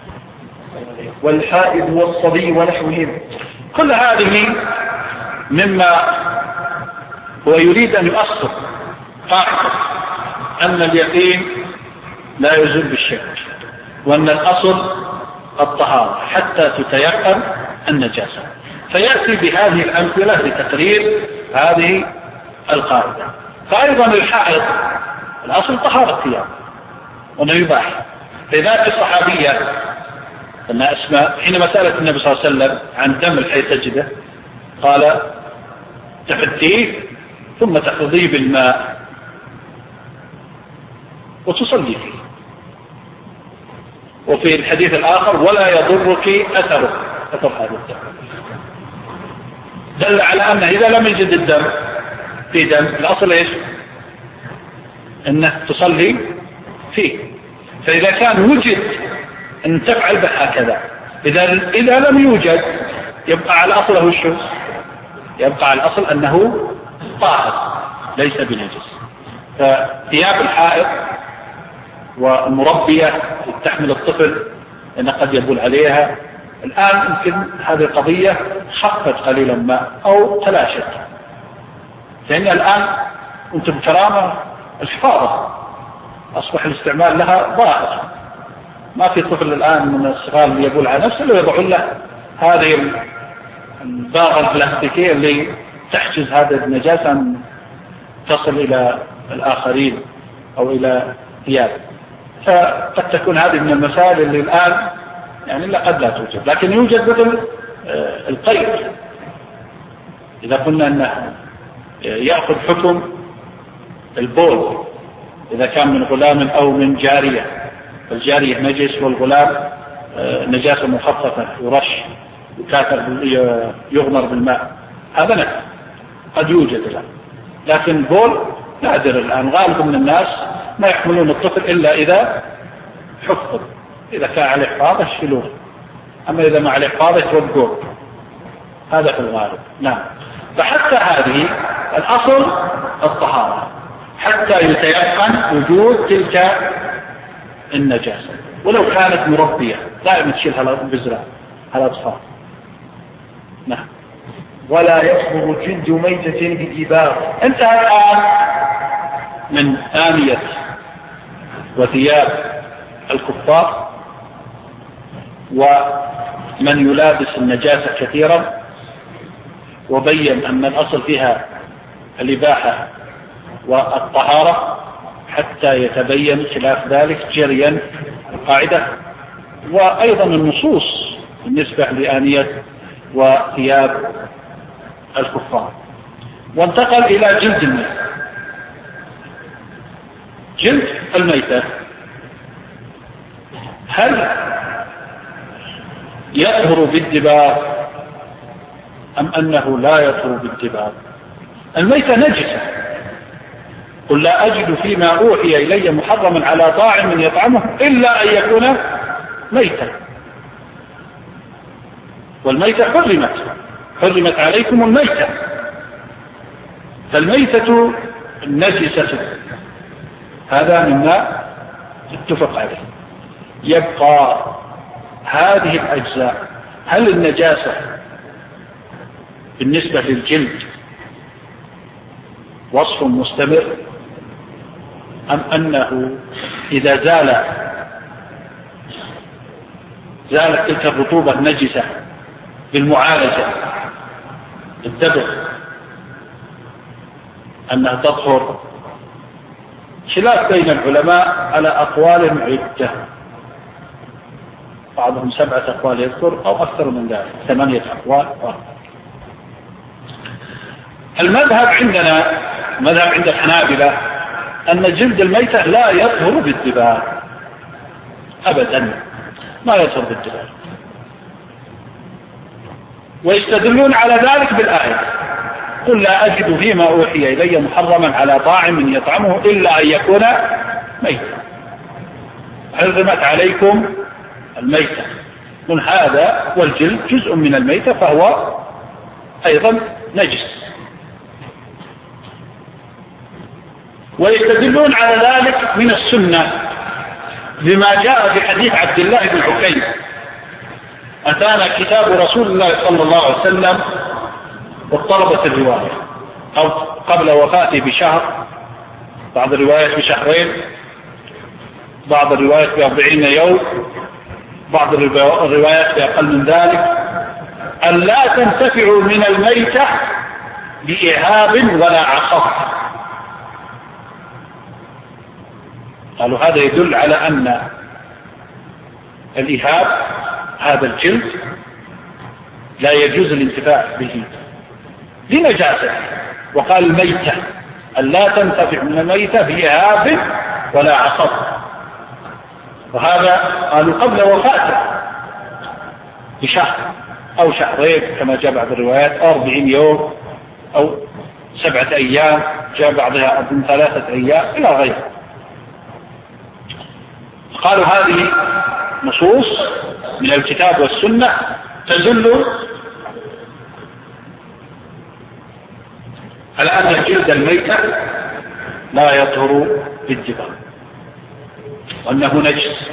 والحائض والصبي ونحوهم، كل هذه مما هو يريد أن يؤصل قاعدة أن اليقين لا يزول بالشك، وأن الأصل الطهارة حتى تتيقن النجاسة، فيأتي بهذه الأمثلة لتقرير هذه القاعدة. فأيضا الحائض الأصل طهارة الثياب وأنه يباح. لذلك الصحابية أن أسماء حينما سألت النبي صلى الله عليه وسلم عن دم الحيض تجده قال تحديه ثم تحفظيه بالماء وتصلي فيه. وفي الحديث الآخر ولا يضرك أثره، أثر هذا الدم، دل على أنه إذا لم يجد الدم في دم الأصل إيش؟ أنه تصلي فيه. فإذا كان وجد أن تفعل بهكذا، إذا إذا لم يوجد يبقى على أصله الشو؟ يبقى على الأصل أنه طاهر ليس بنجس. فثياب الحائض والمربية تحمل الطفل أن قد يبول عليها، الآن يمكن هذه القضية خفت قليلا ما أو تلاشت، لأن الآن أنت بكرامة الحفاظة أصبح الاستعمال لها ظاهر. ما في طفل الآن من الصغار اللي يبول على نفسه إلا يضعون له هذه الباغة البلاستيكية اللي تحجز هذه النجاسة أن تصل إلى الآخرين أو إلى ثياب. فقد تكون هذه من المسائل اللي الآن يعني لا قد لا توجد، لكن يوجد مثل القيد. إذا قلنا أنه يأخذ حكم البول إذا كان من غلام أو من جارية، الجارية نجس والغلام نجاسة مخففة يرش يكاثر يغمر بالماء، هذا نفس قد يوجد الآن، لكن البول نادر الآن. غالب من الناس ما يحملون الطفل إلا إذا حفظ، إذا كان عليه حفاظة يشيلوه، أما إذا ما عليه حفاظة يتوقعوه، هذا في الغالب. نعم. فحتى هذه الأصل الطهارة حتى يتيقن وجود تلك النجاسة، ولو كانت مربية دائما تشيلها بزرع الأطفال. نعم. ولا يصبغ جلد ميتة بدباغ. انتهى الآن من آنية وثياب الكفار ومن يلابس النجاسة كثيرا، وبين أن الأصل فيها الإباحة والطهارة حتى يتبين خلاف ذلك جريا القاعدة، وأيضا النصوص بالنسبة لآنية وثياب الكفار. وانتقل إلى جلد الميتة. جلد الميتة هل يطهر بالدباغ أم أنه لا يطهر بالدباغ؟ الميتة نجسة، قل لا أجد فيما أوحي إلي محرما على طاعم يطعمه إلا أن يكون ميتا، والميتة حرمت حرمت عليكم الميتة، فالميتة نجسة، هذا مما اتفق عليه. يبقى هذه الأجزاء، هل النجاسة بالنسبة للجلد وصف مستمر أم أنه إذا زال زالت تلك الرطوبة النجسة بالمعالجة بالدبغ أنها تطهر. خلاف بين العلماء على أقوال عدة، بعضهم سبعة أقوال يذكر أو أكثر من ذلك، ثمانية أقوال. المذهب عندنا مذهب عند الحنابلة أن جلد الميتة لا يطهر بالدباغ أبدا، ما يطهر بالدباغ، ويستدلون على ذلك بالآية: قل لا أجد فيما أوحي إلي محرما على طاعم يطعمه إلا أن يكون ميتا، حرمت عليكم الميتة. من هذا والجلد جزء من الميتة فهو أيضا نجس. ويستدلون على ذلك من السنة بما جاء في حديث عبد الله بن عكيم: أتانا كتاب رسول الله صلى الله عليه وسلم واضطربت الرواية، أو قبل وفاته بشهر، بعض الروايات بشهرين، بعض الروايات بأربعين يوم، بعض الروايات بأقل من ذلك، أن لا تنتفعوا من الميتة بإهاب ولا عقب. قالوا هذا يدل على أن الإهاب هذا الجلد لا يجوز الانتفاع به لنجاسة. وقال الميتة أن لا تنتفع من الميتة بإهاب ولا عقب، وهذا قالوا قبل وفاته بشهر أو شهرين كما جاء بعض الروايات، أو أربعين يوم أو سبعة أيام، جاء بعضها من ثلاثة أيام إلى غيره. قالوا هذه نصوص من الكتاب والسنة تدل على أن جلد الميتة لا يطهر بالدباغ وأنه نجس.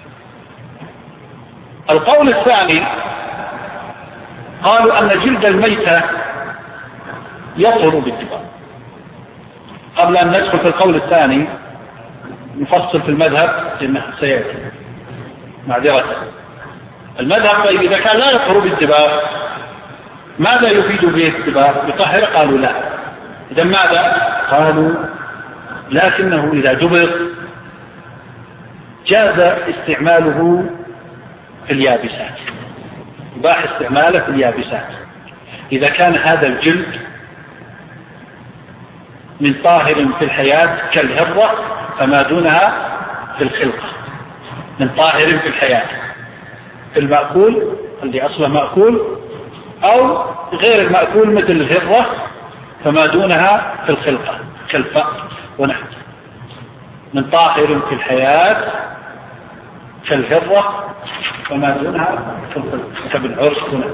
القول الثاني قالوا أن جلد الميتة يطهر بالدباغ. قبل أن ندخل في القول الثاني نفصل في المذهب لأنه سيأتي معذرة. المذهب طيب إذا كان لا يطهر بالدباغ ماذا يفيد به الدباغ؟ يطهر؟ قالوا لا. إذا ماذا؟ قالوا لكنه إذا دبغ جاز استعماله في اليابسات، يباح استعماله في اليابسات إذا كان هذا الجلد من طاهر في الحياة كالهرة فما دونها في الخلقة، من طاهر في الحياة في المأكول اللي أصله مأكول أو غير المأكول مثل الهرة فما دونها في الخلقة كالفأر ونحن، من طاهر في الحياة كالهرة فما دونها في الخلقة كبالعرس ونحن.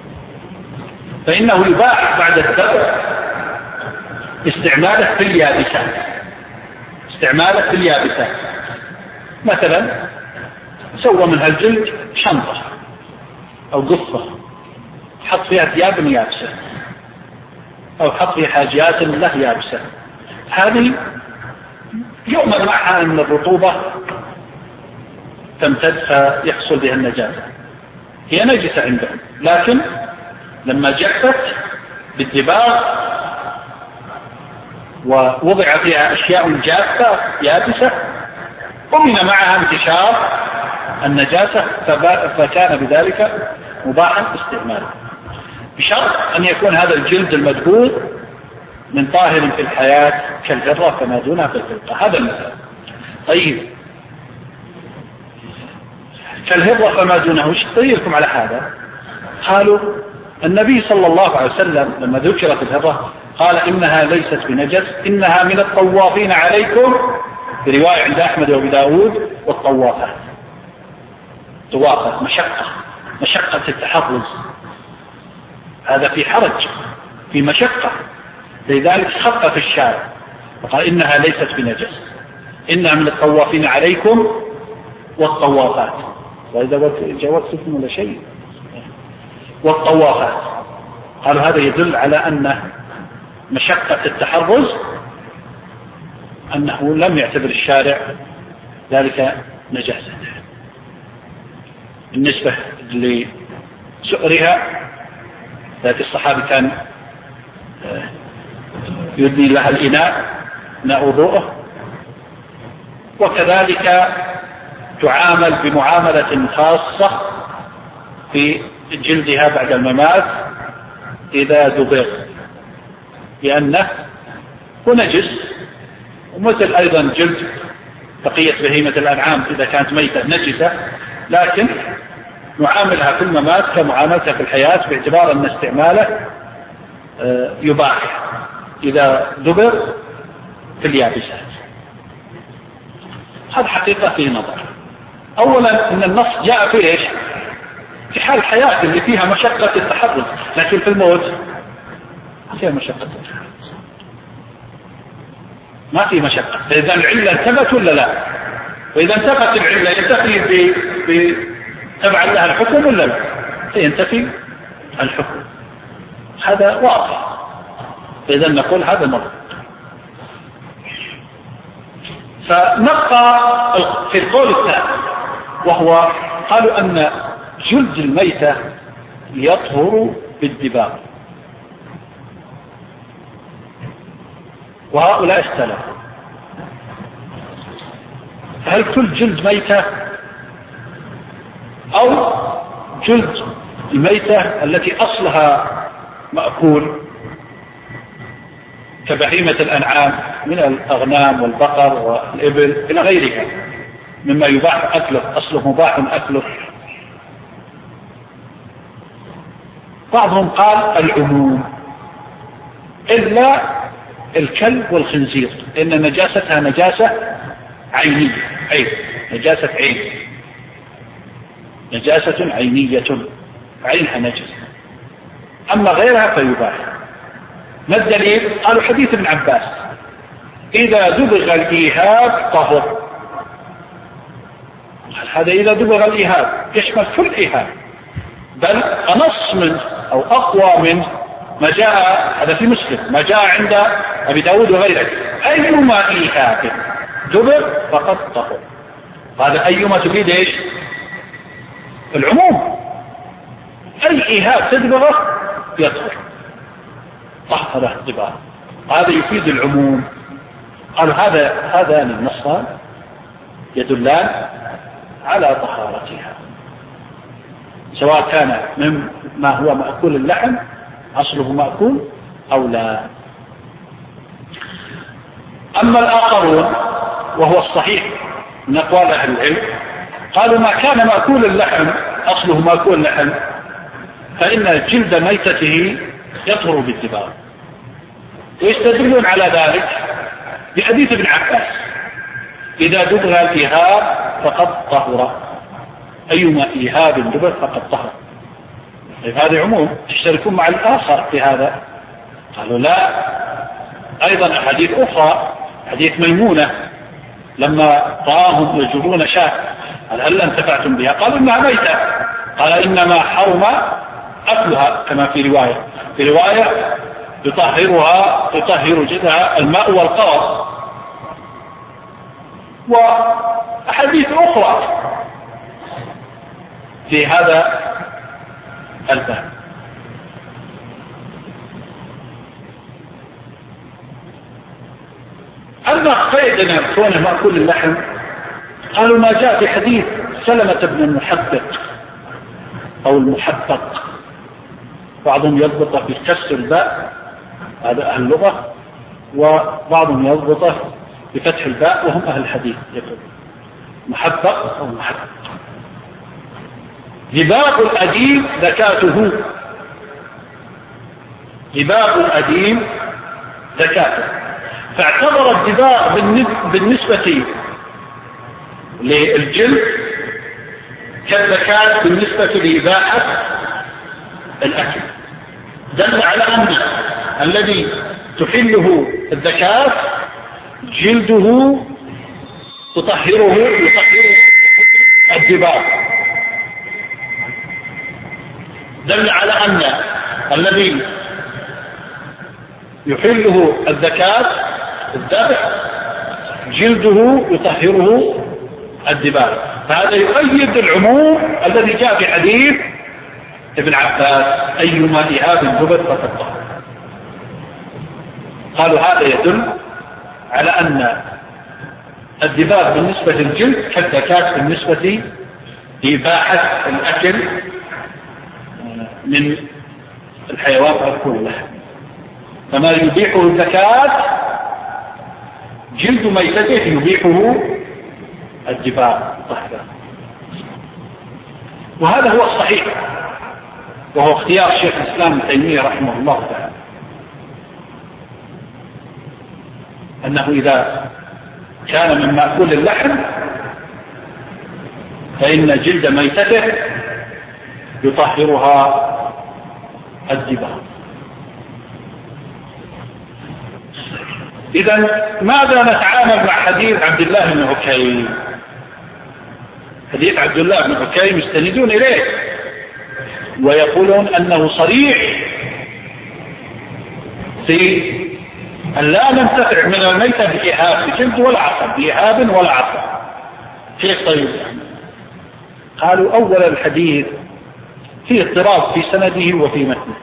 فإنه يباح بعد الذبح استعماله في اليابسات، استعماله في اليابسات. مثلا سوى من هالجلد شنطة أو قصة حط فيها ثياب يابسة أو حط فيها حاجيات له يابسة، هذه يؤمن معها أن الرطوبة تمتد فيحصل بها النجاسة، هي نجسة عندهم، لكن لما جفت بالدباغ ووضع فيها أشياء جافة يابسة ومن معها انتشار النجاسة فكان بذلك مباحا استعماله، بشرط أن يكون هذا الجلد المدبوغ من طاهر في الحياة كالهرة فما دونها في الخلقة. هذا المثال. طيب كالهرة فما دونه، وش دليلكم على هذا؟ قالوا النبي صلى الله عليه وسلم لما ذكرت الهرة قال إنها ليست بنجس، إنها من الطوافين عليكم، برواية عند أحمد وبداود، والطوافات طوافة مشقة، مشقة التحرز، هذا في حرج في مشقة، لذلك خط في الشارع وقال إنها ليست بنجس، إنها من الطوافين عليكم والطوافات، وإذا جوزتكم ولا شيء والطوافات. قالوا هذا يدل على أن مشقة التحرز أنه لم يعتبر الشارع ذلك نجاسة. بالنسبة لسؤرها، ذات الصحابي كان يدني لها الإناء إناء وضوءه، وكذلك تعامل بمعاملة خاصة في جلدها بعد الممات إذا دبغ، لأنه هو نجس، ومثل أيضا جلد بقية بهيمة الأنعام إذا كانت ميتة نجسة، لكن نعاملها في الممات كمعاملتها في الحياة، باعتبار أن استعماله يباح إذا دبر في اليابسات. هذا حقيقة في نظر. أولا أن النص جاء في إيش؟ في حال الحياة اللي فيها مشقة التحرك، لكن في الموت ما فيها مشقة التحرك، ما في مشقة. فإذا العلة انتفت ولا لا؟ وإذا انتفت العلة ينتفي بتبع لها الحكم ولا لا؟ ينتفي الحكم، هذا واضح. إذا نقول هذا مرض. فنبقى في القول الثاني، وهو قالوا أن جلد الميتة يطهر بالدباغ، وهؤلاء اختلفوا هل كل جلد ميتة أو جلد الميتة التي أصلها مأكول كبهيمة الأنعام من الأغنام والبقر والإبل إلى غيرها مما يباح أكله، أصله مباح أكله. بعضهم قال العموم إلا الكلب والخنزير، إن نجاستها نجاسة عينية، عين، نجاسة عين، نجاسة عينية، عينها نجسة. أما غيرها فيباح. ما الدليل؟ قالوا حديث ابن عباس إذا دبغ الإيهاب طهر. هذا إذا دبغ الإيهاب يشمل كل إيهاب، بل أنص منه أو أقوى منه ما جاء، هذا في مسلم، ما جاء عند أبي داود وغيره، أيما إيهاب دبغ فقد طهر. هذا أيما تريد إيش؟ العموم، أي إيهاب تدبغه يطهر، طهر الدباغ، هذا يفيد العموم. قالوا هذا هذان النصان يدلان على طهارتها، سواء كان مما هو مأكول اللحم أصله مأكول أو لا. أما الآخرون وهو الصحيح من أقوال أهل العلم، قالوا ما كان مأكول اللحم أصله مأكول لحم فإن جلد ميتته يطهر بالدباغ، ويستدلون على ذلك بحديث ابن عباس إذا دبغ الإيهاب فقد طهر، أيما إيهاب دبغ فقد طهر. طيب هذا عموم، تشتركون مع الآخر في هذا؟ قالوا لا. أيضا أحاديث أخرى، حديث ميمونة لما رآهم يجرون شاة قال هل انتفعتم بها؟ قالوا إنها ميتة، قال إنما حرم أكلها، كما في رواية في رواية يطهرها يطهر جلدها الماء والقرص، وأحاديث أخرى في هذا الباب. أما قيدنا كونه مأكول اللحم، قالوا ما جاء في حديث سلمة بن المحبق أو المحبق، بعضهم يضبطه بكسر الباء، هذا أهل اللغة، وبعضهم يضبطه بفتح الباء وهم أهل الحديث، يقول محبق أو محبق. دباغ الأديم زكاته، دباغ الأديم زكاته، فاعتبر الدباغ بالنسبة للجلد كالزكاة بالنسبة لإباحة الأكل، دل على أن الذي تحله الزكاة جلده تطهره يطهر الدباغ، دل على أن الذي يحله الزكاة الذبح جلده يطهره الدباغ. فهذا يؤيد العموم الذي جاء في حديث ابن عباس أيما إهاب ذبت فقد طهر. قالوا هذا يدل على أن الدباغ بالنسبة للجلد كالزكاة بالنسبة لإباحة الأكل من الحيوان كلها، فما يبيحه الزكاة جلد ميتته يبيحه الدباغ طهرا. وهذا هو الصحيح، وهو اختيار شيخ الإسلام ابن تيمية رحمه الله تعالى، أنه إذا كان من مأكول اللحم فإن جلد ميتته يطهرها الدباغ. إذا ماذا نتعامل مع حديث عبد الله بن عكيم؟ حديث عبد الله بن عكيم يستندون إليه ويقولون أنه صريح في أن لا ننتفع من الميتة بإهاب بجلد ولا عصب، بإهاب ولا عصب. كيف طيب؟ قالوا أول الحديث في اضطراب في سنده وفي متنه.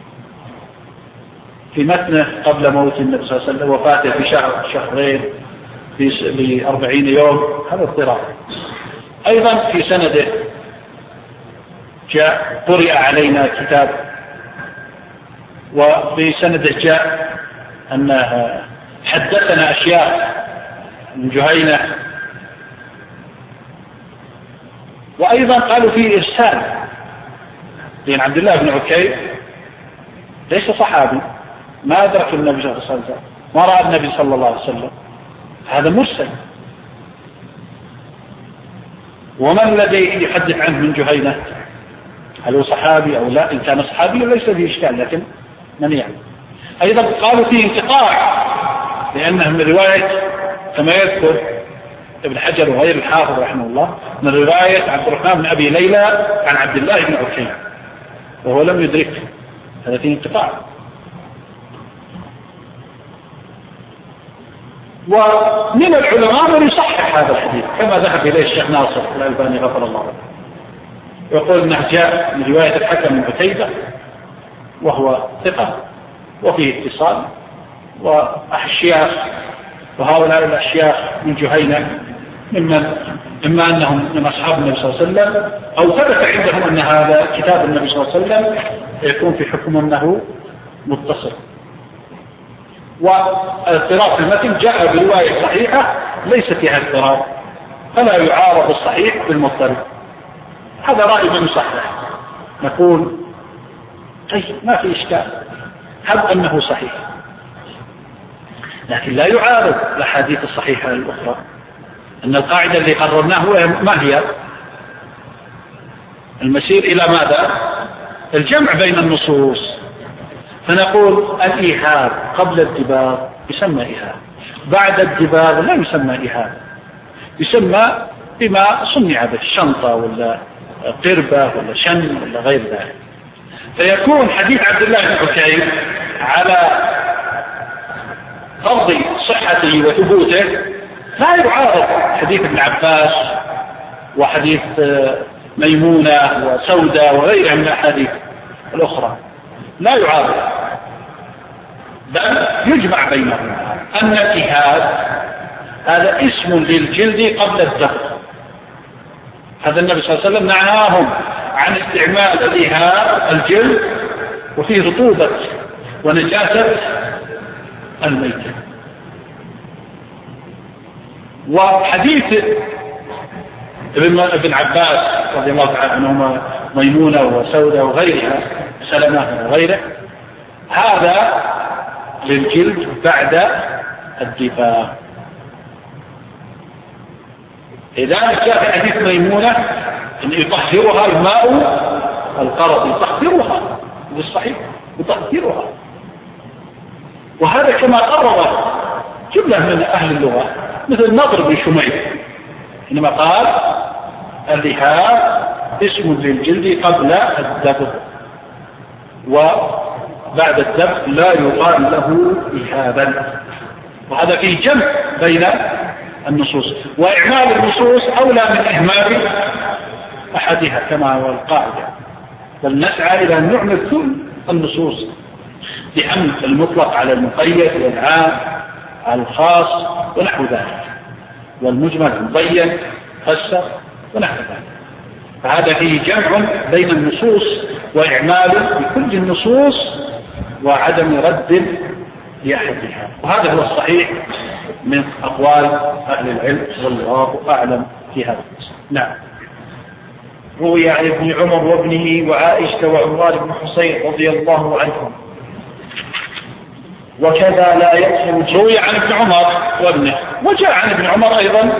في متنه قبل موت النبي صلى الله عليه وسلم وفاته في شهر شهرين بأربعين يوم، هذا اضطراب. أيضا في سنده جاء قرئ علينا كتاب، وفي سنده جاء أنه حدثنا أشياء من جهينة، وأيضا قالوا فيه إرسال، لأن عبد الله بن عكيم ليس صحابي، ما أدرك النبي صلى الله عليه وسلم، ما رأى النبي صلى الله عليه وسلم، هذا مرسل. ومن الذي يحدث عنه من جهينة؟ هل هو صحابي أو لا؟ إن كان صحابي ليس فيه إشكال، لكن من يعني. أيضا قالوا فيه انقطاع، لأنه من رواية كما يذكر ابن حجر وغير الحافظ رحمه الله من رواية عبد الرحمن بن أبي ليلى عن عبد الله بن عكيم، وهو لم يدركه، هذا فيه انقطاع. ومن العلماء من يصحح هذا الحديث كما ذهب إليه الشيخ ناصر الألباني غفر الله له، يقول أنه جاء من رواية الحكم بن عتيبة وهو ثقة وفيه اتصال، وأشياخ وهؤلاء الأشياخ من جهينة ممن إما أنهم من أصحاب النبي صلى الله عليه وسلم أو ثبت عندهم أن هذا كتاب النبي صلى الله عليه وسلم يكون في حكم أنه متصل. والاضطراب في المتن جاء برواية صحيحة ليس فيها اضطراب، فلا يعارض الصحيح بالمضطرب. هذا رأي من يصحح، نقول طيب ما في إشكال، هب أنه صحيح، لكن لا يعارض الأحاديث الصحيحة الأخرى. أن القاعدة اللي قررناها ما هي؟ المسير إلى ماذا؟ الجمع بين النصوص. فنقول الإيهاب قبل الدباغ يسمى إيهاب، بعد الدباغ لا يسمى إيهاب، يسمى بما صنع به، شنطة ولا قربة ولا شن ولا غير ذلك. فيكون حديث عبد الله بن عكيم على فرض صحته وثبوته لا يعارض حديث ابن عباس وحديث ميمونة وسودة وغيرها من الأحاديث الأخرى، لا يعارض، بل يجمع بينهم. أن الإيهاب هذا اسم للجلد قبل الدبغ، هذا النبي صلى الله عليه وسلم نهاهم عن استعمال الإيهاب الجلد وفيه رطوبة ونجاسة الميتة. وحديث ابن عباس رضي الله تعالى عنهما ميمونة وسودة وغيرها سلمة وغيره هذا للجلد بعد الدباغ. لذلك جاء في حديث ميمونة أن يطهرها الماء القرض، يطهرها بالصحيح يطهرها. وهذا كما قرر جملة من أهل اللغة مثل نضر بن شميل حينما قال اللهاب اسم للجلد قبل الدبغ، وبعد الدبغ لا يقال له إهابا. وهذا فيه جمع بين النصوص، وإعمال النصوص أولى من إهمال أحدها كما هو القاعدة، بل نسعى إلى أن نعمل كل النصوص بحمل المطلق على المقيد والعام على الخاص ونحو ذلك، والمجمل مبين فسر ونحو ذلك. فهذا فيه جمع بين النصوص وإعمال بكل النصوص وعدم رد لأحدها، وهذا هو الصحيح من أقوال أهل العلم والله أعلم في هذا. نعم. روي عن ابن عمر وابنه وعائشة وعمران بن حسين رضي الله عنهم. وكذا لا يدخل. روي عن ابن عمر وابنه، وجاء عن ابن عمر أيضا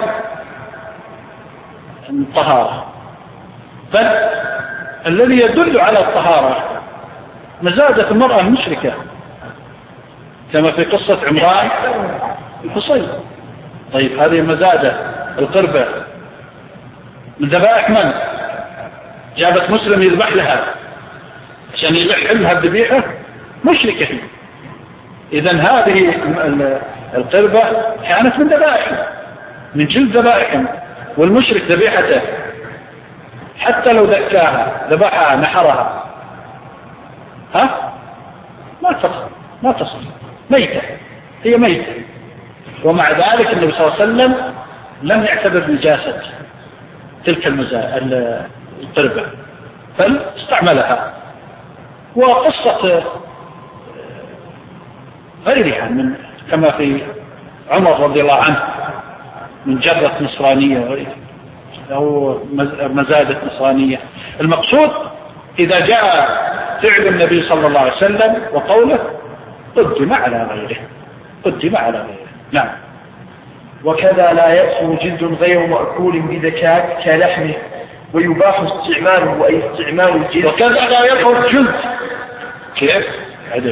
الطهارة، بل الذي يدل على الطهارة مزادة المرأة المشركة كما في قصة عمران الحصين. طيب هذه المزادة القربة من ذبائح من؟ جابت مسلم يذبح لها عشان يذبح لها الذبيحة مشركة. إذن هذه القربة كانت من ذبائح، من جلد ذبائح، والمشرك ذبيحته حتى لو ذكاها ذبحها نحرها ها ما تصل ما تصل ميتة، هي ميتة. ومع ذلك النبي صلى الله عليه وسلم لم يعتبر نجاسة تلك القربة بل استعملها. وقصة غيرها من كما في عمر رضي الله عنه من جرة نصرانية أو مزادة نصرانية. المقصود إذا جاء فعل النبي صلى الله عليه وسلم وقوله قدم على غيره قدم على غيره. نعم. وكذا لا يأخذ جلد غير مأكول بذكاة كلحمه ويباح استعماله وأي استعمال الجلد. وكذا لا يأخذ جلد كيف عدل.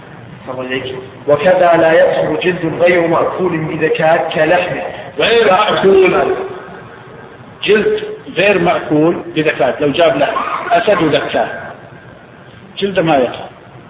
وكذا لا يأخذ جلد غير مأكول بذكاة كلحمه غير مأكول، جلد غير مأكول بذكاة. لو جاب له أسد وذكاه جلد ما يأخذ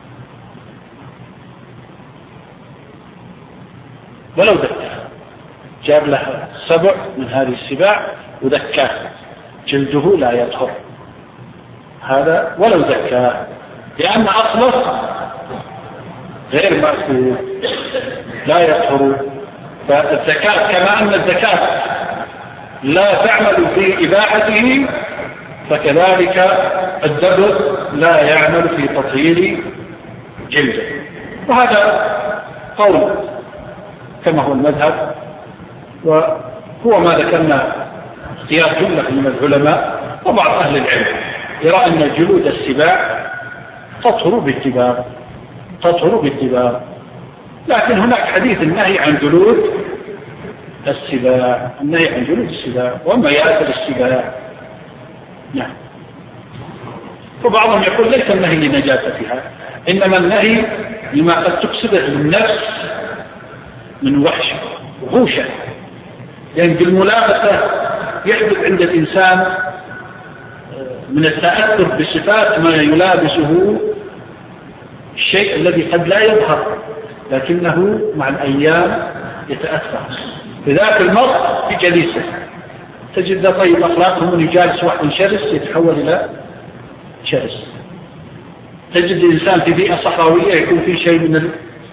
ولو ذكاه، جاب له سبع من هذه السباع وذكاه جلده لا يطهر هذا ولو ذكاه، لأن أصله غير مأكول لا يطهر. فالزكاة كما أن الزكاة لا تعمل في إباحته فكذلك الدبر لا يعمل في تطهير جلده. وهذا قول كما هو المذهب، وهو ما ذكرنا اختيار جملة من العلماء وبعض أهل العلم يرى أن جلود السباع تطهر باتباع تطهر باتباع لكن هناك حديث النهي عن جلود السباع، النهي عن جلود السباع وما يأكل السباع. نعم. وبعضهم يقول ليس النهي لنجاستها، إنما النهي لما قد تكسبه للنفس من وحش وغوشة، لأن يعني بالملابسة يحدث عند الإنسان من التأثر بصفات ما يلابسه الشيء الذي قد لا يظهر لكنه مع الأيام يتأثر. بذلك المرء في جليسه تجد ذا طيب أخلاقه من يجالس واحد شرس يتحول إلى شرس. تجد الإنسان في بيئة صحراوية يكون فيه شيء من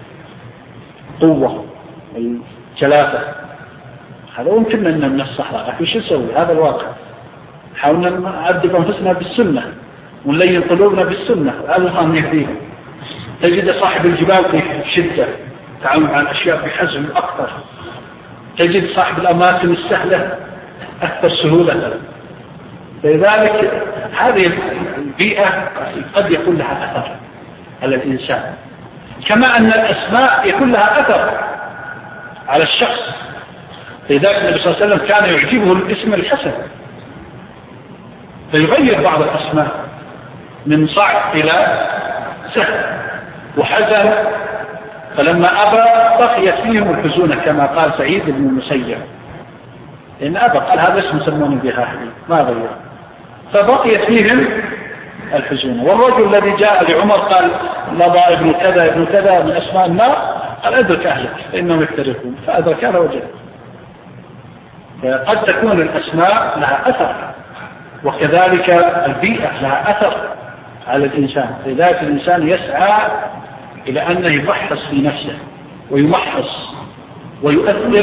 القوة الجلافة، هذا ممكن أن من الصحراء. لكن شو نسوي؟ هذا الواقع. حاولنا نعذب أنفسنا بالسنة ونلين قلوبنا بالسنة، هذا الله يهديهم. تجد صاحب الجبال في شدة تعامل مع الأشياء بحزم أكثر، تجد صاحب الأماكن السهلة أكثر سهولة. لذلك هذه البيئة قد يكون لها أثر على الإنسان، كما أن الأسماء يكون لها أثر على الشخص. لذلك النبي صلى الله عليه وسلم كان يعجبه الاسم الحسن فيغير بعض الأسماء من صعب إلى سهل وحزن، فلما أبى بقيت فيهم الحزونة كما قال سعيد بن المسيب، لأن أبى قال هذا اسم سموني بها أهلي ما غير، فبقيت فيهم الحزونة. والرجل الذي جاء لعمر قال لضى ابن كذا ابن كذا من أسماء النار، قال أدرك أهلك فإنهم يفترقون، فأدرك على وجهه. قد تكون الأسماء لها أثر، وكذلك البيئة لها أثر على الإنسان. لذلك الإنسان يسعى إلى أنه يفحص في نفسه ويمحص ويؤثر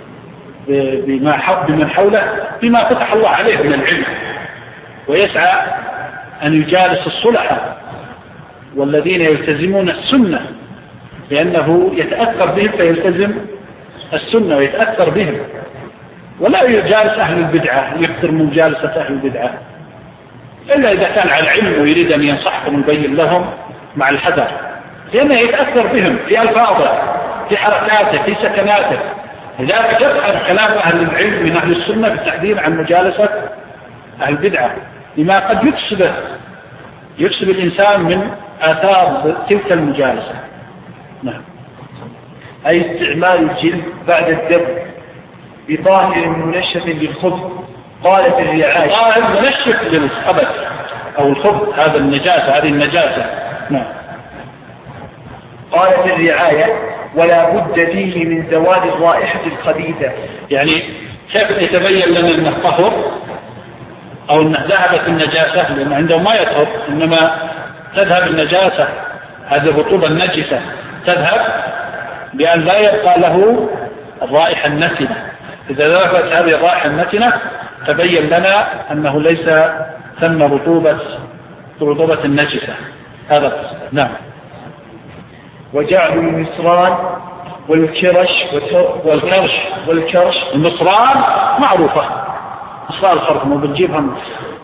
بما بمن حوله بما فتح الله عليه من العلم، ويسعى أن يجالس الصلحاء والذين يلتزمون السنة، لأنه يتأثر بهم فيلتزم السنة ويتأثر بهم، ولا يجالس أهل البدعة ويكثر من مجالسة أهل البدعة إلا إذا كان على علم ويريد أن ينصحهم ويبين لهم مع الحذر، لأنه يتأثر بهم في ألفاظه في حركاته في سكناته. لذلك يفعل كلام أهل العلم من أهل السنة بالتحذير عن مجالسة أهل البدعة، لما قد يكسبه يكسب الإنسان من آثار تلك المجالسة. نعم. أي استعمال الجلد بعد الدب بطاهر منشف للخبث. قال في الرعاية طاهر منشف للخبث أو الخبث، هذا النجاسة هذه النجاسة. نعم. قال في الرعاية ولا بد فيه من زوال الرائحة الخبيثة. يعني كيف يتبين لنا أنه طهر أو أنه ذهبت النجاسة؟ لأن عندهم ما يطهر، إنما تذهب النجاسة هذه الرطوبة النجسة تذهب بأن لا يبقى له الرائحة النتنة. إذا ذهبت هذه الرائحة النتنة تبين لنا أنه ليس ثم رطوبة رطوبة النجسة. هذا نعم. وجعل المصران والكرش والكرش والكرش المصران معروفة، مصران الخرف ما بنجيبها من.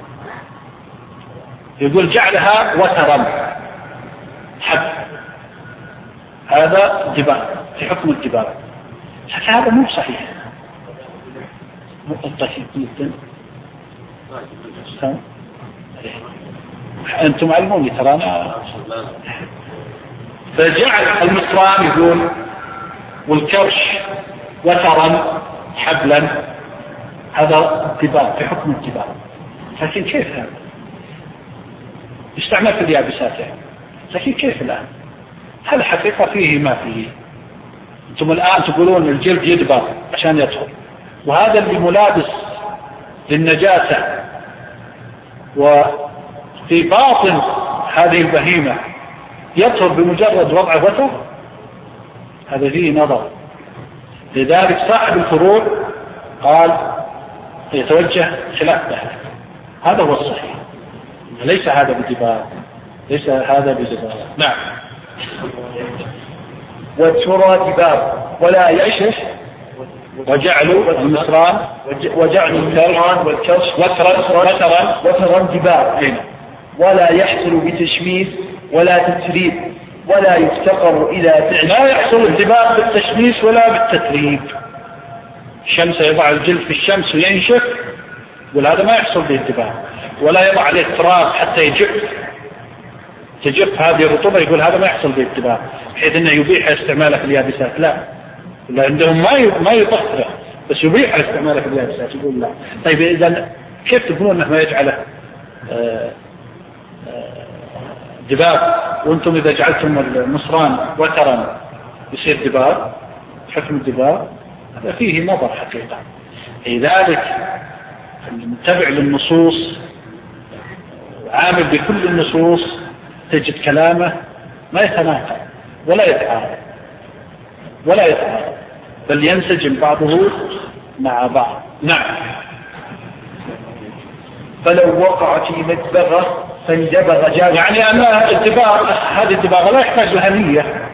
يقول جعلها وترا حب، هذا دباغ في حكم الدباغ، هذا مو صحيح. أنتم علموني ترى أنا. فجعل المصران يقول والكرش وترا حبلا، هذا دباغ في حكم الدباغ. لكن كيف هذا؟ يستعمل في اليابسات يعني. لكن كيف الآن؟ هل حقيقة فيه ما فيه؟ أنتم الآن تقولون الجلد يدبغ عشان يطهر، وهذا اللي ملابس للنجاسة وفي باطن هذه البهيمة يطهر بمجرد وضع وتر، هذا فيه نظر. لذلك صاحب الفروع قال يتوجه خلاف ذلك، هذا هو الصحيح، ليس هذا بدباغ، ليس هذا بدباغ. نعم. والترى دباغ ولا يشش. وجعلوا المصران وجعلوا المصران والكرش وترا وترا وترا دباغ ولا يحصل بتشميس ولا تتريب ولا يفتقر إلى فعل. لا يحصل الدباغ بالتشميس ولا بالتتريب. الشمس يضع الجلد في الشمس وينشف، وهذا ما يحصل به الدباغ، ولا يضع عليه تراب حتى يجف تجف هذه الرطوبة، يقول هذا ما يحصل به الدباغ بحيث انه يبيح استعماله في اليابسات. لا، لا عندهم ما ما يطهره بس يبيح استعماله في اليابسات. يقول لا. طيب اذا كيف تقولون انه ما يجعله دباغ وانتم اذا جعلتم المصران وترا يصير دباغ حكم الدباغ؟ هذا فيه نظر حقيقة. لذلك المتبع للنصوص عامل بكل النصوص تجد كلامه ما يتناقض ولا يتعارض ولا يتعارض، بل ينسجم بعضه مع بعض. نعم. فلو وقع في مدبغة فاندبغ جاز. يعني أن الدباغ هذه الدباغة لا يحتاج لها نية،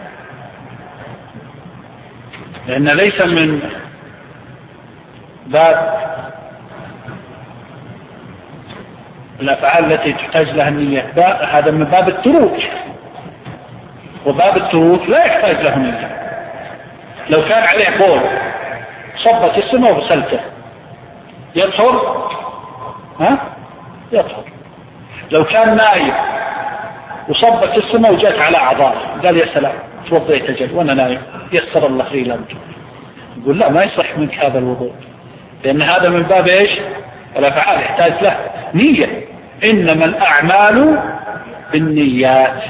لأن ليس من باب الأفعال التي تحتاج لها النية، هذا من باب التروك، وباب التروك لا يحتاج له نية. لو كان عليه بول صبت السماء وغسلته يطهر؟ ها؟ يطهر. لو كان نايم وصبت السماء وجات على أعضاء قال يا سلام توضيت أجل وأنا نايم يسر الله لي لمجه، يقول لا ما يصح منك هذا الوضوء، لأن هذا من باب إيش؟ الأفعال يحتاج له نية. إنما الأعمال بالنيات،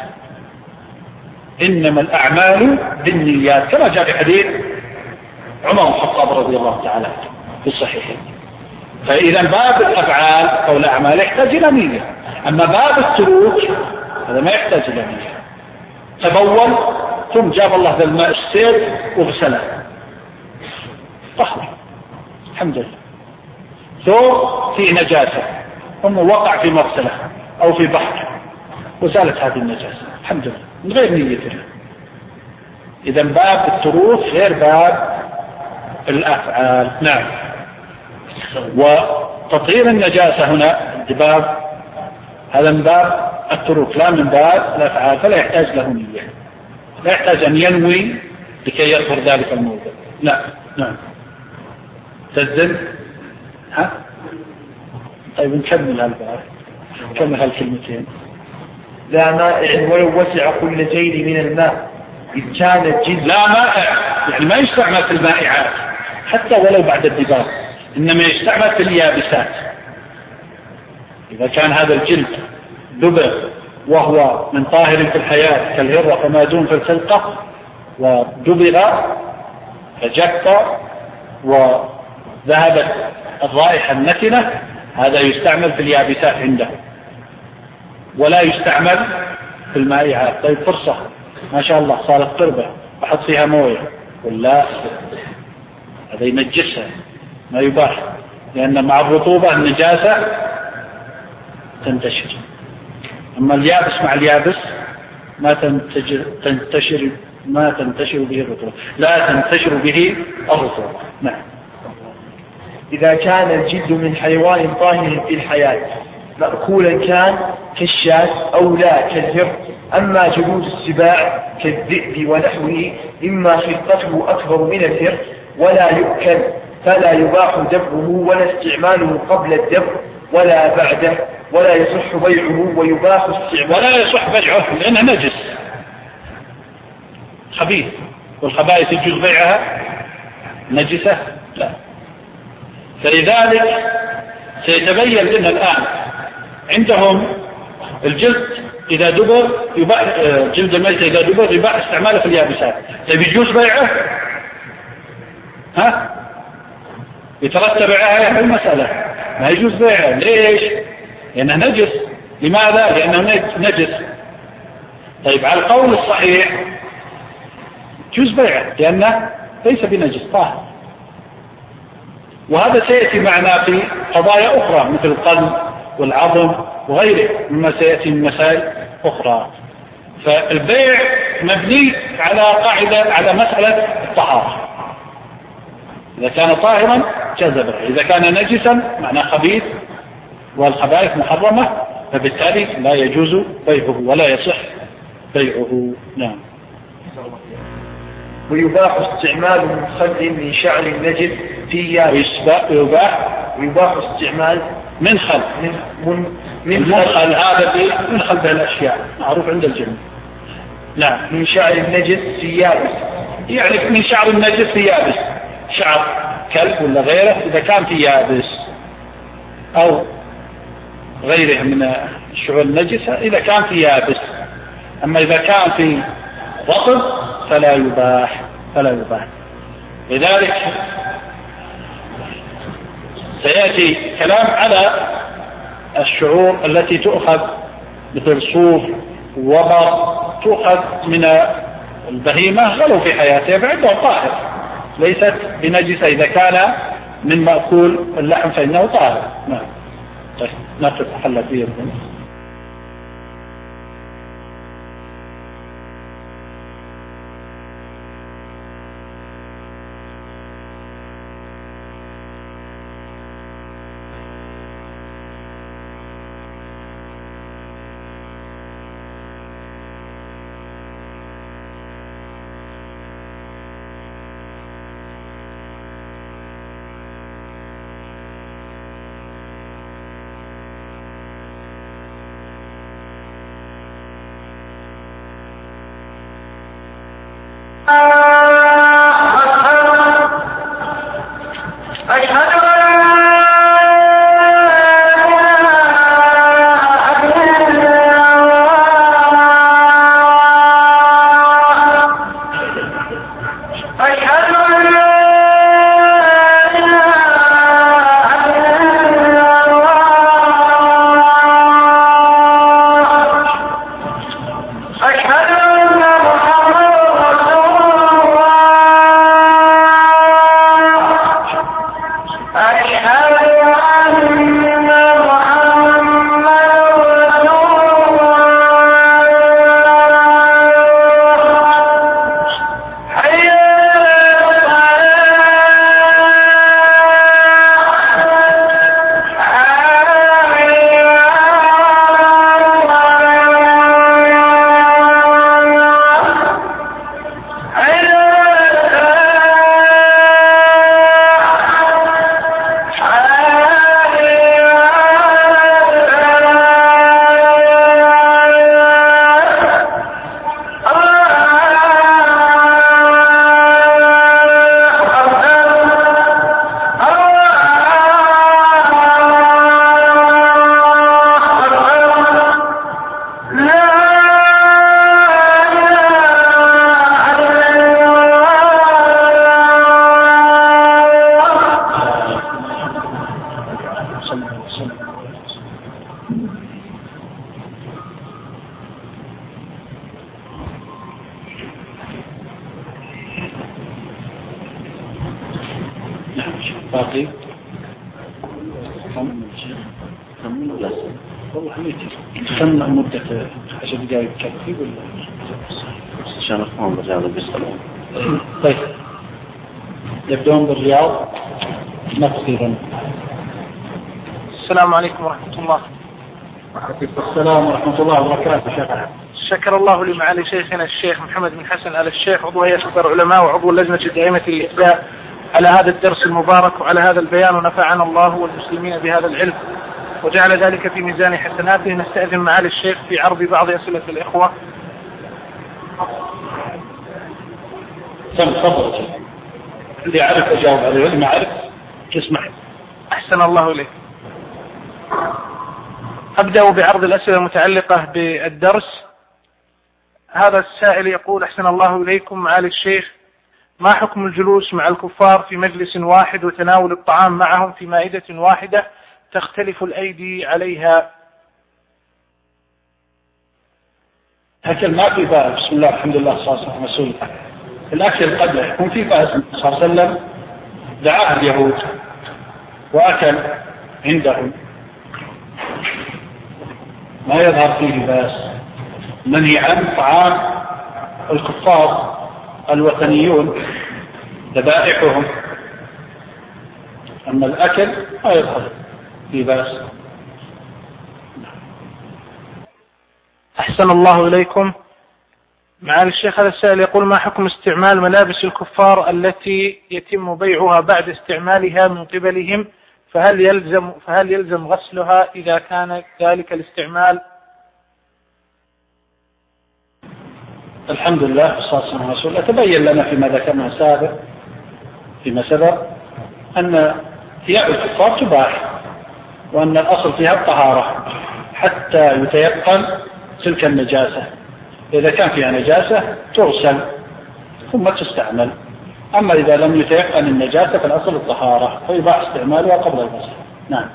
إنما الأعمال بالنيات، كما جاء في حديث عمر بن الخطاب رضي الله تعالى. في الصحيحين. فإذا باب الأفعال أو الأعمال يحتاج إلى نية، أما باب التروك هذا ما يحتاج إلى نية. تبول ثم جاب الله ذا الماء السيل وغسله طهر الحمد لله. ثوب فيه نجاسة ثم وقع في مغسلة أو في بحر وزالت هذه النجاسة الحمد لله من غير نيته. إذا باب التروك غير باب الأفعال. نعم. وتطهير النجاسة هنا باب هذا من باب التروك لا من باب الأفعال، فلا يحتاج له نية، لا يحتاج أن ينوي لكي يظهر ذلك الموضع. لا نعم. تزل ها طيب نكمل هالباب، نكمل هالكلمتين. لا مائع ولو وسع كل جيل من الماء إذ كان الجلد. لا مائع يعني ما يستعمل في المائعات حتى ولو بعد الدباغ، إنما يستعمل في اليابسات. إذا كان هذا الجلد دبغ وهو من طاهر في الحياة كالهرة فما دون في الخلقة ودبغ فجف وذهبت الرائحة النتنة، هذا يستعمل في اليابسات عنده ولا يستعمل في المائعات. طيب فرصة ما شاء الله صارت تربة وحط فيها موية ولا هذا ينجسها ما يباح، لأن مع الرطوبة النجاسة تنتشر. أما اليابس مع اليابس ما تنتشر, تنتشر ما تنتشر به الرطوبة لا تنتشر به الرطوبة. نعم. إذا كان الجلد من حيوان طاهر في الحياة مأكولا كان كالشاة أو لا كالهر. أما جلود السباع كالذئب ونحوه إما خلقته أكبر من الهر ولا يؤكل فلا يباح دبره ولا استعماله قبل الدبر ولا بعده ولا يصح بيعه ويباح استعماله. ولا يصح بيعه لأنه نجس خبيث، والخبائث يجوز بيعها نجسة لا. فلذلك سيتبين لنا الآن عندهم الجلد إذا دبر يباح، جلد الميت إذا دبر يباح استعماله في اليابسات. طيب يجوز بيعه؟ ها؟ يترتب عليها المسألة ما يجوز بيعه. ليش؟ لأنه نجس. لماذا؟ لأنه نجس. طيب على القول الصحيح يجوز بيعه لأنه ليس بنجس طاهر. وهذا سيأتي معنا في قضايا أخرى مثل القلب والعظم وغيره مما سيأتي من مسائل أخرى. فالبيع مبني على قاعدة على مسألة الطهارة. إذا كان طاهرا جاز بيعه، إذا كان نجسا معناه خبيث والخبائث محرمة فبالتالي لا يجوز بيعه ولا يصح بيعه. نعم. ويباح استعمال مخل من شعر النجس في يباح ويباح استعمال من خل من من من خل هذا من خل الأشياء معروف عند الجن. نعم. من شعر النجس في يابس، يعني من شعر النجس في يابس، شعر كلب ولا غيره إذا كان في يابس أو غيره من الشعور النجسة إذا كان في يابس. أما إذا كان في رطب فلا يباح فلا يباح. لذلك سيأتي كلام على الشعور التي تؤخذ مثل صوف وبر تؤخذ من البهيمة ولو في حياتها فعنده طاهر ليست بنجسة. إذا كان من مأكول اللحم فإنه طاهر. نعم. طيب نقف حل فيه. أشهد أن لا إله نعم. باقي والله تسمع مدة عشر دقائق كافي ولا عشان أفهم بالرياض بيسألون. طيب يبدون بالرياض نقصيرا. السلام عليكم ورحمة الله. وعليكم السلام ورحمة الله وبركاته. شكرا. شكر الله لمعالي شيخنا الشيخ محمد بن حسن آل الشيخ عضو هيئة كبار العلماء وعضو اللجنة الدائمة للإفتاء على هذا الدرس المبارك وعلى هذا البيان، ونفعنا الله والمسلمين بهذا العلم وجعل ذلك في ميزان حسناته. نستأذن معالي الشيخ في عرض بعض أسئلة الإخوة. سم تفضل. اللي عرف أجاوب عليه واللي ما عرف تسمع. أحسن الله إليك. أبدأ بعرض الأسئلة المتعلقة بالدرس. هذا السائل يقول: أحسن الله إليكم معالي الشيخ، ما حكم الجلوس مع الكفار في مجلس واحد وتناول الطعام معهم في مائدة واحدة تختلف الأيدي عليها؟ أكل ما في بأس. بسم الله الحمد لله صلى الله عليه وسلم. الأكل قد يكون في بأس. صلى الله عليه وسلم دعاه اليهود وأكل عندهم، ما يظهر فيه بأس. منهي عن طعام الكفار الوثنيون ذبائحهم، أما الأكل ما يظهر فيه بأس. أحسن الله إليكم معالي الشيخ، هذا السائل يقول: ما حكم استعمال ملابس الكفار التي يتم بيعها بعد استعمالها من قبلهم، فهل يلزم فهل يلزم غسلها إذا كان ذلك الاستعمال؟ الحمد لله والصلاة والسلام على رسول الله. تبين لنا فيما ذكرنا سابق فيما سبق أن ثياب الكفار تباح، وأن الأصل فيها الطهارة حتى يتيقن تلك النجاسة. إذا كان فيها نجاسة تغسل ثم تستعمل، أما إذا لم يتيقن النجاسة فالأصل الطهارة، فيباح استعمالها قبل الغسل. نعم.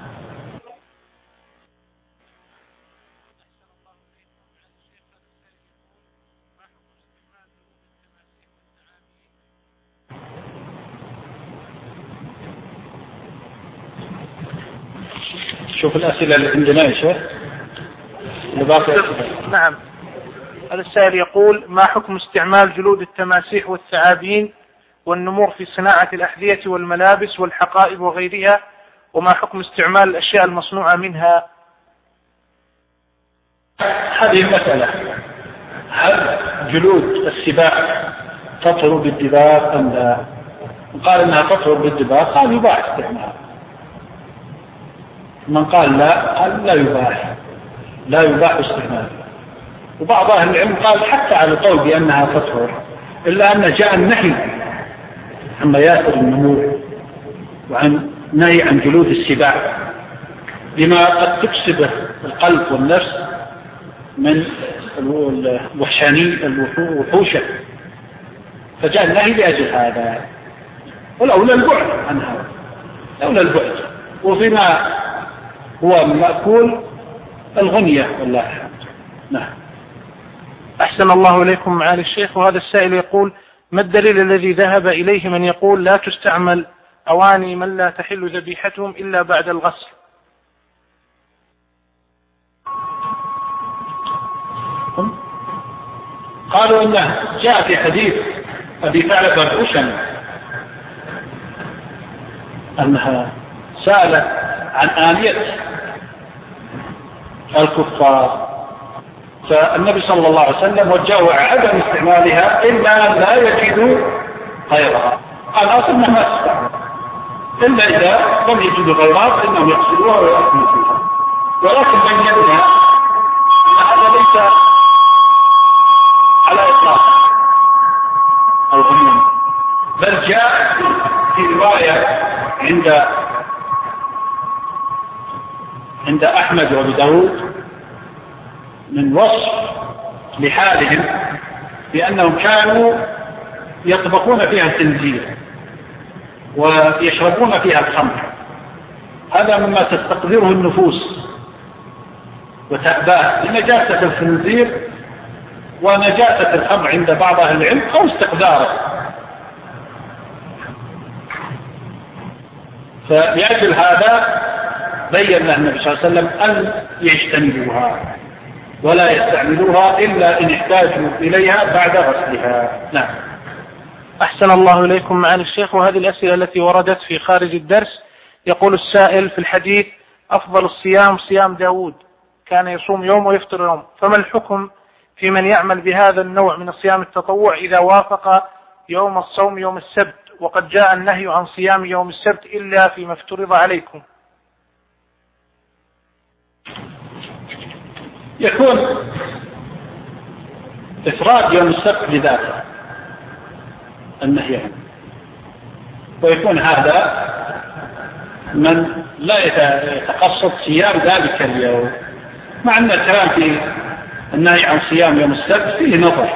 شوف الأسئلة اللي عندنا يا شيخ. نعم. هذا السائل يقول: ما حكم استعمال جلود التماسيح والثعابين والنمور في صناعة الأحذية والملابس والحقائب وغيرها، وما حكم استعمال الأشياء المصنوعة منها؟ هذه المسألة، هل جلود السباع تطهر بالدباغ أم لا؟ قال إنها تطهر بالدباغ قال يباح استعمالها. من قال لا قال لا يباح، لا يباح استعمالها. وبعض أهل العلم قال حتى على قول بأنها تطهر، إلا أن جاء النهي عن مياسر النمور وعن نهي عن جلود السباع لما قد تكسب القلب والنفس من الوحشاني الوحوشة، فجاء النهي لأجل هذا، ولولا البعد عنها، لولا البعد. وفيما هو مأكول الغنية والله. نعم. أحسن الله إليكم معالي الشيخ، وهذا السائل يقول: ما الدليل الذي ذهب إليه من يقول لا تستعمل أواني من لا تحل ذبيحتهم إلا بعد الغسل؟ قالوا إنه جاء في حديث أبي ثعلبة الخشني أنها سألت عن آنية الكفار، فالنبي صلى الله عليه وسلم وجهه عدم استعمالها إلا لا يجدوا غيرها. قال أصلا ما تستعمل إلا إذا لم يجدوا غيرها فإنهم يغسلوها ويأكلوا فيها. ولكن بينا هذا ليس على إطلاق العموم، بل جاء في رواية عند عند أحمد وأبي داود من وصف لحالهم بأنهم كانوا يطبخون فيها الخنزير ويشربون فيها الخمر. هذا مما تستقدره النفوس وتأباه لنجاسة الخنزير ونجاسة الخمر عند بعض أهل العلم أو استقداره. فلأجل هذا بين لنا النبي صلى الله عليه وسلم أن يجتنبوها ولا يستعملوها إلا إن احتاجوا إليها بعد غسلها. نعم. أحسن الله إليكم معالي الشيخ. وهذه الأسئلة التي وردت في خارج الدرس، يقول السائل في الحديث أفضل الصيام صيام داود كان يصوم يوم ويفطر يوم، فما الحكم في من يعمل بهذا النوع من الصيام التطوع إذا وافق يوم الصوم يوم السبت وقد جاء النهي عن صيام يوم السبت إلا فيما افترض عليكم؟ يكون إفراد يوم السبت بذاته النهي عنه، ويكون هذا من لا يتقصد صيام ذلك اليوم، مع أن الكلام في النهي عن صيام يوم السبت فيه نظر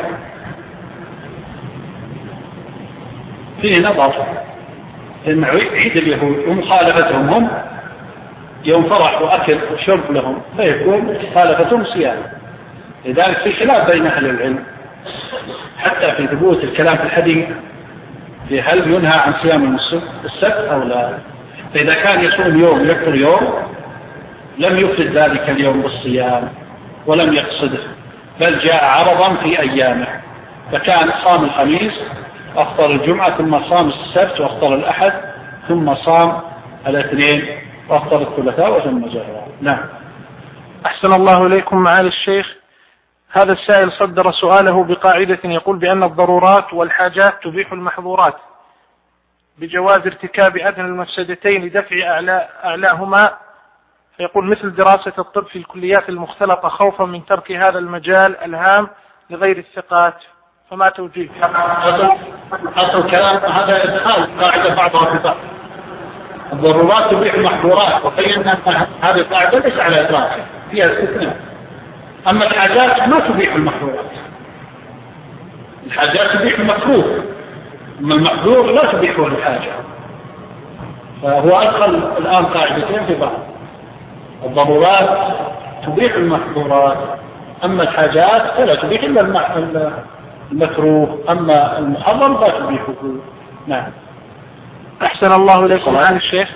فيه نظر إن عيد اليهود ومخالفتهم هم يوم فرح وأكل وشرب لهم فيكون مخالفتهم صيام. لذلك في خلاف بين أهل العلم حتى في ثبوت الكلام في الحديث في هل ينهى عن صيام يوم السبت أو لا. فإذا كان يصوم يوم يفطر يوم لم يفرد ذلك اليوم بالصيام ولم يقصده، بل جاء عرضا في أيامه، فكان صام الخميس أفطر الجمعة ثم صام السبت وأفطر الأحد ثم صام الاثنين وأفطر الثلاثاء وثم جاء. نعم. أحسن الله إليكم معالي الشيخ. هذا السائل صدر سؤاله بقاعدة يقول بأن الضرورات والحاجات تبيح المحظورات بجواز ارتكاب أدنى المفسدتين لدفع أعلى أعلاهما، فيقول مثل دراسة الطب في الكليات المختلطة خوفا من ترك هذا المجال الهام لغير الثقات، فما توجيه؟ أصل كلام هذا إدخال قاعدة بعضها في بعض. الضرورات تبيح المحظورات، وبينا أن هذه القاعدة ليس على إطلاقها فيها استثناء. أما الحاجات ما تبيح المحظورات، الحاجات تبيح المكروه، أما المحظور لا تبيحه الحاجة. فهو أدخل الآن قاعدتين في بعض، الضرورات تبيح المحظورات، أما الحاجات فلا تبيح إلا المكروه، أما المحرم لا تبيحه. نعم. أحسن الله إليكم معالي الشيخ.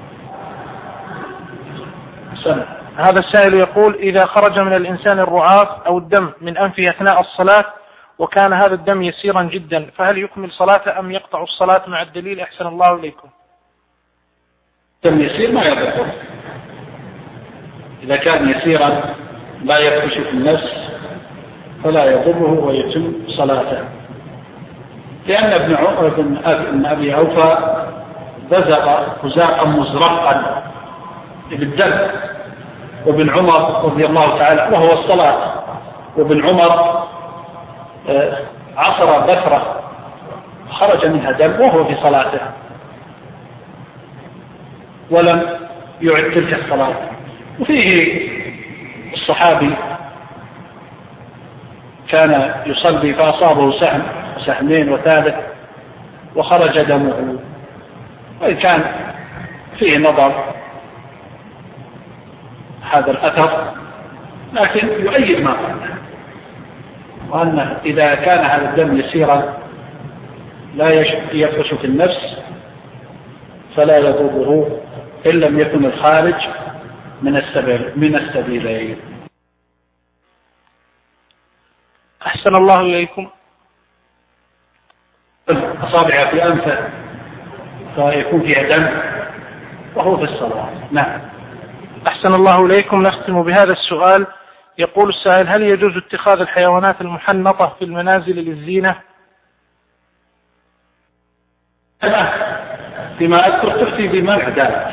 سنة. هذا السائل يقول إذا خرج من الإنسان الرعاف أو الدم من أنفه أثناء الصلاة وكان هذا الدم يسيرا جدا، فهل يكمل صلاته أم يقطع الصلاة مع الدليل؟ أحسن الله إليكم. دم يسير ما يضره، إذا كان يسيرا لا يكتشف النفس فلا يضره ويتم صلاته، لأن ابن ابن أبي أوفى بزغ خزاقا مزرقا بالدم، وابن عمر رضي الله تعالى وهو الصلاة، وابن عمر عصر بكرة خرج منها دم وهو في صلاته ولم يعد تلك الصلاة. وفيه الصحابي كان يصلي فأصابه سهم سهمين وثالث وخرج دمه، وإن كان فيه نظر هذا الأثر لكن يؤيد ما قال، وأن إذا كان هذا الدم يسيرا لا يفرش في النفس فلا يضره إن لم يكن الخارج من السبيل من السبيلين. أحسن الله إليكم. أصابع في أنفه فيكون فيها دم وهو في الصلاة. نعم. أحسن الله إليكم. نختم بهذا السؤال. يقول السائل هل يجوز اتخاذ الحيوانات المحنطة في المنازل للزينة؟ فيما أذكر تفتي بمنع ذلك،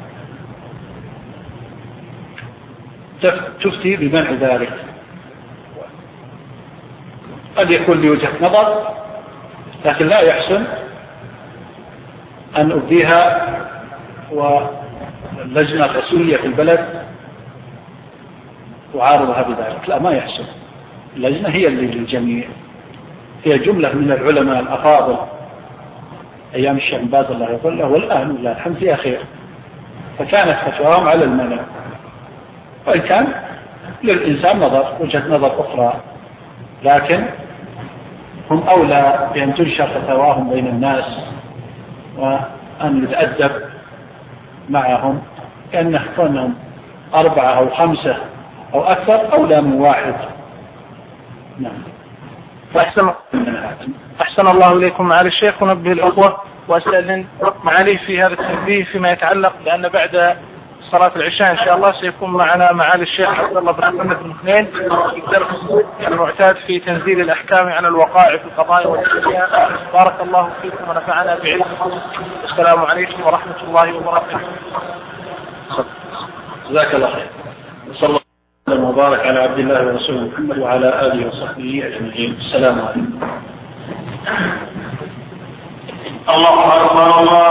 تفتي بمنع ذلك، قد يكون لي وجهة نظر لكن لا يحسن أن أبديها واللجنة الرسولية في البلد وعارضها بذلك، لا ما يحسن. اللجنة هي اللي للجميع، هي جملة من العلماء الأفاضل أيام الشيخ باز الله يقول له، والآن لله الحمد فيها خير، فكانت فتواهم على المنع، وإن كان للإنسان نظر وجهة نظر أخرى، لكن هم أولى بأن تنشر فتواهم بين الناس وأن يتأدب معهم، لأن كونهم أربعة أو خمسة أو أكثر أولى من واحد. نعم. أحسن أحسن الله إليكم معالي الشيخ، ونبه الأخوة وأستأذن معالي في هذا التنبيه فيما يتعلق بأن بعد صلاة العشاء إن شاء الله سيكون معنا معالي الشيخ عبد الله بن محمد بن اثنين في الدرس المعتاد في تنزيل الأحكام عن الوقائع في القضاء والأحكام. بارك الله فيكم ونفعنا بعلمكم، والسلام عليكم ورحمة الله وبركاته. جزاك الله خير. صلى الله وسلم وبارك على عبد الله ورسوله محمد وعلى آله وصحبه أجمعين. السلام عليكم. الله أكبر. الله